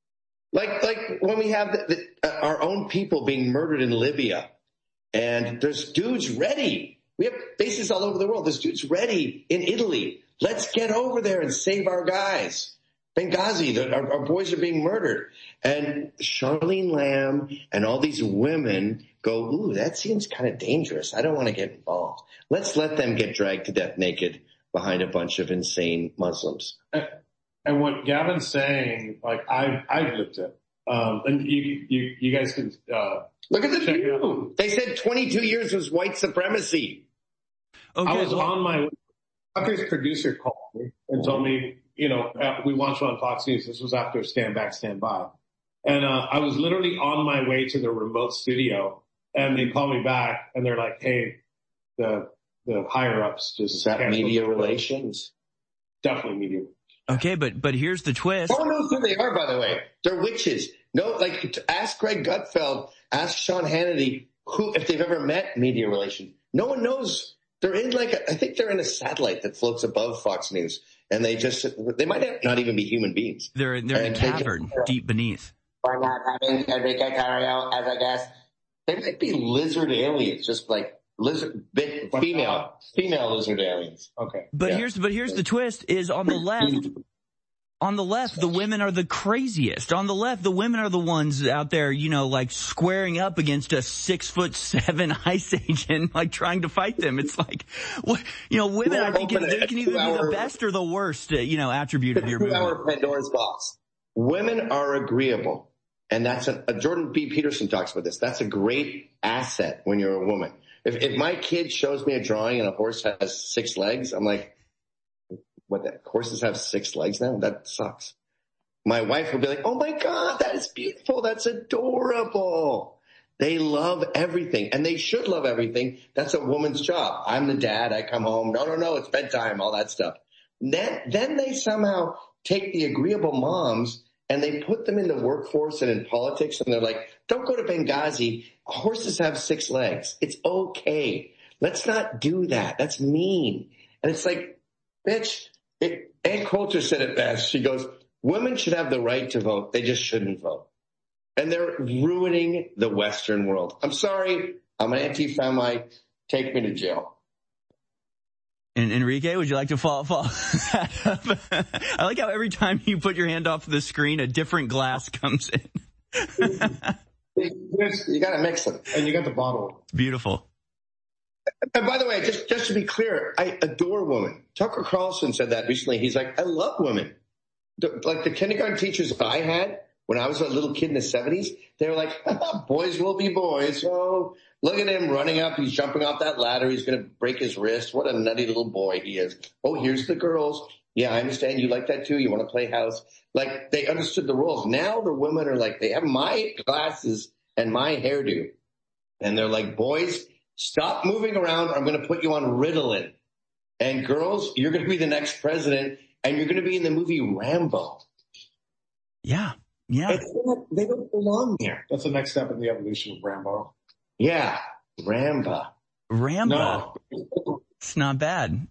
Like, like when we have the, the, uh, our own people being murdered in Libya, and there's dudes ready. We have bases all over the world. There's dudes ready in Italy. Let's get over there and save our guys. Benghazi, the, our, our boys are being murdered. And Charlene Lamb and all these women go, ooh, that seems kind of dangerous. I don't want to get involved. Let's let them get dragged to death naked behind a bunch of insane Muslims. And what Gavin's saying, like I've, I've lived it. Um, and you, you, you guys can, uh, look at the view. They said twenty-two years was white supremacy. Okay, I was well, on my, Tucker's producer called me and told me, you know, we want you on Fox News. This was after Stand Back, Stand By. And, uh, I was literally on my way to the remote studio, and they called me back and they're like, hey, the, the higher ups just. Is that media relations? Definitely media. Okay, but but here's the twist. No one knows who they are, by the way. They're witches. No, like, ask Greg Gutfeld, ask Sean Hannity, who, if they've ever met media relations. No one knows. They're in like, a, I think they're in a satellite that floats above Fox News, and they just, they might not even be human beings. They're they're in a cavern just, deep beneath. Why not having Enrique Carrillo as a guest? They might be lizard aliens, just like lizard, bit, female, female lizard aliens. Okay. But yeah. here's, but here's the twist is on the left, on the left, the women are the craziest. On the left, the women are the ones out there, you know, like squaring up against a six foot seven ICE agent, like trying to fight them. It's like, what, you know, women, I think can, they can either be the best or the worst, uh, you know, attribute of your movement. Two-hour Pandora's box. Women are agreeable. And that's a, a Jordan B. Peterson talks about this. That's a great asset when you're a woman. If, if my kid shows me a drawing and a horse has six legs, I'm like, what, that horses have six legs now? That sucks. My wife will be like, oh my God, that is beautiful. That's adorable. They love everything, and they should love everything. That's a woman's job. I'm the dad. I come home. No, no, no, it's bedtime, all that stuff. Then, then they somehow take the agreeable moms and they put them in the workforce and in politics, and they're like, don't go to Benghazi. Horses have six legs. It's okay. Let's not do that. That's mean. And it's like, bitch, it, Ann Coulter said it best. She goes, Women should have the right to vote. They just shouldn't vote. And they're ruining the Western world. I'm sorry. I'm an anti-Femite. Take me to jail. And Enrique, would you like to follow, follow that up? I like how every time you put your hand off the screen, a different glass comes in. You got to mix them. And you got the bottle. Beautiful. And by the way, just, just to be clear, I adore women. Tucker Carlson said that recently. He's like, I love women. The, like the kindergarten teachers I had when I was a little kid in the seventies, they were like, boys will be boys. Oh, look at him running up. He's jumping off that ladder. He's going to break his wrist. What a nutty little boy he is. Oh, here's the girls. Yeah, I understand you like that too. You want to play house. Like they understood the rules. Now the women are like, they have my glasses and my hairdo. And they're like, boys, stop moving around or I'm going to put you on Ritalin. And girls, you're going to be the next president. And you're going to be in the movie Rambo. Yeah, yeah. Not, they don't belong there. That's the next step in the evolution of Rambo. Yeah, Rambo. Rambo. No. It's not bad.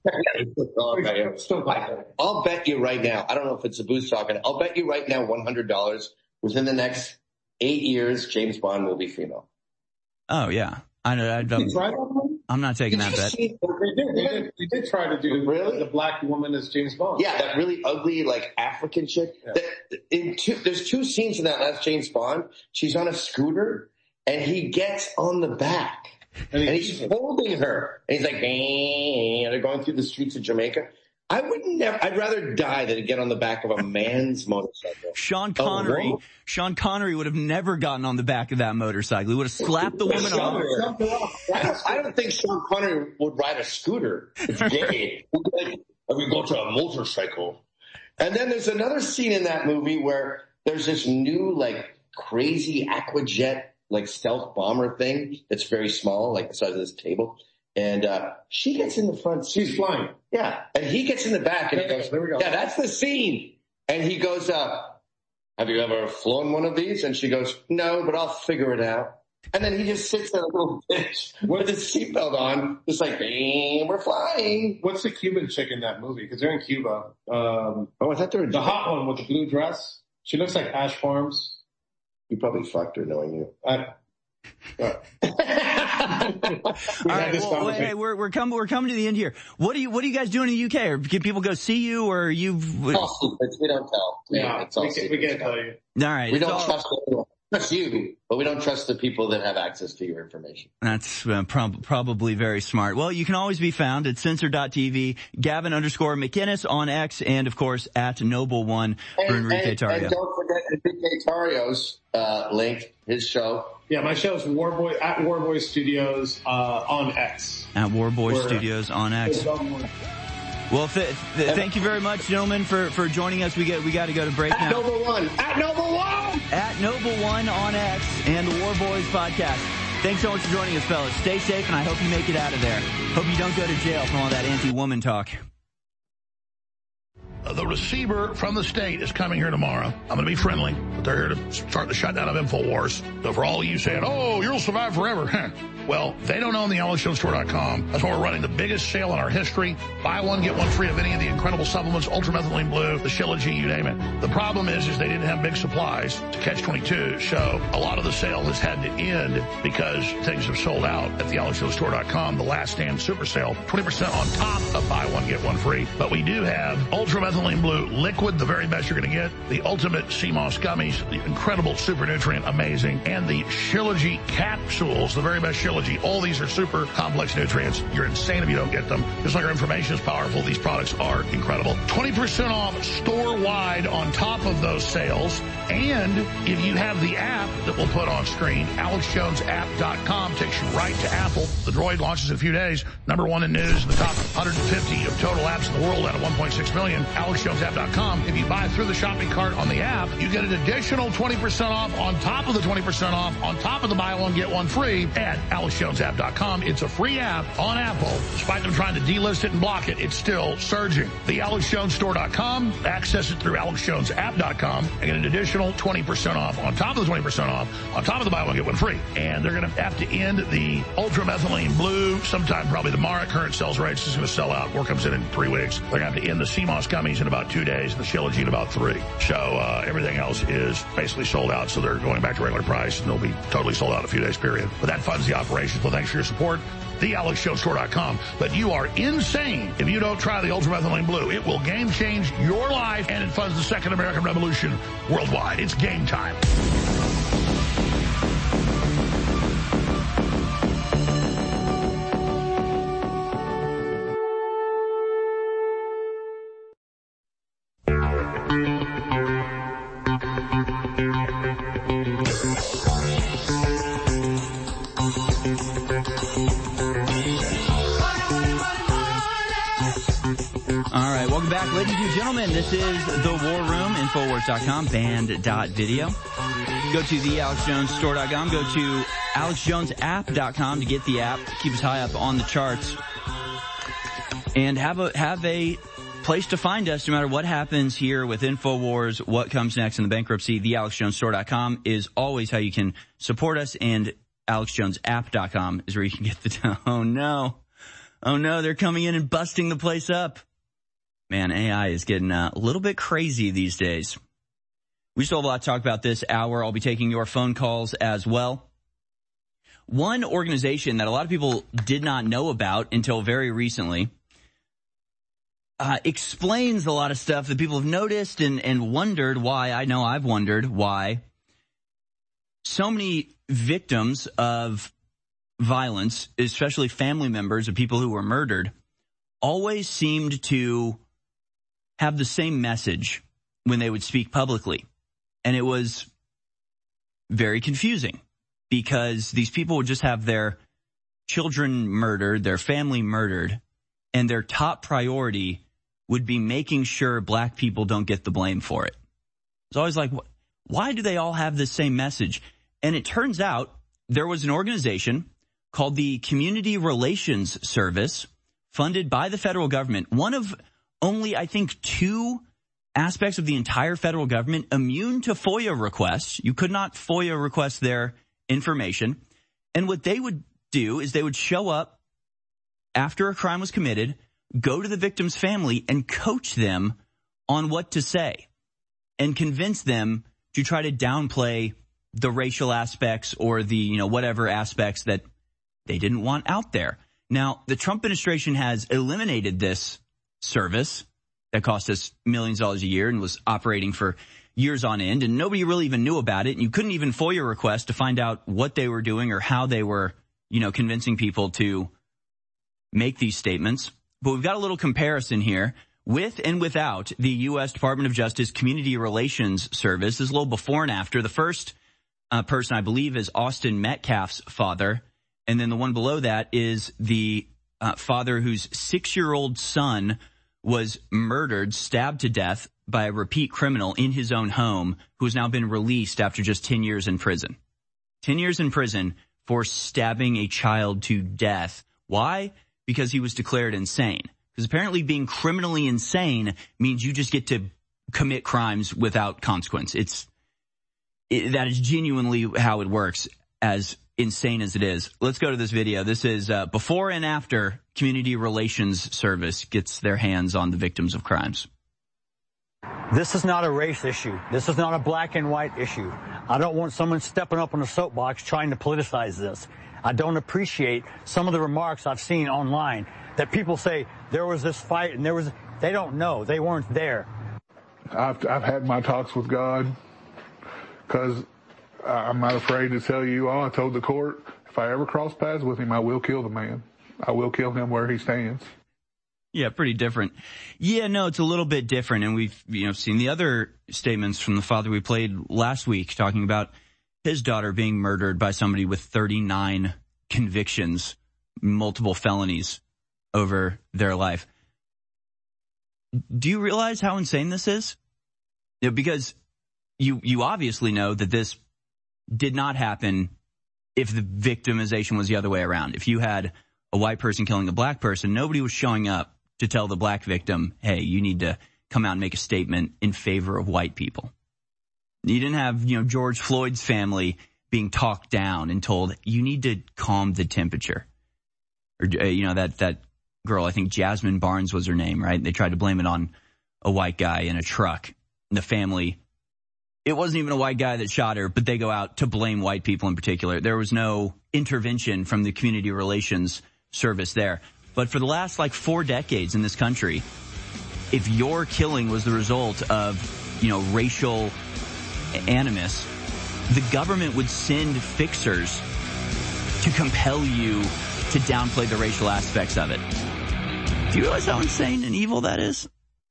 I'll bet you right now, I don't know if it's a boost talking, I'll bet you right now one hundred dollars within the next eight years, James Bond will be female. Oh, yeah. I know. I'd, um, I'm not taking that bet. They did, they, did, they did try to do really? the black woman as James Bond. Yeah, that really ugly, like, African chick. Yeah. The, in two, there's two scenes in that last James Bond. She's on a scooter, and he gets on the back. And, he, and he's holding her. And he's like, and they're going through the streets of Jamaica. I would never, I'd rather die than get on the back of a man's motorcycle. Sean Connery, oh, Sean Connery would have never gotten on the back of that motorcycle. He would have slapped the woman off. I don't, I don't think Sean Connery would ride a scooter. It's gay. We go to a motorcycle. And then there's another scene in that movie where there's this new, like, crazy Aquajet, like, stealth bomber thing that's very small, like the size of this table. And, uh, she gets in the front seat. She's flying. Yeah. And he gets in the back and he goes, there we go. Yeah, that's the scene. And he goes, uh, have you ever flown one of these? And she goes, no, but I'll figure it out. And then he just sits there, a little bitch, with his seatbelt on, just like, hey, we're flying. What's the Cuban chick in that movie? Because they're in Cuba. Um, oh, I thought they were the hot one with the blue dress. She looks like Ash Farms. You probably fucked her knowing you. I, uh, All right, well, wait, hey, we're we're coming we're coming to the end here. What do you what are you guys doing in the U K? Or can people go see you, or you? We don't tell. Yeah, it's all we, can, we can't tell you. All right, we don't all, trust anyone. Trust you, but we don't trust the people that have access to your information. That's uh, prob- probably very smart. Well, you can always be found at censor dot t v, Gavin underscore McInnes on X, and of course at Noble One for Enrique Tarrio. And don't forget Enrique Tarrio's uh, link, his show. Yeah, my show's Warboy at Warboy Studios uh, on X. At Warboy We're, Studios on X. Well, th- th- thank you very much, gentlemen, for, for joining us. We get we got to go to break at now. At Noble One, at Noble One, at Noble One on X and the War Boys podcast. Thanks so much for joining us, fellas. Stay safe, and I hope you make it out of there. Hope you don't go to jail from all that anti-woman talk. Uh, the receiver from the state is coming here tomorrow. I'm going to be friendly, but they're here to start the shutdown of InfoWars. So for all of you saying, oh, you'll survive forever. Well, they don't own the Alex Jones Store dot com. That's why we're running the biggest sale in our history. Buy one, get one free of any of the incredible supplements, Ultramethylene Blue, the Shilajit, you name it. The problem is, is they didn't have big supplies to catch twenty-two. So a lot of the sale has had to end because things have sold out at the Alex Jones Store dot com. The last stand super sale, twenty percent on top of buy one, get one free. But we do have Ultramethylene Blue liquid, the very best you're going to get. The Ultimate Sea Moss gummies, the incredible super nutrient, amazing. And the Shilajit capsules, the very best Shilajit. All these are super complex nutrients. You're insane if you don't get them. Just like our information is powerful, these products are incredible. twenty percent off store-wide on top of those sales. And if you have the app that we'll put on screen, alex jones app dot com takes you right to Apple. The Droid launches in a few days. Number one in news in the top one hundred fifty of total apps in the world out of one point six million. alex jones app dot com. If you buy through the shopping cart on the app, you get an additional twenty percent off on top of the twenty percent off on top of the buy one, get one free at alex alex jones app dot com. It's a free app on Apple. Despite them trying to delist it and block it, it's still surging. the alex jones store dot com. Access it through alex jones app dot com and get an additional twenty percent off on top of the twenty percent off, on top of the buy one, get one free. And they're going to have to end the ultramethylene blue sometime, probably tomorrow. Current sales rates is going to sell out. More comes in in three weeks. They're going to have to end the C M O S gummies in about two days and the Shilajit in about three. So uh, everything else is basically sold out. So they're going back to regular price, and they'll be totally sold out in a few days, period. But that funds the operation. Well, thanks for your support. the alex jones store dot com. But you are insane if you don't try the ultramethylene blue. It will game change your life, and it funds the Second American Revolution worldwide. It's game time. Ladies and gentlemen, this is The War Room, Infowars dot com, band dot video. Go to the alex jones store dot com. Go to alex jones app dot com to get the app. Keep us high up on the charts. And have a have a place to find us no matter what happens here with InfoWars, what comes next in the bankruptcy. the alex jones store dot com is always how you can support us, and alex jones app dot com is where you can get the... Oh, no. Oh, no, they're coming in and busting the place up. Man, A I is getting uh, a little bit crazy these days. We still have a lot to talk about this hour. I'll be taking your phone calls as well. One organization that a lot of people did not know about until very recently uh, explains a lot of stuff that people have noticed and, and wondered why. I know I've wondered why so many victims of violence, especially family members of people who were murdered, always seemed to have the same message when they would speak publicly. And it was very confusing because these people would just have their children murdered, their family murdered, and their top priority would be making sure black people don't get the blame for it. It's always like, why do they all have the same message? And it turns out there was an organization called the Community Relations Service, funded by the federal government, one of only, I think, two aspects of the entire federal government immune to FOIA requests. You could not FOIA request their information. And what they would do is they would show up after a crime was committed, go to the victim's family, and coach them on what to say and convince them to try to downplay the racial aspects or the, you know, whatever aspects that they didn't want out there. Now, the Trump administration has eliminated this service that cost us millions of dollars a year and was operating for years on end, and nobody really even knew about it. And you couldn't even FOIA request to find out what they were doing or how they were, you know, convincing people to make these statements. But we've got a little comparison here with and without the U S Department of Justice Community Relations Service. This is a little before and after. The first uh, person, I believe, is Austin Metcalf's father. And then the one below that is the uh, father whose six-year-old son was murdered, stabbed to death by a repeat criminal in his own home, who has now been released after just ten years in prison. ten years in prison for stabbing a child to death. Why? Because he was declared insane. Because apparently being criminally insane means you just get to commit crimes without consequence. It's it, that is genuinely how it works, as insane as it is. Let's go to this video. This is uh, before and after Community Relations Service gets their hands on the victims of crimes. This is not a race issue. This is not a black and white issue. I don't want someone stepping up on a soapbox trying to politicize this. I don't appreciate some of the remarks I've seen online that people say there was this fight and there was, they don't know. They weren't there. I've, I've had my talks with God because I'm not afraid to tell you all. I told the court, if I ever cross paths with him, I will kill the man. I will kill him where he stands. Yeah, pretty different. Yeah, no, it's a little bit different. And we've, you know, seen the other statements from the father we played last week talking about his daughter being murdered by somebody with thirty-nine convictions, multiple felonies over their life. Do you realize how insane this is? You know, because you, you obviously know that this did not happen if the victimization was the other way around. If you had a white person killing a black person, nobody was showing up to tell the black victim, hey, you need to come out and make a statement in favor of white people. You didn't have, you know, George Floyd's family being talked down and told, you need to calm the temperature. Or, uh, you know, that, that girl, I think Jasmine Barnes was her name, right? They tried to blame it on a white guy in a truck. And the family, it wasn't even a white guy that shot her, but they go out to blame white people in particular. There was no intervention from the community relations service there. But for the last like four decades in this country, if your killing was the result of, you know, racial animus, the government would send fixers to compel you to downplay the racial aspects of it. Do you realize how insane and evil that is?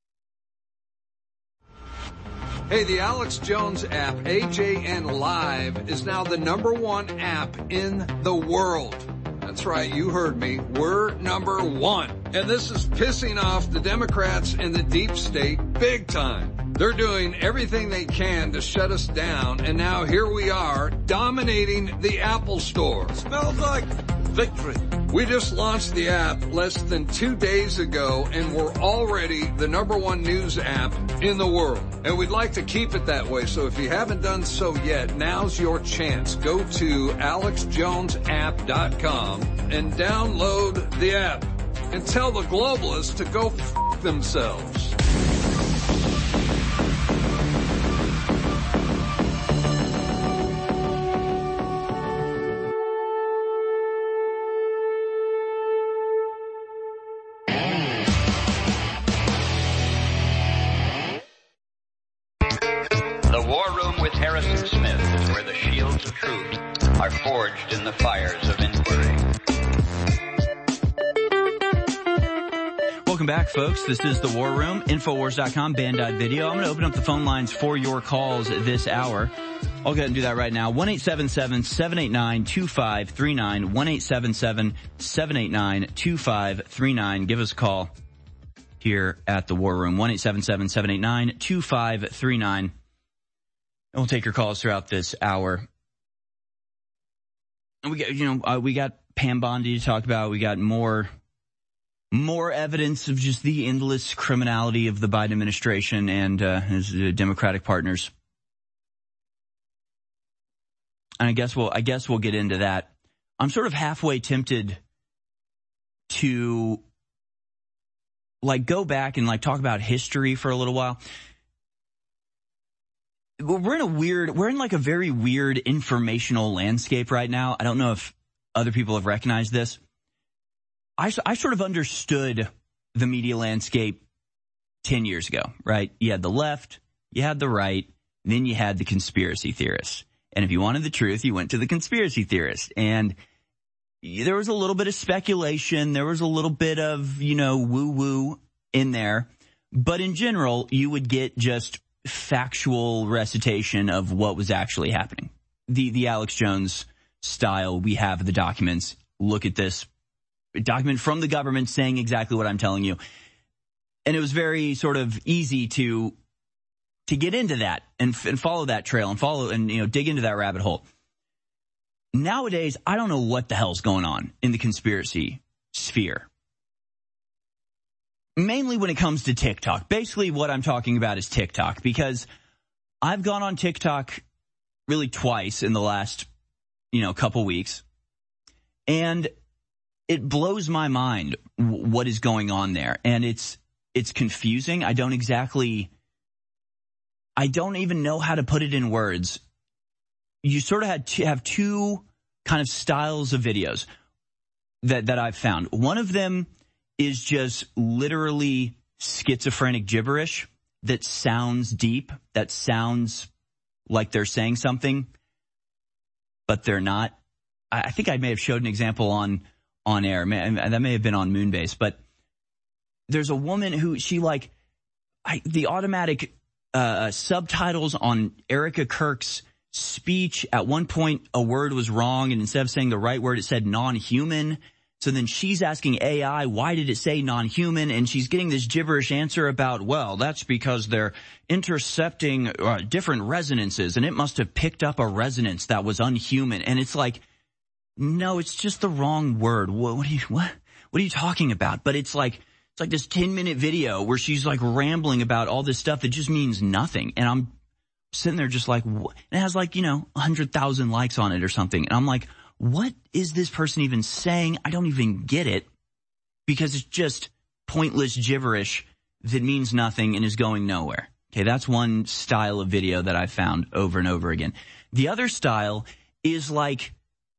Hey, the Alex Jones app, A J N Live, is now the number one app in the world. That's right, you heard me. We're number one. And this is pissing off the Democrats and the deep state big time. They're doing everything they can to shut us down, and now here we are, dominating the Apple Store. Smells like victory. We just launched the app less than two days ago, and we're already the number one news app in the world. And we'd like to keep it that way, so if you haven't done so yet, now's your chance. Go to alex jones app dot com and download the app. And tell the globalists to go f*** themselves. The War Room with Harrison Smith is where the shields of truth are forged in the fires of inquiry. Welcome back, folks. This is the War Room, Infowars dot com, Band.video. I'm going to open up the phone lines for your calls this hour. I'll go ahead and do that right now. one eight seven seven, seven eight nine, two five three nine, one eight seven seven, seven eight nine, two five three nine. Give us a call here at the War Room, one eight seven seven, seven eight nine, two five three nine. And we'll take your calls throughout this hour. And we got, you know, uh, we got Pam Bondi to talk about. We got more... More evidence of just the endless criminality of the Biden administration and uh, his uh, Democratic partners. And I guess we'll, I guess we'll get into that. I'm sort of halfway tempted to like go back and like talk about history for a little while. We're in a weird, we're in like a very weird informational landscape right now. I don't know if other people have recognized this. I, I sort of understood the media landscape ten years ago, right? You had the left, you had the right, then you had the conspiracy theorists. And if you wanted the truth, you went to the conspiracy theorists. And there was a little bit of speculation. There was a little bit of, you know, woo-woo in there. But in general, you would get just factual recitation of what was actually happening. The, the Alex Jones style, we have the documents. Look at this. Document from the government saying exactly what I'm telling you. And it was very sort of easy to to get into that and, and follow that trail and follow and, you know, dig into that rabbit hole. Nowadays, I don't know what the hell's going on in the conspiracy sphere. Mainly when it comes to TikTok. Basically, what I'm talking about is TikTok, because I've gone on TikTok really twice in the last, you know, couple weeks. And it blows my mind what is going on there. And it's, it's confusing. I don't exactly, I don't even know how to put it in words. You sort of had to have two kind of styles of videos that, that I've found. One of them is just literally schizophrenic gibberish that sounds deep, that sounds like they're saying something, but they're not. I, I think I may have showed an example on on air. That may have been on Moonbase, but there's a woman who she like I, the automatic uh, subtitles on Erica Kirk's speech. At one point, a word was wrong, and instead of saying the right word, it said non-human. So then she's asking A I, why did it say non-human? And she's getting this gibberish answer about, well, that's because they're intercepting uh, different resonances, and it must have picked up a resonance that was unhuman. And it's like, no, it's just the wrong word. What, what are you, what, what are you talking about? But it's like, it's like this ten minute video where she's like rambling about all this stuff that just means nothing. And I'm sitting there just like, what? And it has like, you know, a hundred thousand likes on it or something. And I'm like, what is this person even saying? I don't even get it, because it's just pointless gibberish that means nothing and is going nowhere. Okay, that's one style of video that I've found over and over again. The other style is like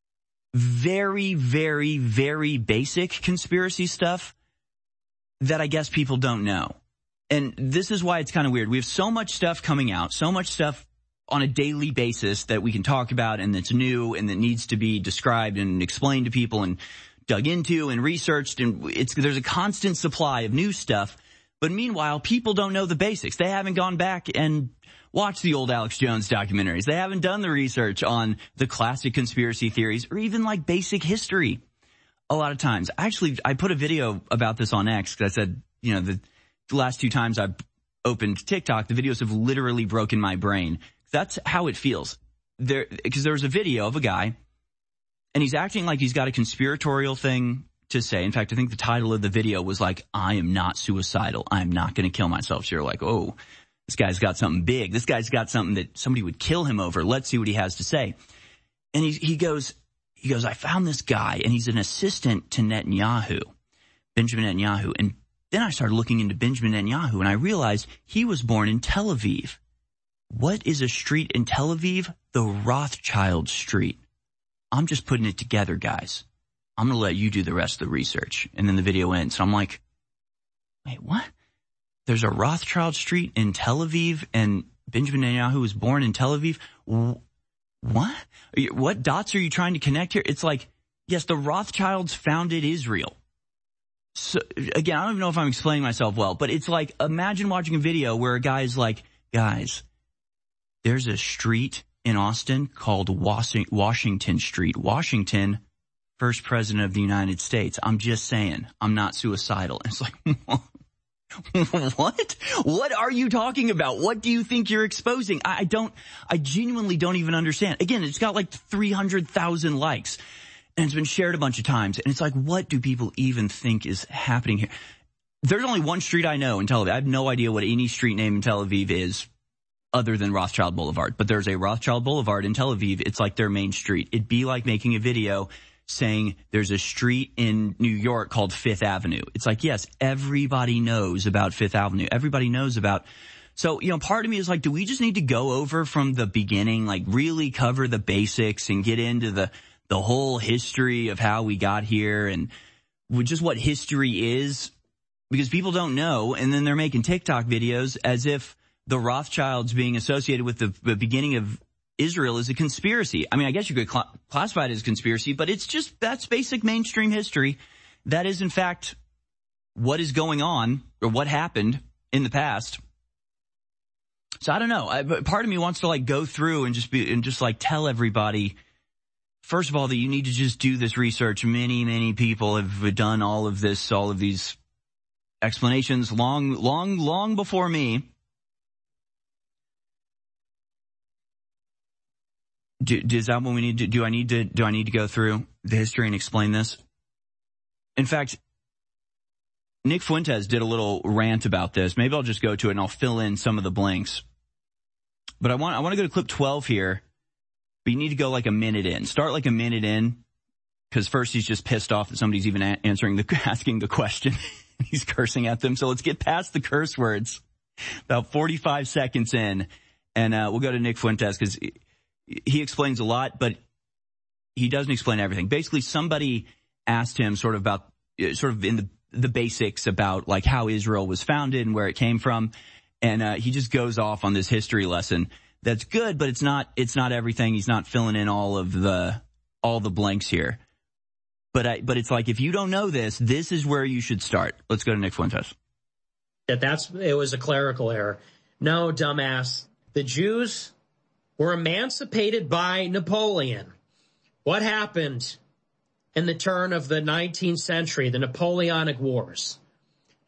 very, very, very basic conspiracy stuff that I guess people don't know. And this is why it's kind of weird. We have so much stuff coming out, so much stuff on a daily basis that we can talk about and that's new and that needs to be described and explained to people and dug into and researched. And it's, there's a constant supply of new stuff. But meanwhile, people don't know the basics. They haven't gone back and watched the old Alex Jones documentaries. They haven't done the research on the classic conspiracy theories or even like basic history a lot of times. Actually, I put a video about this on X because I said, you know, the, the last two times I've opened TikTok, the videos have literally broken my brain. That's how it feels. There, because there was a video of a guy and he's acting like he's got a conspiratorial thing to say. In fact, I think the title of the video was like, I am not suicidal. I'm not going to kill myself. So you're like, oh, this guy's got something big. This guy's got something that somebody would kill him over. Let's see what he has to say. And he, he goes, he goes, I found this guy and he's an assistant to Netanyahu, Benjamin Netanyahu. And then I started looking into Benjamin Netanyahu and I realized he was born in Tel Aviv. What is a street in Tel Aviv? The Rothschild Street. I'm just putting it together, guys. I'm going to let you do the rest of the research. And then the video ends. So I'm like, wait, what? There's a Rothschild Street in Tel Aviv and Benjamin Netanyahu was born in Tel Aviv? What? What dots are you trying to connect here? It's like, yes, the Rothschilds founded Israel. So again, I don't even know if I'm explaining myself well, but it's like, imagine watching a video where a guy's like, guys, there's a street in Austin called Washington Street. Washington, first president of the United States. I'm just saying, I'm not suicidal. It's like, what? What are you talking about? What do you think you're exposing? I don't, I genuinely don't even understand. Again, it's got like three hundred thousand likes and it's been shared a bunch of times. And it's like, what do people even think is happening here? There's only one street I know in Tel Aviv. I have no idea what any street name in Tel Aviv is other than Rothschild Boulevard. But there's a Rothschild Boulevard in Tel Aviv. It's like their main street. It'd be like making a video saying there's a street in New York called Fifth Avenue. It's like, yes, everybody knows about Fifth Avenue. Everybody knows about. So, you know, part of me is like, do we just need to go over from the beginning, like really cover the basics and get into the, the whole history of how we got here and just what history is? Because people don't know. And then they're making TikTok videos as if the Rothschilds being associated with the, the beginning of Israel is a conspiracy. I mean, I guess you could cl- classify it as conspiracy, but it's just, that's basic mainstream history. That is, in fact, what is going on or what happened in the past. So I don't know. I, part of me wants to like go through and just be, and just like tell everybody, first of all, that you need to just do this research. Many, many people have done all of this, all of these explanations long, long, long before me. Do, is that what we need to do? I need to, do I need to go through the history and explain this? In fact, Nick Fuentes did a little rant about this. Maybe I'll just go to it and I'll fill in some of the blanks. But I want, I want to go to clip twelve here, but you need to go like a minute in. Start like a minute in, because first he's just pissed off that somebody's even a- answering the, asking the question. He's cursing at them. So let's get past the curse words. About forty-five seconds in, and uh, we'll go to Nick Fuentes because he explains a lot, but he doesn't explain everything. Basically, somebody asked him sort of about, sort of in the, the basics about like how Israel was founded and where it came from. And, uh, he just goes off on this history lesson. That's good, but it's not, it's not everything. He's not filling in all of the, all the blanks here. But I, but it's like, if you don't know this, this is where you should start. Let's go to Nick Fuentes. That that's, it was a clerical error. No, dumbass. The Jews were emancipated by Napoleon. What happened in the turn of the nineteenth century, the Napoleonic Wars?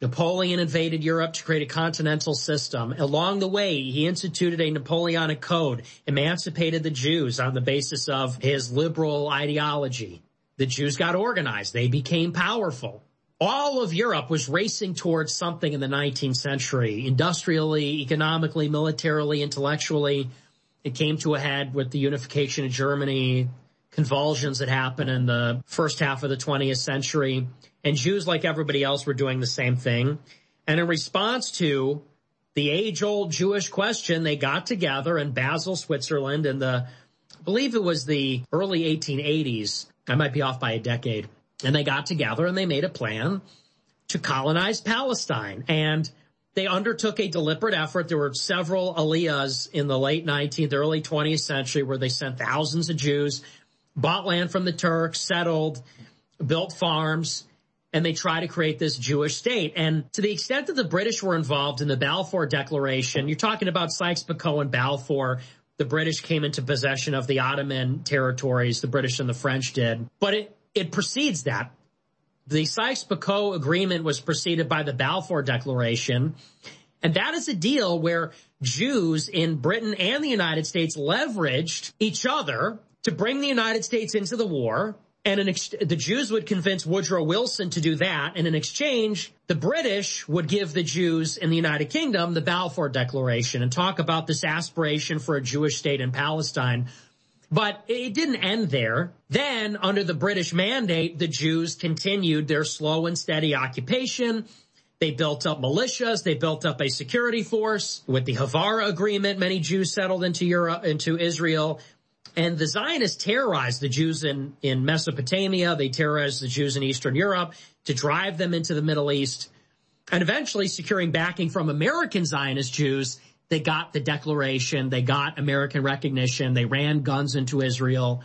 Napoleon invaded Europe to create a continental system. Along the way, he instituted a Napoleonic code, emancipated the Jews on the basis of his liberal ideology. The Jews got organized. They became powerful. All of Europe was racing towards something in the nineteenth century, industrially, economically, militarily, intellectually. It came to a head with the unification of Germany, convulsions that happened in the first half of the twentieth century. And Jews, like everybody else, were doing the same thing. And in response to the age-old Jewish question, they got together in Basel, Switzerland in the, I believe it was the early eighteen eighties. I might be off by a decade. And they got together and they made a plan to colonize Palestine. And they undertook a deliberate effort. There were several aliyahs in the late nineteenth, early twentieth century where they sent thousands of Jews, bought land from the Turks, settled, built farms, and they tried to create this Jewish state. And to the extent that the British were involved in the Balfour Declaration, you're talking about Sykes-Picot and Balfour. The British came into possession of the Ottoman territories, the British and the French did. But it It precedes that. The Sykes-Picot Agreement was preceded by the Balfour Declaration, and that is a deal where Jews in Britain and the United States leveraged each other to bring the United States into the war, and in ex- the Jews would convince Woodrow Wilson to do that, and in exchange, the British would give the Jews in the United Kingdom the Balfour Declaration and talk about this aspiration for a Jewish state in Palestine. But it didn't end there. Then, under the British mandate, the Jews continued their slow and steady occupation. They built up militias. They built up a security force. With the Havara Agreement, many Jews settled into Europe, into Israel. And the Zionists terrorized the Jews in, in Mesopotamia. They terrorized the Jews in Eastern Europe to drive them into the Middle East. And eventually, securing backing from American Zionist Jews, they got the declaration, they got American recognition, they ran guns into Israel.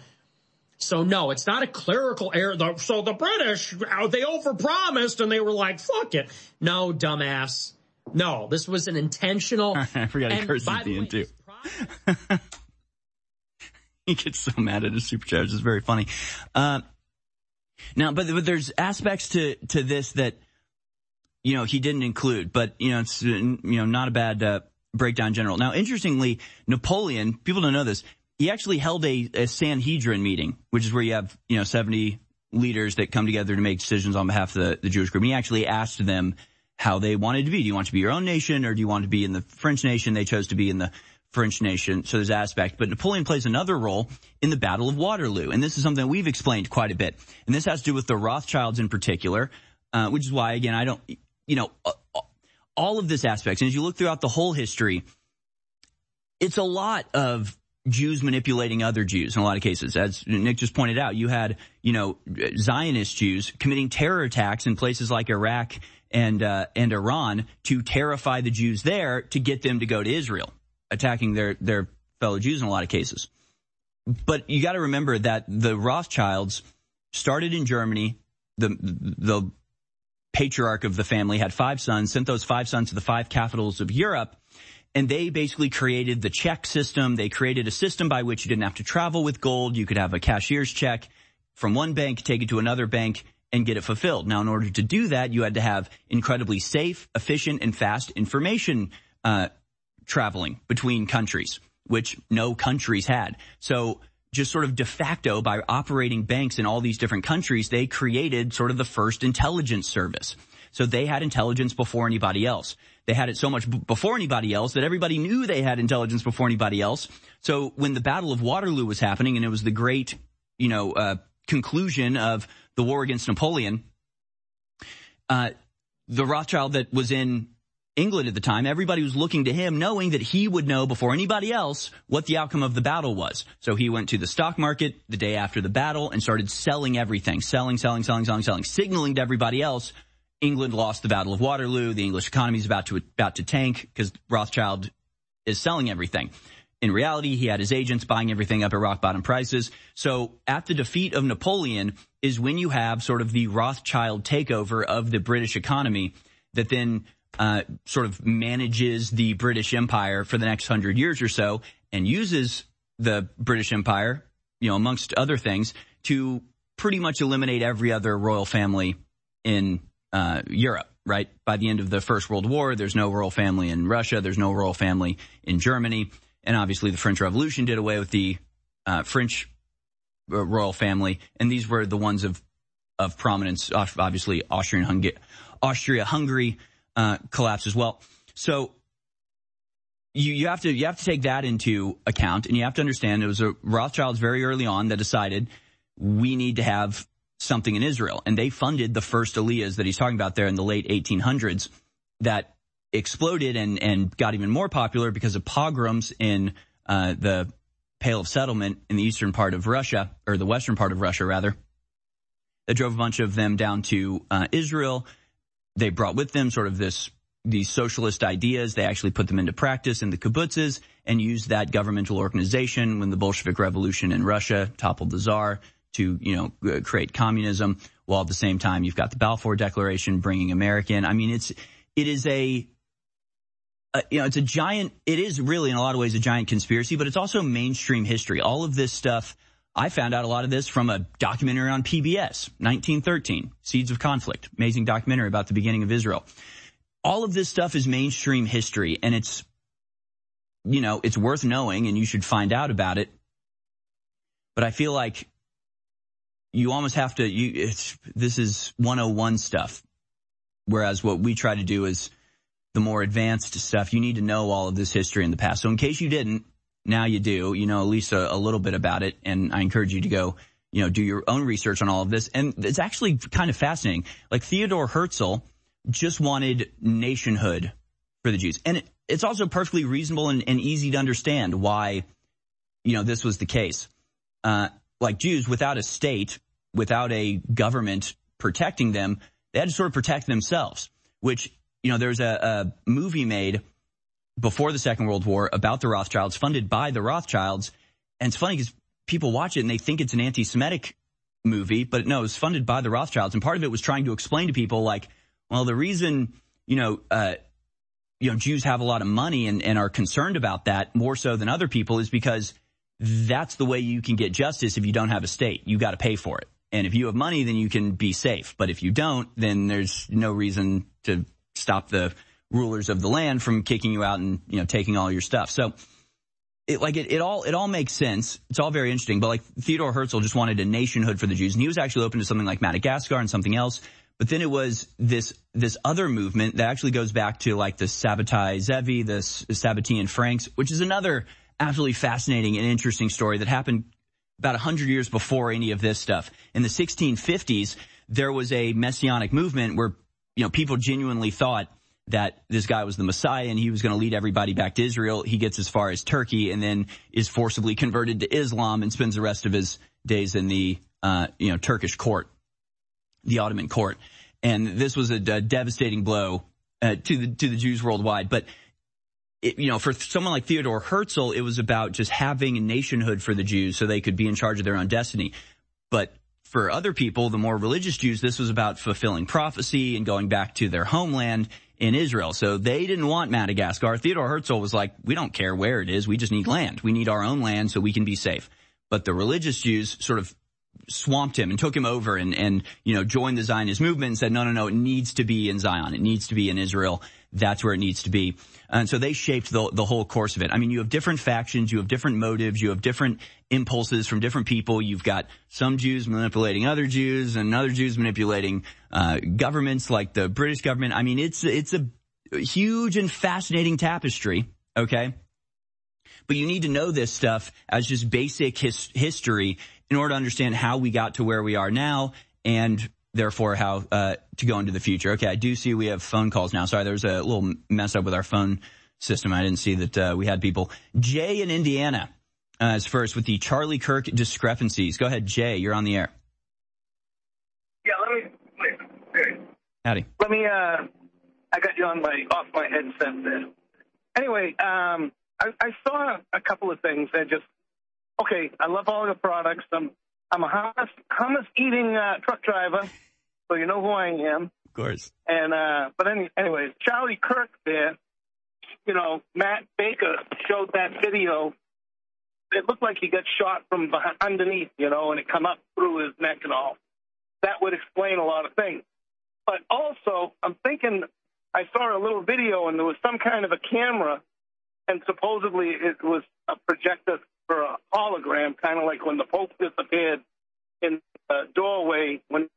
So no, it's not a clerical error. So the British, they overpromised and they were like, fuck it. No, dumbass. No, this was an intentional. I forgot to curse at the end too. He gets so mad at his supercharge. It's very funny. Uh, now, but, but there's aspects to, to this that, you know, he didn't include, but, you know, it's, you know, not a bad, uh, breakdown general. Now, interestingly, Napoleon, people don't know this, he actually held a, a Sanhedrin meeting, which is where you have, you know, seventy leaders that come together to make decisions on behalf of the, the Jewish group. And he actually asked them how they wanted to be. Do you want to be your own nation or do you want to be in the French nation? They chose to be in the French nation. So there's aspect. But Napoleon plays another role in the Battle of Waterloo. And this is something we've explained quite a bit. And this has to do with the Rothschilds in particular, uh, which is why, again, I don't, you know, uh, all of this aspects. And as you look throughout the whole history, it's a lot of Jews manipulating other Jews in a lot of cases. As Nick just pointed out, you had, you know, Zionist Jews committing terror attacks in places like Iraq and, uh, and Iran to terrify the Jews there to get them to go to Israel, attacking their, their fellow Jews in a lot of cases. But you got to remember that the Rothschilds started in Germany. The, the patriarch of the family had five sons, sent those five sons to the five capitals of Europe, and they basically created the check system. They created a system by which you didn't have to travel with gold. You could have a cashier's check from one bank, take it to another bank, and get it fulfilled. Now, in order to do that, you had to have incredibly safe, efficient, and fast information uh traveling between countries, which no countries had. So just sort of de facto, by operating banks in all these different countries, they created sort of the first intelligence service. So they had intelligence before anybody else. They had it so much b- before anybody else that everybody knew they had intelligence before anybody else. So when the Battle of Waterloo was happening and it was the great, you know, uh, conclusion of the war against Napoleon, uh, the Rothschild that was in England at the time, everybody was looking to him, knowing that he would know before anybody else what the outcome of the battle was. So he went to the stock market the day after the battle and started selling everything, selling, selling, selling, selling, selling, signaling to everybody else, England lost the Battle of Waterloo. The English economy is about to about to tank because Rothschild is selling everything. In reality, he had his agents buying everything up at rock bottom prices. So at the defeat of Napoleon is when you have sort of the Rothschild takeover of the British economy that then Uh, sort of manages the British Empire for the next hundred years or so and uses the British Empire, you know, amongst other things, to pretty much eliminate every other royal family in uh, Europe, right? By the end of the First World War, there's no royal family in Russia. There's no royal family in Germany. And obviously the French Revolution did away with the uh, French uh, royal family. And these were the ones of, of prominence. Obviously, Austrian-Hungary, Austria-Hungary uh, collapsed as well. So you, you have to you have to take that into account. And you have to understand it was a Rothschilds very early on that decided we need to have something in Israel. And they funded the first aliyahs that he's talking about there in the late eighteen hundreds that exploded and, and got even more popular because of pogroms in uh, the Pale of Settlement in the eastern part of Russia, or the western part of Russia, rather. That drove a bunch of them down to uh, Israel. They brought with them sort of this these socialist ideas. They actually put them into practice in the kibbutzes and used that governmental organization when the Bolshevik Revolution in Russia toppled the Tsar to, you know, create communism, while at the same time you've got the Balfour Declaration bringing America in. I mean, it's, it is a, a, you know, it's a giant, it is really in a lot of ways a giant conspiracy, but it's also mainstream history. All of this stuff, I found out a lot of this from a documentary on P B S, nineteen thirteen, Seeds of Conflict, amazing documentary about the beginning of Israel. All of this stuff is mainstream history, and it's, you know, it's worth knowing, and you should find out about it. But I feel like you almost have to, you, it's, this is one oh one stuff, whereas what we try to do is the more advanced stuff. You need to know all of this history in the past. So in case you didn't, now you do, you know, at least a, a little bit about it. And I encourage you to go, you know, do your own research on all of this. And it's actually kind of fascinating. Like Theodore Herzl just wanted nationhood for the Jews. And it, it's also perfectly reasonable and, and easy to understand why, you know, this was the case. Uh, like Jews without a state, without a government protecting them, they had to sort of protect themselves, which, you know, there's a, a movie made before the Second World War about the Rothschilds, funded by the Rothschilds. And it's funny because people watch it and they think it's an anti-Semitic movie, but no, it was funded by the Rothschilds. And part of it was trying to explain to people like, well, the reason, you know, uh, you know, Jews have a lot of money and, and are concerned about that more so than other people is because that's the way you can get justice if you don't have a state. You got to pay for it. And if you have money, then you can be safe. But if you don't, then there's no reason to stop the rulers of the land from kicking you out and, you know, taking all your stuff. So it like it, it all it all makes sense. It's all very interesting. But like Theodore Herzl just wanted a nationhood for the Jews, and he was actually open to something like Madagascar and something else. But then it was this this other movement that actually goes back to like the Sabbatai Zevi, the Sabbatean Franks, which is another absolutely fascinating and interesting story that happened about one hundred years before any of this stuff. In the sixteen fifties, there was a messianic movement where, you know, people genuinely thought that this guy was the Messiah and he was going to lead everybody back to Israel. He gets as far as Turkey and then is forcibly converted to Islam and spends the rest of his days in the, uh, you know, Turkish court, the Ottoman court. And this was a, a devastating blow uh, to the to the Jews worldwide. But it, you know, for someone like Theodore Herzl, it was about just having a nationhood for the Jews so they could be in charge of their own destiny. But for other people, the more religious Jews, this was about fulfilling prophecy and going back to their homeland in Israel. So they didn't want Madagascar. Theodore Herzl was like, we don't care where it is. We just need land. We need our own land so we can be safe. But the religious Jews sort of swamped him and took him over and, and, you know, joined the Zionist movement and said, no, no, no, it needs to be in Zion. It needs to be in Israel. That's where it needs to be. And so they shaped the, the whole course of it. I mean, you have different factions, you have different motives, you have different impulses from different people. You've got some Jews manipulating other Jews and other Jews manipulating, uh, governments like the British government. I mean, it's, it's a huge and fascinating tapestry. Okay. But you need to know this stuff as just basic his, history in order to understand how we got to where we are now and therefore how uh to go into the future. Okay, I do see we have phone calls now. Sorry, there was a little mess up with our phone system. I didn't see that uh, we had people. Jay in Indiana uh, is first with the Charlie Kirk discrepancies. Go ahead, Jay. You're on the air. Yeah, let me... Wait. Howdy. Let me, uh, I got you on my, off my headset there. Anyway, um, I, I saw a couple of things that just, okay, I love all your products. I'm, I'm a hummus, hummus eating uh, truck driver, so you know who I am. Of course. And, uh, but any, anyways, Charlie Kirk there, you know, Matt Baker showed that video. It looked like he got shot from behind, underneath, you know, and it come up through his neck and all. That would explain a lot of things. But also, I'm thinking I saw a little video and there was some kind of a camera, and supposedly it was a projector for a hologram, kind of like when the Pope disappeared in the doorway. When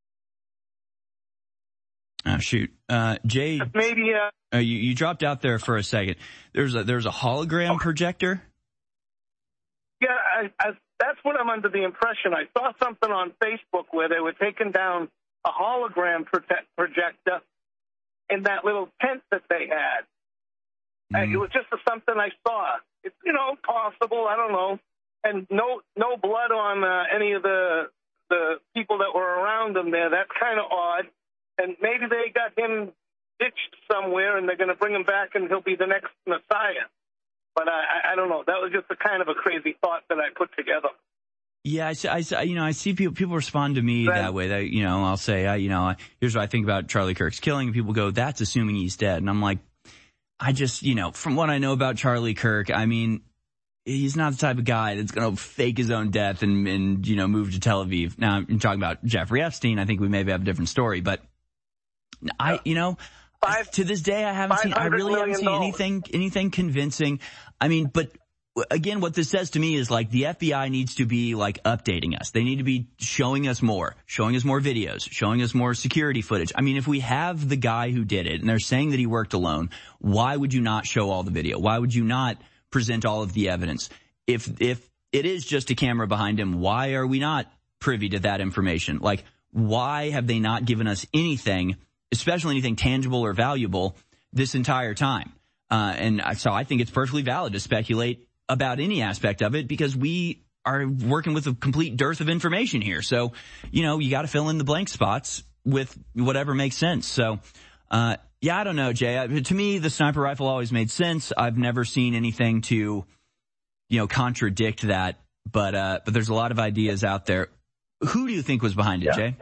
oh shoot, uh, Jay, maybe uh, uh, you, you dropped out there for a second. There's a there's a hologram okay. projector. Yeah, I, I, that's what I'm under the impression. I saw something on Facebook where they were taking down a hologram prote- projector in that little tent that they had. Mm. And it was just a, something I saw. It's, you know, possible, I don't know. And no no blood on uh, any of the the people that were around him there. That's kind of odd. And maybe they got him ditched somewhere and they're going to bring him back and he'll be the next Messiah. But I, I don't know. That was just a kind of a crazy thought that I put together. Yeah, I, I, you know, I see people, people respond to me that way. That, you know, I'll say, I, you know, here's what I think about Charlie Kirk's killing. And people go, that's assuming he's dead. And I'm like, I just, you know, from what I know about Charlie Kirk, I mean, he's not the type of guy that's going to fake his own death and, and, you know, move to Tel Aviv. Now, I'm talking about Jeffrey Epstein. I think we maybe have a different story, but I, you know, Five, to this day, I haven't seen, I really haven't seen anything, anything convincing. I mean, but again, what this says to me is like the F B I needs to be like updating us. They need to be showing us more, showing us more videos, showing us more security footage. I mean, if we have the guy who did it and they're saying that he worked alone, why would you not show all the video? Why would you not present all of the evidence? If, if it is just a camera behind him, why are we not privy to that information? Like, why have they not given us anything, especially anything tangible or valuable, this entire time? Uh, and so I think it's perfectly valid to speculate about any aspect of it because we are working with a complete dearth of information here. So, you know, you got to fill in the blank spots with whatever makes sense. So, uh, yeah, I don't know, Jay. To me, the sniper rifle always made sense. I've never seen anything to, you know, contradict that. But, uh, but there's a lot of ideas out there. Who do you think was behind it, yeah. Jay?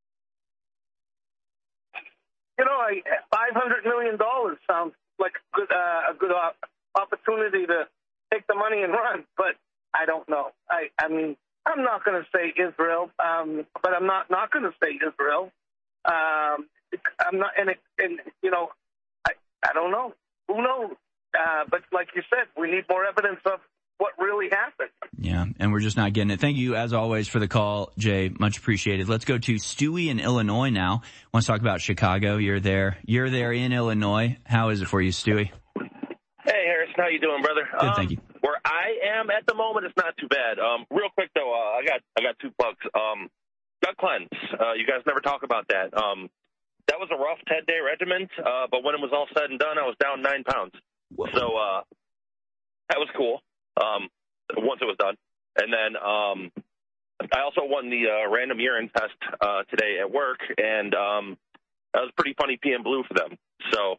You know, I, five hundred million dollars sounds like good, uh, a good op- opportunity to take the money and run, but I don't know. I, I mean, I'm not going to say Israel, um, but I'm not, not going to say Israel. Um, I'm not, and, it, and you know, I, I don't know. Who knows? Uh, but like you said, we need more evidence of what really happened. Yeah, and we're just not getting it. Thank you, as always, for the call, Jay. Much appreciated. Let's go to Stewie in Illinois now. Want to talk about Chicago? You're there. You're there in Illinois. How is it for you, Stewie? Hey, Harrison, how you doing, brother? Good, um, thank you. Where I am at the moment, it's not too bad. Um, real quick though, uh, I got I got two plugs. Um, gut cleanse. Uh, you guys never talk about that. Um, that was a rough ten day regiment, uh, but when it was all said and done, I was down nine pounds. Whoa. So uh, that was cool. Um, once it was done, and then um, I also won the uh, random urine test uh, today at work, and um, that was pretty funny peeing blue for them. So.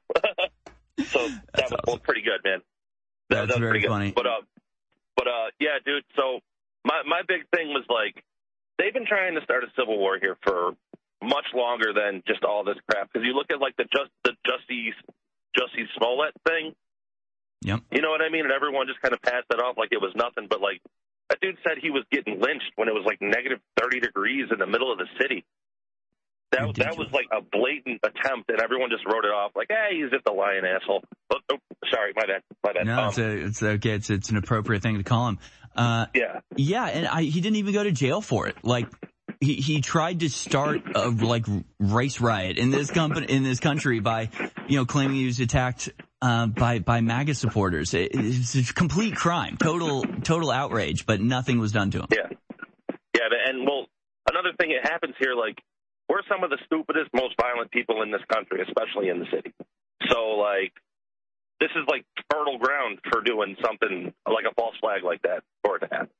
So that was awesome. Pretty good, man. That, That's that was very pretty good. funny. But uh, but uh, yeah, dude. So my my big thing was like they've been trying to start a civil war here for much longer than just all this crap. Because you look at like the just the Jussie Jussie Smollett thing. Yep. You know what I mean? And everyone just kind of passed that off like it was nothing. But like that dude said he was getting lynched when it was like negative thirty degrees in the middle of the city. That, that was like a blatant attempt, and everyone just wrote it off like, hey, he's just a lying asshole. Oh, oh, sorry, my bad, my bad. No, um, it's, a, it's okay. It's, it's an appropriate thing to call him. Uh, yeah. Yeah, and I, he didn't even go to jail for it. Like, he, he tried to start a, like, race riot in this company, in this country by, you know, claiming he was attacked, uh, by, by MAGA supporters. It, it's a complete crime, total, total outrage, but nothing was done to him. Yeah. Yeah, and well, another thing that happens here, like, we're some of the stupidest, most violent people in this country, especially in the city. So, like, this is, like, fertile ground for doing something like a false flag like that for it to happen.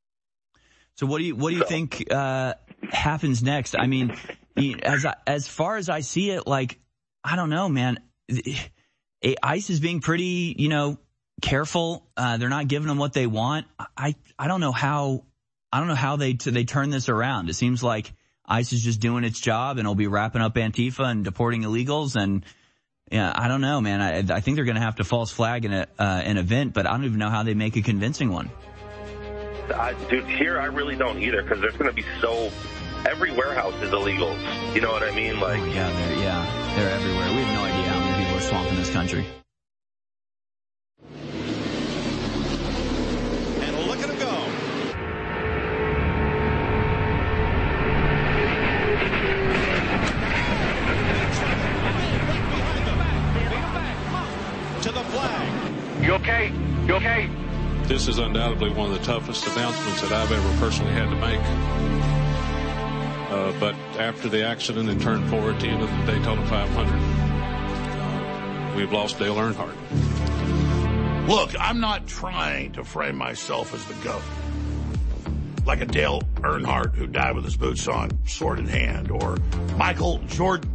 So what do you what do you so. think uh, happens next? I mean, as I, as far as I see it, like, I don't know, man. ICE is being pretty, you know, careful. Uh, they're not giving them what they want. I I don't know how I don't know how they they turn this around. It seems like ICE is just doing its job, and it'll be wrapping up Antifa and deporting illegals. And yeah, I don't know, man. I, I think they're going to have to false flag an, uh, an event, but I don't even know how they make a convincing one. Uh, dude, here I really don't either, because there's going to be so every warehouse is illegals. You know what I mean? Like, oh, yeah, they're, yeah, they're everywhere. We have no idea how many people are swamping this country. And look at him go. To the flag. You okay? You okay? This is undoubtedly one of the toughest announcements that I've ever personally had to make. Uh, but after the accident and turn forward to the Daytona five hundred, uh, we've lost Dale Earnhardt. Look, I'm not trying to frame myself as the GOAT. Like a Dale Earnhardt who died with his boots on, sword in hand, or Michael Jordan,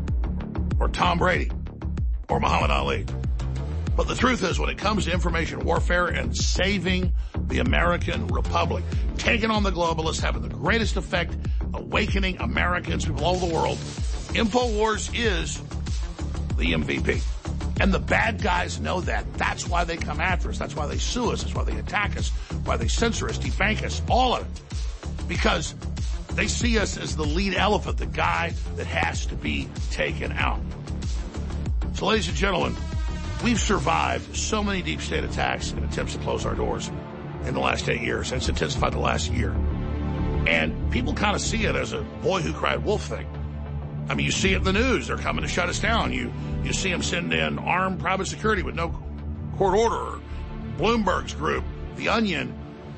or Tom Brady, or Muhammad Ali. But the truth is, when it comes to information warfare and saving the American Republic, taking on the globalists, having the greatest effect, awakening Americans, people all over the world, InfoWars is the M V P. And the bad guys know that. That's why they come after us. That's why they sue us. That's why they attack us, why they censor us, debank us, all of it. Because they see us as the lead elephant, the guy that has to be taken out. So, ladies and gentlemen, we've survived so many deep state attacks and attempts to close our doors in the last eight years, and it's intensified the last year. And people kind of see it as a boy who cried wolf thing. I mean, you see it in the news. They're coming to shut us down. You you see them send in armed private security with no court order. Bloomberg's group, The Onion,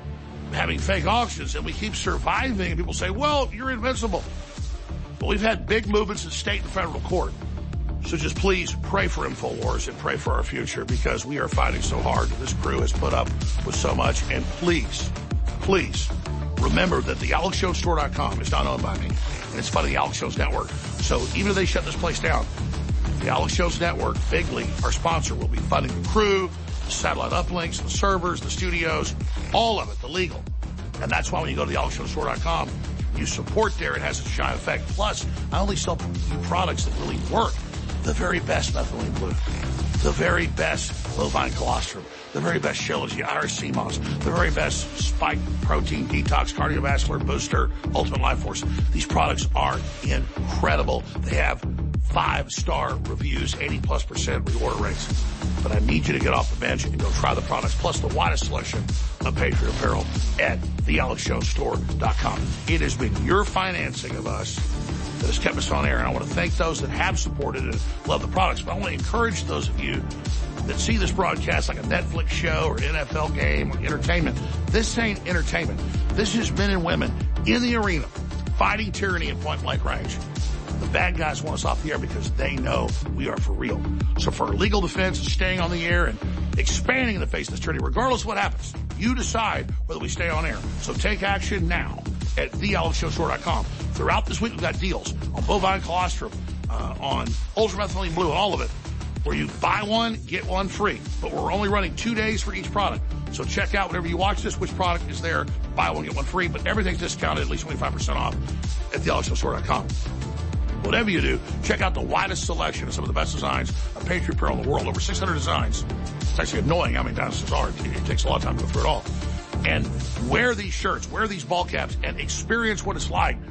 having fake auctions, and we keep surviving. And people say, well, you're invincible. But we've had big movements in state and federal court. So just please pray for InfoWars and pray for our future, because we are fighting so hard. This crew has put up with so much. And please, please remember that the Alex Jones Store dot com is not owned by me, and it's part of the Alex Jones Network. So even if they shut this place down, the Alex Jones Network, Bigly, our sponsor, will be funding the crew, the satellite uplinks, the servers, the studios, all of it, the legal. And that's why when you go to the Alex Jones Store dot com, you support there. It has a giant effect. Plus, I only sell you products that really work. The very best methylene blue, the very best bovine colostrum, the very best Shilajit, Irish sea moss, the very best spike protein detox cardiovascular booster, ultimate life force. These products are incredible. They have five-star reviews, eighty plus percent reorder rates. But I need you to get off the bench and go try the products, plus the widest selection of Patriot apparel at the Alex Jones Store dot com. It has been your financing of us that has kept us on air, and I want to thank those that have supported it and love the products. But I want to encourage those of you that see this broadcast like a Netflix show or N F L game or entertainment. This ain't entertainment. This is men and women in the arena fighting tyranny at point blank range. The bad guys want us off the air because they know we are for real. So for our legal defense, staying on the air and expanding in the face of this tyranny, regardless of what happens, you decide whether we stay on air. So take action now at the Alex Jones Store dot com. Throughout this week, we've got deals on bovine colostrum, uh, on ultramethylene blue, all of it, where you buy one, get one free. But we're only running two days for each product. So check out whenever you watch this, which product is there. Buy one, get one free. But everything's discounted, at least twenty-five percent off at the Alex Jones Store dot com. Whatever you do, check out the widest selection of some of the best designs of Patriot apparel in the world. Over six hundred designs. It's actually annoying how many times there are. It takes a lot of time to go through it all. And wear these shirts, wear these ball caps, and experience what it's like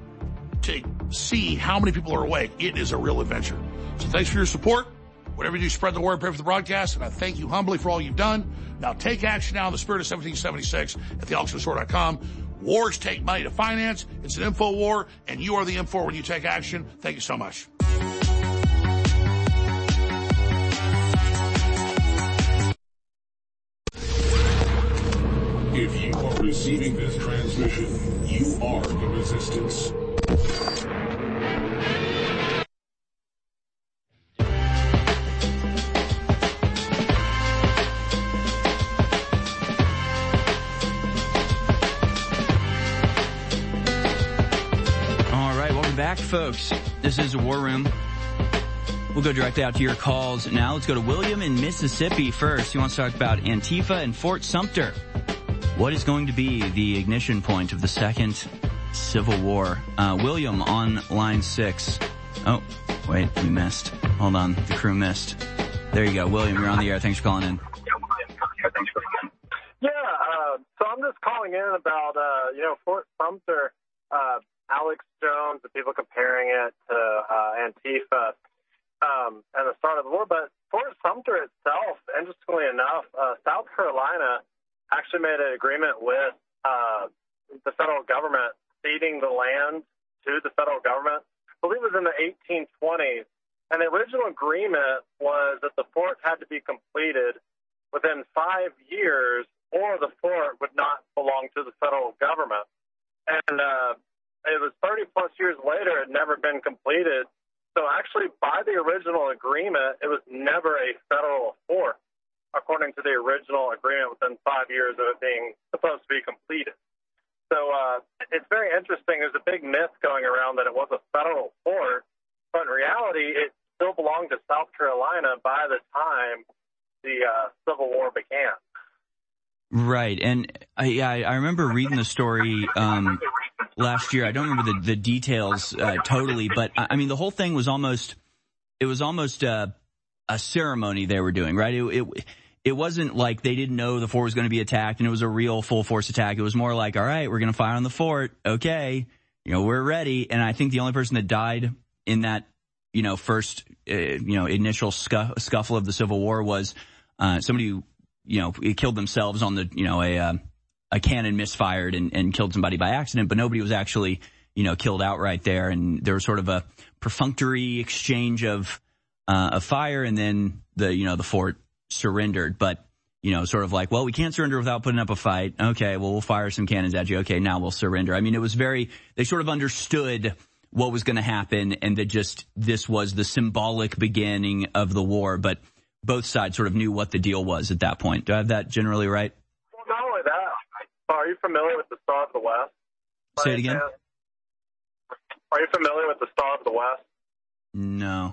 to see how many people are awake. It is a real adventure. So thanks for your support. Whatever you do, spread the word, pray for the broadcast, and I thank you humbly for all you've done. Now take action now in the spirit of seventeen seventy-six at the Alex Jones Store dot com. Wars take money to finance. It's an info war, and you are the info when you take action. Thank you so much. If you are receiving this transmission, you are the resistance. Back, folks. This is War Room. We'll go directly out to your calls now. Let's go to William in Mississippi first. He wants to talk about Antifa and Fort Sumter. What is going to be the ignition point of the second Civil War? Uh, William on line six. Oh, wait, we missed. Hold on, the crew missed. There you go. William, you're on the air. Thanks for calling in. Yeah, uh, so I'm just calling in about, uh, you know, Fort Sumter. Uh, Alex Jones and people comparing it to uh, Antifa um, at the start of the war. But Fort Sumter itself, interestingly enough, uh, South Carolina actually made an agreement with uh, the federal government, ceding the land to the federal government. I believe it was in the eighteen twenties. And the original agreement was that the fort had to be completed within five years or the fort would not belong to the federal government. And uh, it was thirty plus years later, it had never been completed. So actually, by the original agreement, it was never a federal fort, according to the original agreement, within five years of it being supposed to be completed. So uh, it's very interesting. There's a big myth going around that it was a federal fort, but in reality, it still belonged to South Carolina by the time the uh, Civil War began. Right. And I, I, I remember reading the story um, last year. I don't remember the, the details uh, totally, but I mean, the whole thing was almost, it was almost a, a ceremony they were doing, right? It, it, it wasn't like they didn't know the fort was going to be attacked and it was a real full force attack. It was more like, all right, we're going to fire on the fort. Okay. You know, we're ready. And I think the only person that died in that, you know, first, uh, you know, initial scuff, scuffle of the Civil War was uh, somebody who, you know, killed themselves on the, you know, a uh, a cannon misfired and, and killed somebody by accident, but nobody was actually, you know, killed outright there. And there was sort of a perfunctory exchange of uh, of fire, and then the, you know, the fort surrendered. But, you know, sort of like, well, we can't surrender without putting up a fight. Okay, well, we'll fire some cannons at you. Okay, now we'll surrender. I mean, it was very, they sort of understood what was going to happen, and that just this was the symbolic beginning of the war. But both sides sort of knew what the deal was at that point. Do I have that generally right? Well, not only that, are you familiar with the Star of the West? Say it again. Are you familiar with the Star of the West? No.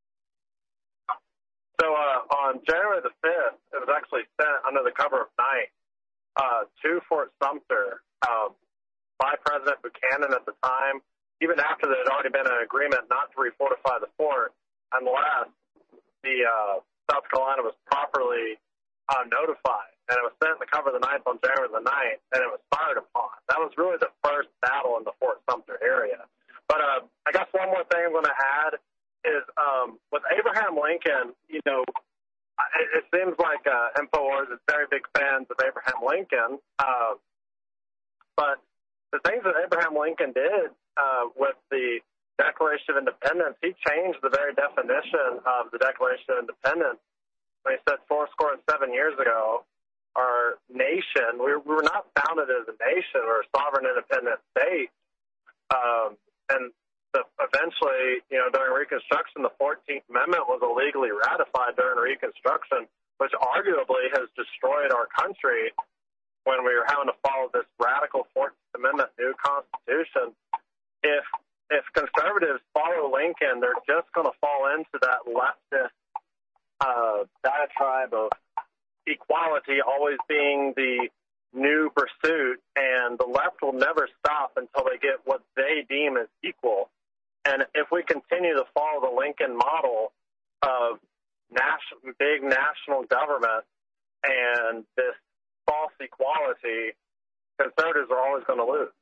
So uh, on January the fifth, it was actually sent under the cover of night uh, to Fort Sumter um, by President Buchanan at the time, even after there had already been an agreement not to refortify the fort unless the uh, South Carolina was properly uh, notified. And it was sent in the cover of the ninth on January the ninth, and it was fired upon. That was really the first battle in the Fort Sumter area. But uh, I guess one more thing I'm going to add is um, with Abraham Lincoln, you know, it, it seems like uh, InfoWars is very big fans of Abraham Lincoln. Uh, but the things that Abraham Lincoln did Uh, with the Declaration of Independence, he changed the very definition of the Declaration of Independence when he said four score and seven years ago, our nation, we, we were not founded as a nation, we were a sovereign independent state. Um, and the, eventually, you know, during Reconstruction, the fourteenth Amendment was illegally ratified during Reconstruction, which arguably has destroyed our country when we were having to follow this radical fourteenth Amendment new Constitution. If if conservatives follow Lincoln, they're just going to fall into that leftist uh, diatribe of equality always being the new pursuit, and the left will never stop until they get what they deem as equal. And if we continue to follow the Lincoln model of national, big national government and this false equality, conservatives are always going to lose.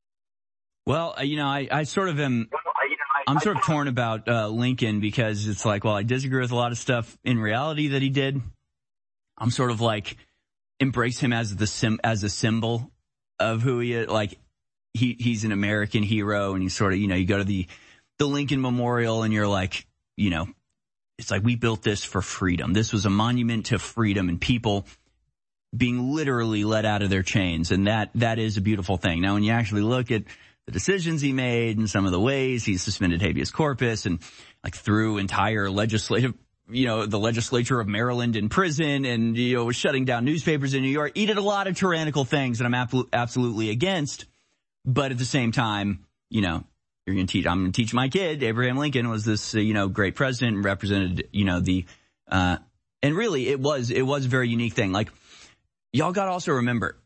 Well, you know, I, I sort of am, I'm sort of torn about uh, Lincoln, because it's like, well, I disagree with a lot of stuff in reality that he did. I'm sort of like, embrace him as the sim, as a symbol of who he is. Like, he, he's an American hero, and he's sort of, you know, you go to the, the Lincoln Memorial and you're like, you know, it's like, we built this for freedom. This was a monument to freedom and people being literally let out of their chains. And that, that is a beautiful thing. Now, when you actually look at the decisions he made and some of the ways he suspended habeas corpus and like threw entire legislative, you know, the legislature of Maryland in prison, and, you know, was shutting down newspapers in New York. He did a lot of tyrannical things that I'm ab- absolutely against. But at the same time, you know, you're going to teach, I'm going to teach my kid, Abraham Lincoln was this, uh, you know, great president and represented, you know, the, uh, and really it was, it was a very unique thing. Like, y'all got to also remember,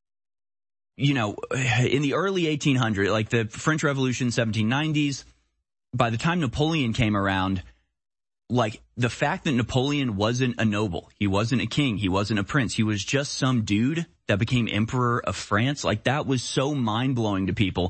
you know, in the early eighteen hundreds, like the French Revolution, seventeen nineties, by the time Napoleon came around, like the fact that Napoleon wasn't a noble, he wasn't a king, he wasn't a prince, he was just some dude that became emperor of France, like that was so mind blowing to people.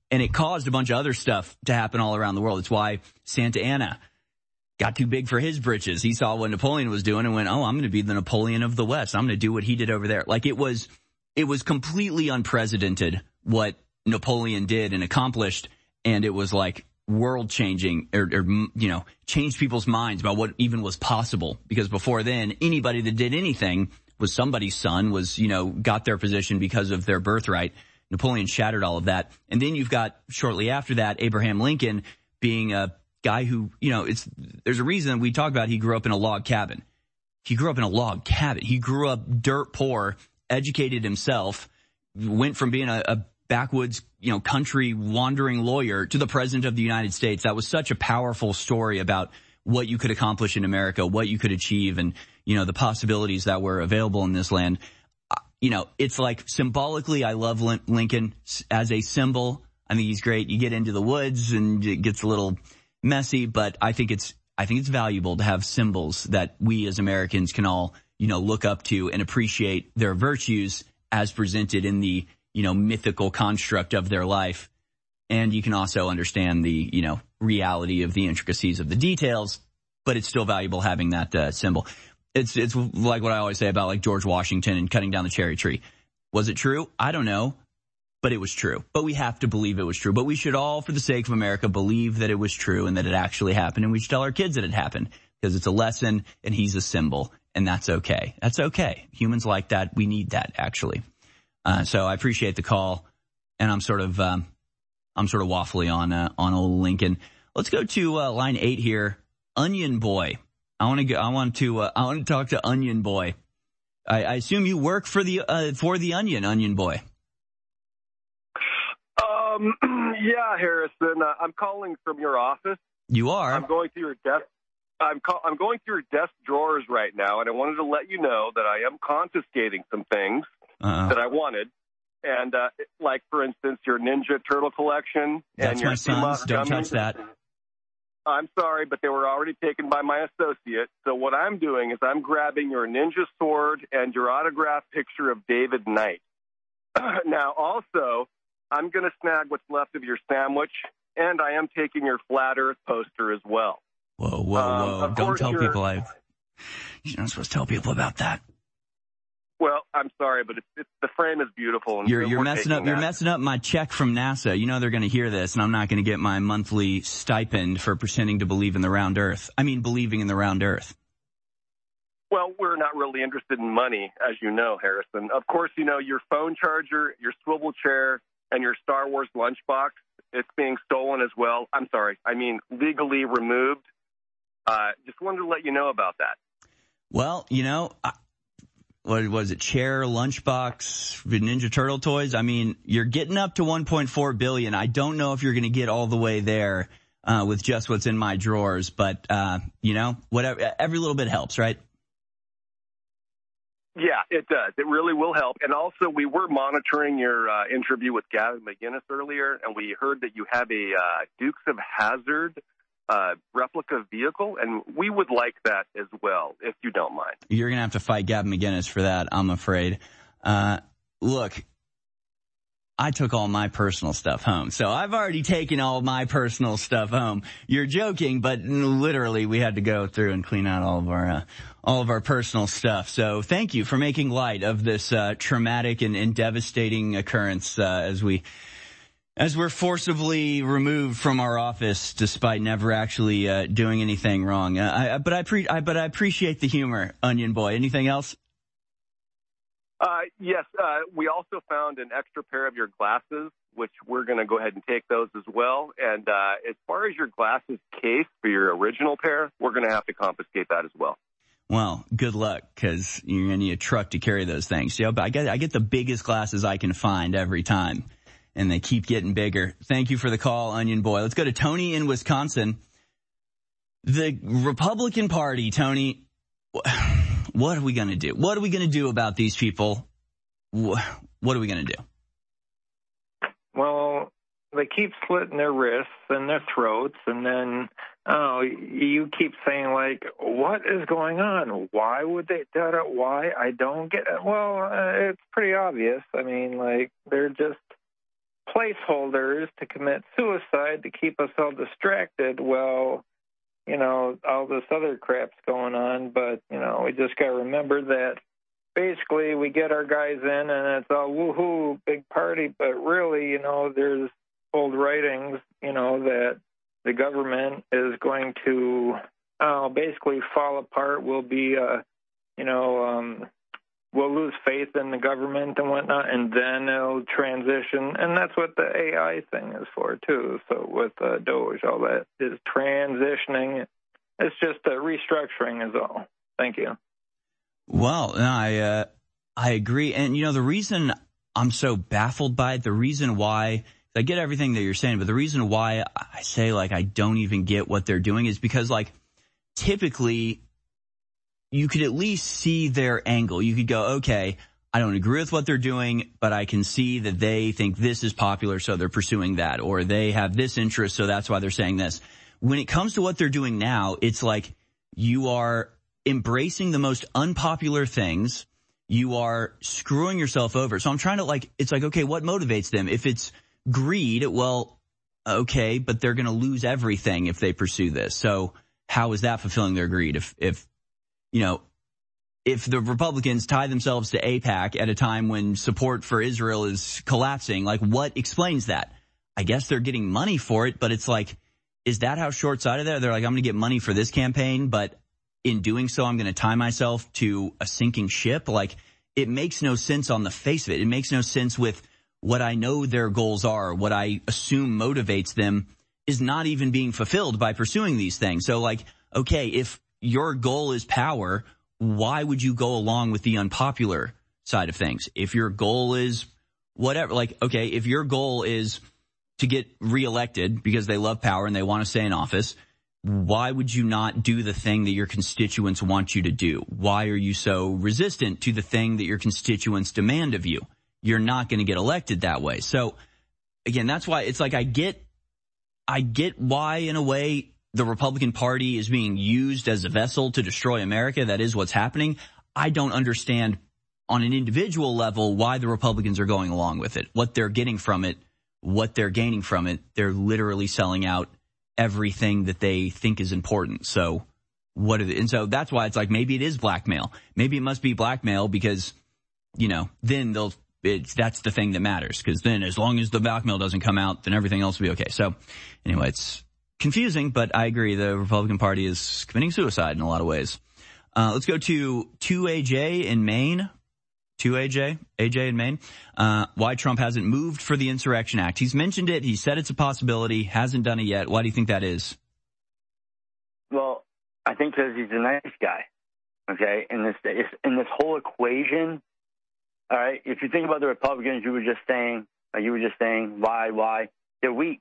And it caused a bunch of other stuff to happen all around the world. It's why Santa Anna got too big for his britches. He saw what Napoleon was doing and went, oh, I'm going to be the Napoleon of the West. I'm going to do what he did over there. Like it was, it was completely unprecedented what Napoleon did and accomplished. And it was like world changing or, or, you know, changed people's minds about what even was possible. Because before then, anybody that did anything was somebody's son, was, you know, got their position because of their birthright. Napoleon shattered all of that. And then you've got shortly after that, Abraham Lincoln being a guy who, you know, it's, there's a reason we talk about he grew up in a log cabin. He grew up in a log cabin. He grew up dirt poor, educated himself, went from being a, a backwoods, you know, country wandering lawyer to the president of the United States. That was such a powerful story about what you could accomplish in America, what you could achieve, and, you know, the possibilities that were available in this land. You know, it's like symbolically, I love Lincoln as a symbol. I think he's great. You get into the woods and it gets a little messy, but I think it's, I think it's valuable to have symbols that we as Americans can all, you know, look up to and appreciate their virtues as presented in the, you know, mythical construct of their life. And you can also understand the, you know, reality of the intricacies of the details, but it's still valuable having that uh, symbol. It's, it's like what I always say about like George Washington and cutting down the cherry tree. Was it true? I don't know, but it was true. But we have to believe it was true. But we should all, for the sake of America, believe that it was true and that it actually happened. And we should tell our kids that it happened because it's a lesson and he's a symbol, and that's okay. That's okay. Humans like that. We need that, actually. Uh, so I appreciate the call, and I'm sort of, um, I'm sort of waffly on, uh, on old Lincoln. Let's go to uh, line eight here. Onion Boy. I want to go, I want to, uh, I want to talk to Onion Boy. I, I assume you work for the, uh, for the Onion, Onion Boy. Um, yeah, Harrison, uh, I'm calling from your office. You are? I'm going through your desk. I'm, call, I'm going through your desk drawers right now, and I wanted to let you know that I am confiscating some things Uh-oh. that I wanted. And, uh, like, for instance, your Ninja Turtle collection. That's and your my son's. Don't touch that. I'm sorry, but they were already taken by my associate. So what I'm doing is I'm grabbing your ninja sword and your autographed picture of David Knight. Now, also, I'm going to snag what's left of your sandwich, and I am taking your Flat Earth poster as well. Whoa, whoa, Um, whoa. of Don't course tell you're- people I... You're not supposed to tell people about that. Well, I'm sorry, but it's, it's, the frame is beautiful. And You're, we're you're messing up, taking you're that. messing up my check from NASA. You know they're going to hear this, and I'm not going to get my monthly stipend for pretending to believe in the round earth. I mean, believing in the round earth. Well, we're not really interested in money, as you know, Harrison. Of course, you know, your phone charger, your swivel chair, and your Star Wars lunchbox, it's being stolen as well. I'm sorry. I mean, legally removed. Uh, just wanted to let you know about that. Well, you know, I, what was it? Chair, lunchbox, Ninja Turtle toys. I mean, you're getting up to one point four billion. I don't know if you're going to get all the way there uh, with just what's in my drawers, but uh, you know, whatever. Every little bit helps, right? Yeah, it does. It really will help. And also, we were monitoring your uh, interview with Gavin McInnes earlier, and we heard that you have a uh, Dukes of Hazzard uh, replica vehicle, and we would like that as well, if you don't mind. You're going to have to fight Gavin McInnes for that, I'm afraid. Uh, look, I took all my personal stuff home, so I've already taken all my personal stuff home. You're joking, but literally we had to go through and clean out all of our, uh, all of our personal stuff. So thank you for making light of this, uh, traumatic and, and devastating occurrence, uh, as we, as we're forcibly removed from our office despite never actually, uh, doing anything wrong. Uh, I, but I pre, I, but I appreciate the humor, Onion Boy. Anything else? Uh, yes, uh, we also found an extra pair of your glasses, which we're going to go ahead and take those as well. And uh, as far as your glasses case for your original pair, we're going to have to confiscate that as well. Well, good luck, because you're going to need a truck to carry those things. You know, but I get, I get the biggest glasses I can find every time, and they keep getting bigger. Thank you for the call, Onion Boy. Let's go to Tony in Wisconsin. The Republican Party, Tony, what are we going to do? What are we going to do about these people? What are we going to do? Well, they keep slitting their wrists and their throats, and then oh, you keep saying, like, what is going on? Why would they do it? Why? I don't get it. Well, uh, it's pretty obvious. I mean, like, they're just placeholders to commit suicide to keep us all distracted. Well, you know, all this other crap's going on, but, you know, we just got to remember that basically we get our guys in and it's all woohoo, big party, but really, you know, there's old writings, you know, that the government is going to uh, basically fall apart. We'll be, uh, you know, um, we'll lose faith in the government and whatnot, and then it'll transition. And that's what the A I thing is for, too. So with uh, Doge, all that is transitioning. It's just a restructuring is all. Thank you. Well, I, uh, I agree. And, you know, the reason I'm so baffled by it, the reason why I get everything that you're saying, but the reason why I say, like, I don't even get what they're doing is because, like, typically you could at least see their angle. You could go, okay, I don't agree with what they're doing, but I can see that they think this is popular, so they're pursuing that, or they have this interest, so that's why they're saying this. When it comes to what they're doing now, it's like you are embracing the most unpopular things. You are screwing yourself over. So I'm trying to, like, it's like, okay, what motivates them? If it's greed, well, okay, but they're going to lose everything if they pursue this. So how is that fulfilling their greed? If, if, you know, if the Republicans tie themselves to AIPAC at a time when support for Israel is collapsing, like, what explains that? I guess they're getting money for it, but it's like, is that how short-sighted they are? They're like, I'm going to get money for this campaign, but in doing so, I'm going to tie myself to a sinking ship. Like, it makes no sense on the face of it. It makes no sense with what I know their goals are, what I assume motivates them is not even being fulfilled by pursuing these things. So, like, okay, if your goal is power, why would you go along with the unpopular side of things? If your goal is whatever, like, okay, if your goal is to get reelected because they love power and they want to stay in office, why would you not do the thing that your constituents want you to do? Why are you so resistant to the thing that your constituents demand of you? You're not going to get elected that way. So, again, that's why it's like I get, I get why, in a way, the Republican Party is being used as a vessel to destroy America. That is what's happening. I don't understand on an individual level why the Republicans are going along with it, what they're getting from it, what they're gaining from it. They're literally selling out everything that they think is important. So what are the, and so that's why it's like, maybe it is blackmail. Maybe it must be blackmail because, you know, then they'll, it's, that's the thing that matters. Because then as long as the blackmail doesn't come out, then everything else will be okay. So anyway, it's confusing, but I agree. The Republican Party is committing suicide in a lot of ways. Uh, let's go to two A J in Maine. two A J, A J in Maine. Uh, why Trump hasn't moved for the Insurrection Act. He's mentioned it. He said it's a possibility. Hasn't done it yet. Why do you think that is? Well, I think because he's a nice guy. Okay, in this in this whole equation. All right, if you think about the Republicans, you were just saying, you were just saying, why, why? They're weak.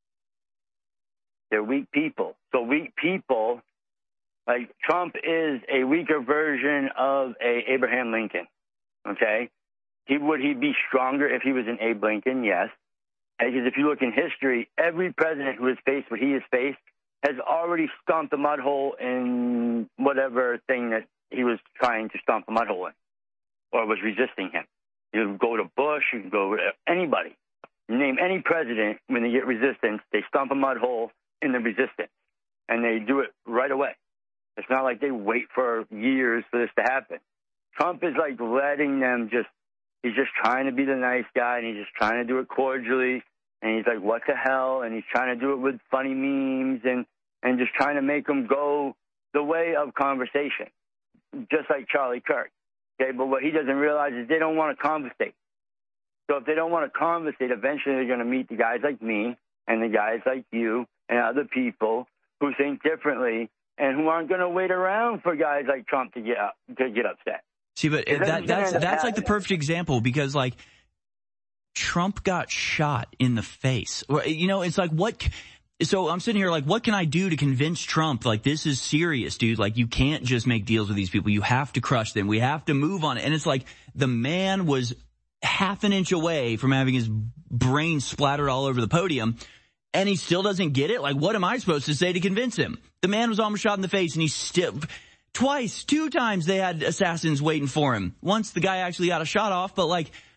They're weak people. So weak people, like Trump is a weaker version of a Abraham Lincoln. Okay? He would he be stronger if he was an Abe Lincoln? Yes. Because if you look in history, every president who has faced what he has faced has already stomped a mud hole in whatever thing that he was trying to stomp a mud hole in or was resisting him. You go to Bush, you can go to anybody. You name any president, when they get resistance, they stomp a mud hole in the resistance, and they do it right away. It's not like they wait for years for this to happen. Trump is like letting them just, he's just trying to be the nice guy, and he's just trying to do it cordially, and he's like, what the hell? And he's trying to do it with funny memes and, and just trying to make them go the way of conversation, just like Charlie Kirk. Okay, but what he doesn't realize is they don't want to conversate. So if they don't want to conversate, eventually they're going to meet the guys like me and the guys like you and other people who think differently and who aren't going to wait around for guys like Trump to get up, to get upset. See, but that, that's that's like the perfect example because, like, Trump got shot in the face. You know, it's like, what? So I'm sitting here like, what can I do to convince Trump? Like, this is serious, dude. Like, you can't just make deals with these people. You have to crush them. We have to move on it. And it's like the man was half an inch away from having his brain splattered all over the podium, and he still doesn't get it. Like, what am I supposed to say to convince him? The man was almost shot in the face, and he's still... Twice, two times they had assassins waiting for him. Once the guy actually got a shot off, but like,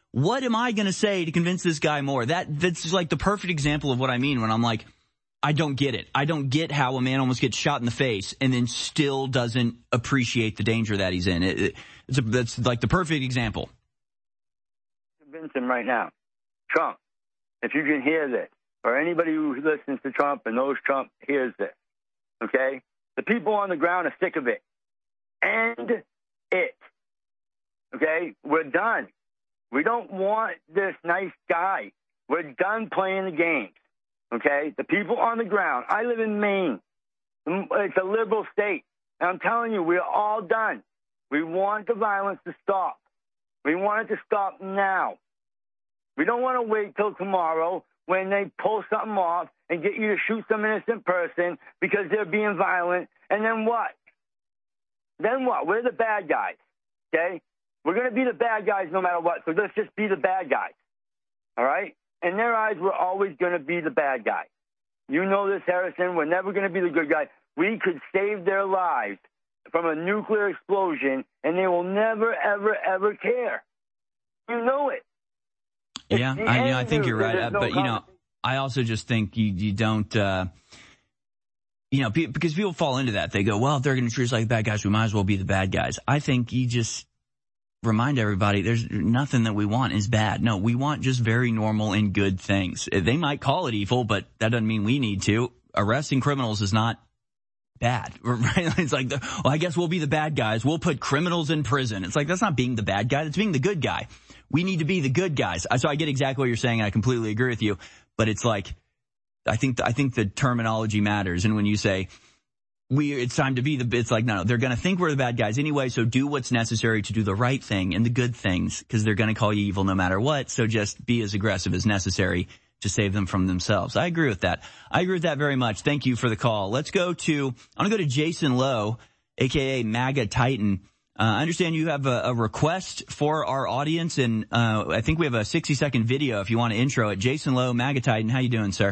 what am I going to say to convince this guy more? That That's like the perfect example of what I mean when I'm like, I don't get it. I don't get how a man almost gets shot in the face and then still doesn't appreciate the danger that he's in. It, it, it's a, that's like the perfect example. Convince him right now. Trump, if you can hear this, or anybody who listens to Trump and knows Trump hears this, okay? The people on the ground are sick of it. End it. Okay? We're done. We don't want this nice guy. We're done playing the games. Okay? The people on the ground. I live in Maine. It's a liberal state. And I'm telling you, we're all done. We want the violence to stop. We want it to stop now. We don't want to wait till tomorrow when they pull something off and get you to shoot some innocent person because they're being violent. And then what? Then what? We're the bad guys. Okay? We're going to be the bad guys no matter what. So let's just be the bad guys. All right? In their eyes, we're always going to be the bad guy. You know this, Harrison. We're never going to be the good guy. We could save their lives from a nuclear explosion, and they will never, ever, ever care. You know it. Yeah, I, you know, I think you're right. No but, you know, I also just think you, you don't, uh, you know, because people fall into that. They go, well, if they're going to treat us like bad guys, we might as well be the bad guys. I think you just remind everybody there's nothing that we want is bad. No, we want just very normal and good things. They might call it evil, but that doesn't mean we need to. Arresting criminals is not bad. Right? It's like, the, well, I guess we'll be the bad guys. We'll put criminals in prison. It's like, that's not being the bad guy. That's being the good guy. We need to be the good guys. So I get exactly what you're saying, and I completely agree with you. But it's like, I think, I think the terminology matters. And when you say, we, it's time to be the, it's like, no, no, they're going to think we're the bad guys anyway. So do what's necessary to do the right thing and the good things, because they're going to call you evil no matter what. So just be as aggressive as necessary to save them from themselves. I agree with that. I agree with that very much. Thank you for the call. Let's go to, I want to go to Jason Lowe, A K A MAGA Titan. Uh, I understand you have a, a request for our audience, and uh, I think we have a sixty-second video if you want to intro it. Jason Lowe, MAGA Titan, how you doing, sir?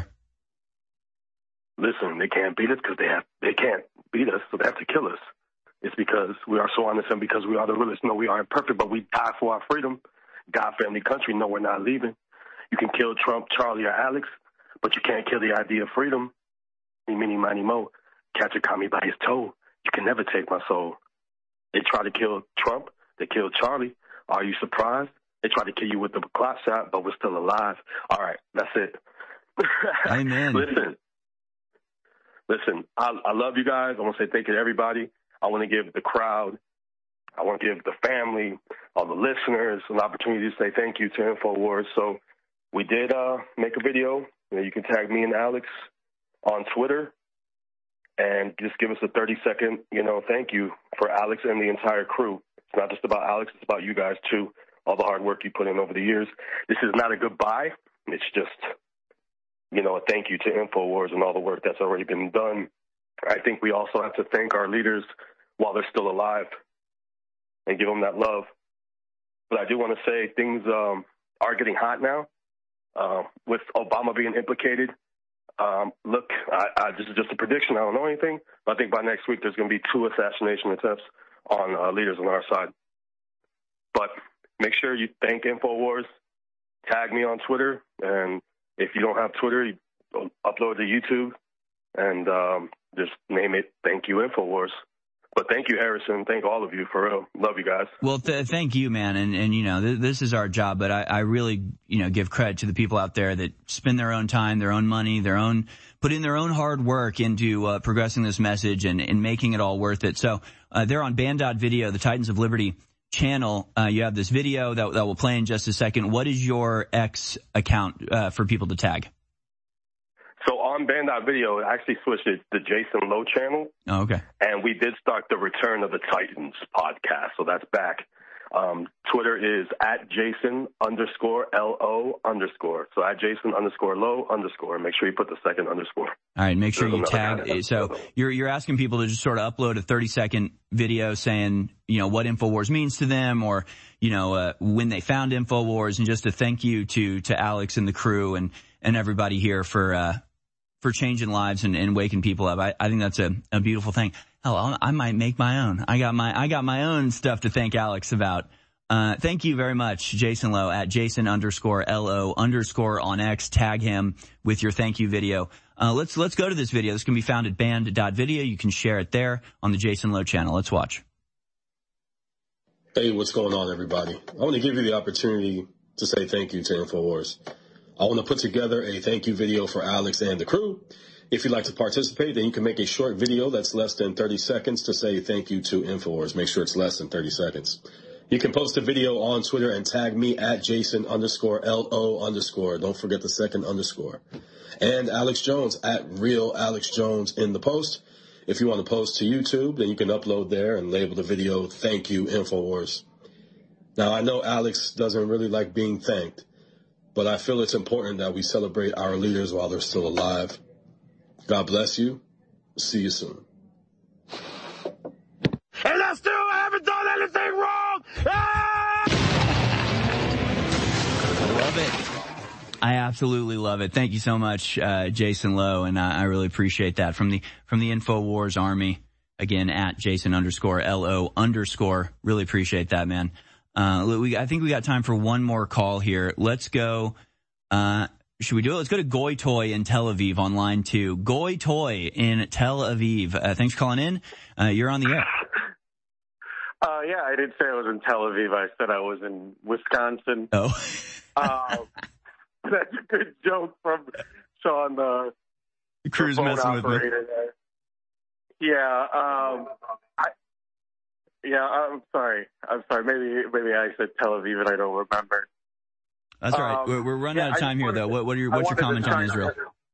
Listen, they can't beat us because they have they can't beat us, so they have to kill us. It's because we are so honest and because we are the realest. No, we aren't perfect, but we die for our freedom. God, family, country. No, we're not leaving. You can kill Trump, Charlie, or Alex, but you can't kill the idea of freedom. Mini, miny, mo. Catch a commie by his toe. You can never take my soul. They tried to kill Trump. They killed Charlie. Are you surprised? They tried to kill you with the clock shot, but we're still alive. All right, that's it. Amen. Listen, listen. I, I love you guys. I want to say thank you to everybody. I want to give the crowd, I want to give the family, all the listeners, an opportunity to say thank you to InfoWars. So we did uh, make a video. You know, you can tag me and Alex on Twitter. And just give us a thirty-second, you know, thank you for Alex and the entire crew. It's not just about Alex. It's about you guys, too, all the hard work you put in over the years. This is not a goodbye. It's just, you know, a thank you to InfoWars and all the work that's already been done. I think we also have to thank our leaders while they're still alive and give them that love. But I do want to say things um, are getting hot now uh, with Obama being implicated. Um, look, I, I, this is just a prediction. I don't know anything. But I think by next week there's going to be two assassination attempts on uh, leaders on our side. But make sure you thank InfoWars. Tag me on Twitter. And if you don't have Twitter, you upload to YouTube. And um, just name it Thank You InfoWars. But thank you, Harrison. Thank all of you, for real. Love you guys. Well, th- thank you, man. And, and you know, th- this is our job, but I, I really, you know, give credit to the people out there that spend their own time, their own money, their own, put in their own hard work into uh, progressing this message and, and making it all worth it. So uh, they're on Band dot Video, the Titans of Liberty channel. Uh, you have this video that, that will play in just a second. What is your X account uh, for people to tag? So on Band dot Video, I actually switched it to Jason Lowe channel. Oh, okay. And we did start the Return of the Titans podcast, so that's back. Um, Twitter is at Jason underscore L O underscore. So at Jason underscore Lowe underscore. Make sure you put the second underscore. All right, make sure There's you tag. So you're you're asking people to just sort of upload a thirty second video saying, you know, what InfoWars means to them, or, you know, uh, when they found InfoWars, and just a thank you to to Alex and the crew and and everybody here for uh, for changing lives and, and waking people up. I, I think that's a, a beautiful thing. Hell, I might make my own. I got my I got my own stuff to thank Alex about Uh, thank you very much, Jason Lowe, at Jason underscore L O underscore on X. Tag him with your thank you video. Uh, let's, let's go to this video. This can be found at band dot video. You can share it there on the Jason Lowe channel. Let's watch. Hey, what's going on, everybody? I want to give you the opportunity to say thank you to InfoWars. I want to put together a thank you video for Alex and the crew. If you'd like to participate, then you can make a short video that's less than thirty seconds to say thank you to InfoWars. Make sure it's less than thirty seconds. You can post a video on Twitter and tag me at Jason underscore L O underscore. Don't forget the second underscore. And Alex Jones at Real Alex Jones in the post. If you want to post to YouTube, then you can upload there and label the video, Thank You, InfoWars. Now, I know Alex doesn't really like being thanked, but I feel it's important that we celebrate our leaders while they're still alive. God bless you. See you soon. And I still haven't done anything wrong! Ah! I love it. I absolutely love it. Thank you so much, uh, Jason Lowe, and I, I really appreciate that. From the, from the InfoWars Army, again, at Jason underscore L O underscore. Really appreciate that, man. Uh, we, I think we got time for one more call here. Let's go, uh, should we do it? Let's go to Goy Toy in Tel Aviv on line two. Goy Toy in Tel Aviv. Uh, thanks for calling in. Uh, you're on the air. Uh, yeah, I didn't say I was in Tel Aviv. I said I was in Wisconsin. Oh. uh, that's a good joke from Sean, the, the crew's the messing with me. There. Yeah, um, I, yeah, I'm sorry. I'm sorry. Maybe, maybe I said Tel Aviv and I don't remember. That's all right. Um, we're, we're running yeah, out of time here, though. What, what are your, what's your comment on Israel?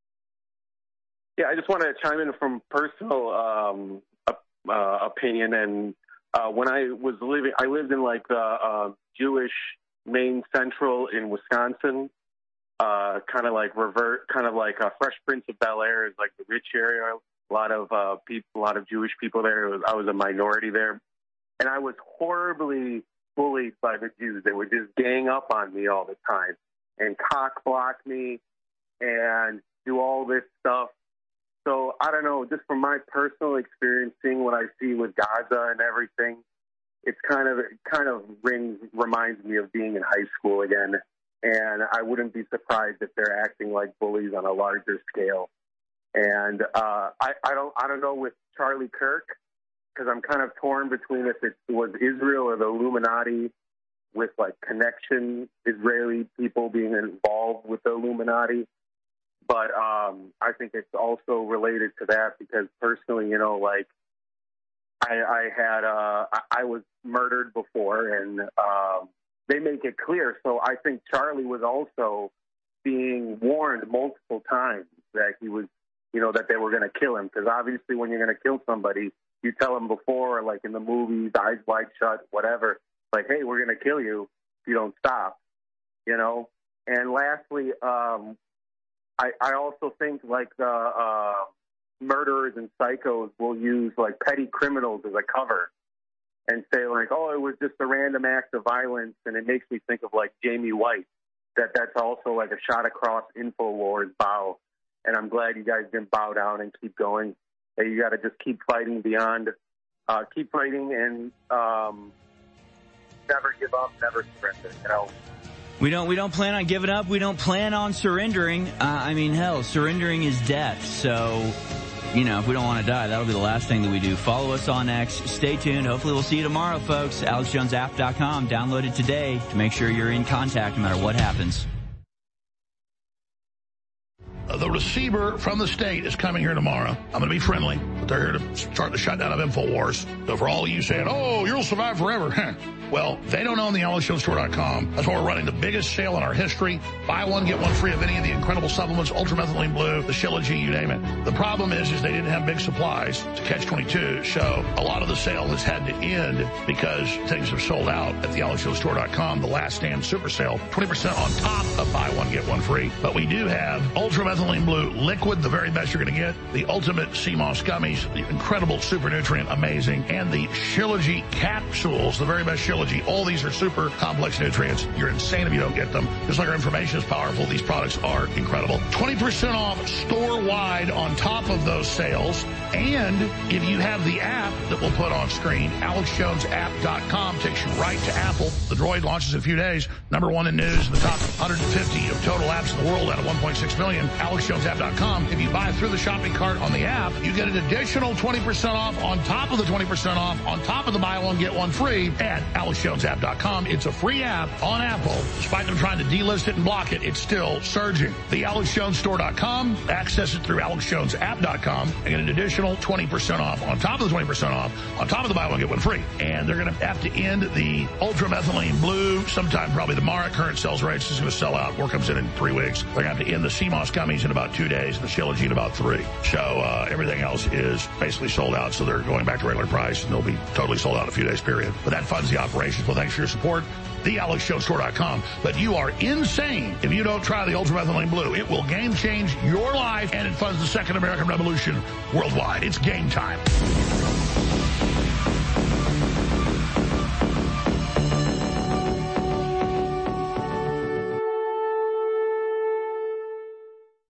Yeah, I just want to chime in from personal um, uh, opinion. And uh, when I was living, I lived in like the uh, Jewish Main Central in Wisconsin, uh, kind of like revert, kind of like uh, Fresh Prince of Bel-Air is like the rich area. A lot of uh, people, a lot of Jewish people there. It was, I was a minority there, and I was horribly bullied by the Jews. They would just gang up on me all the time and cock block me and do all this stuff. So I don't know, just from my personal experience, seeing what I see with Gaza and everything, it's kind of, it kind of rings, reminds me of being in high school again. And I wouldn't be surprised if they're acting like bullies on a larger scale. And uh, I, I don't, I don't know with Charlie Kirk, because I'm kind of torn between if it was Israel or the Illuminati with, like, connection, Israeli people being involved with the Illuminati. But um, I think it's also related to that because personally, you know, like, I, I had, uh, I, I was murdered before, and um, they make it clear. So I think Charlie was also being warned multiple times that he was, you know, that they were going to kill him. Because obviously when you're going to kill somebody, you tell them before, like in the movies, Eyes Wide Shut, whatever, like, hey, we're going to kill you if you don't stop, you know? And lastly, um, I, I also think, like, the uh, murderers and psychos will use, like, petty criminals as a cover and say, like, oh, it was just a random act of violence, and it makes me think of, like, Jamie White, that that's also, like, a shot across InfoWars bow. And I'm glad you guys didn't bow down and keep going. You got to just keep fighting beyond, uh, keep fighting and um, never give up, never surrender. You know. We don't. We don't plan on giving up. We don't plan on surrendering. Uh, I mean, hell, surrendering is death. So, you know, if we don't want to die, that'll be the last thing that we do. Follow us on X. Stay tuned. Hopefully, we'll see you tomorrow, folks. Alex Jones App dot com. Download it today to make sure you're in contact no matter what happens. The receiver from the state is coming here tomorrow. I'm going to be friendly, but they're here to start the shutdown of InfoWars. So for all of you saying, oh, you'll survive forever. Well, they don't own the Alex Jones Store dot com. That's why we're running the biggest sale in our history. Buy one, get one free of any of the incredible supplements, Ultramethylene Blue, the Shilajit, you name it. The problem is, is they didn't have big supplies to catch twenty-two. So a lot of the sale has had to end because things have sold out at the Alex Jones Store dot com. The last stand super sale, twenty percent on top of buy one, get one free. But we do have Ultramethylene Blue liquid, the very best you're going to get. The ultimate C M O S gummy. gummies, the incredible super nutrient, amazing, and the Shilajit capsules, the very best Shilajit. All these are super complex nutrients. You're insane if you don't get them. Just like our information is powerful, these products are incredible. twenty percent off store-wide on top of those sales. And if you have the app that we'll put on screen, alex jones app dot com takes you right to Apple. The Droid launches in a few days. Number one in news, in the top one hundred fifty of total apps in the world out of one point six million. alex jones app dot com. If you buy through the shopping cart on the app, you get an additional twenty percent off on top of the twenty percent off, on top of the buy one, get one free at alex jones app dot com. It's a free app on Apple. Despite them trying to delist it and block it, it's still surging. The alex jones store dot com. Access it through alex jones app dot com and get an additional twenty percent off on top of the twenty percent off, on top of the buy one, get one free. And they're going to have to end the ultramethylene blue sometime, probably tomorrow. Current sales rates is going to sell out. Work comes in in three weeks. They're going to have to end the C M O S gummies in about two days and the Shilajit in about three. So uh, everything else is basically sold out. So they're going back to regular price and they'll be totally sold out in a few days period. But that funds the operations. Well, thanks for your support. the alex jones store dot com. But you are insane if you don't try the ultramethylene blue. It will game change your life and it funds the second American Revolution worldwide. It's game time.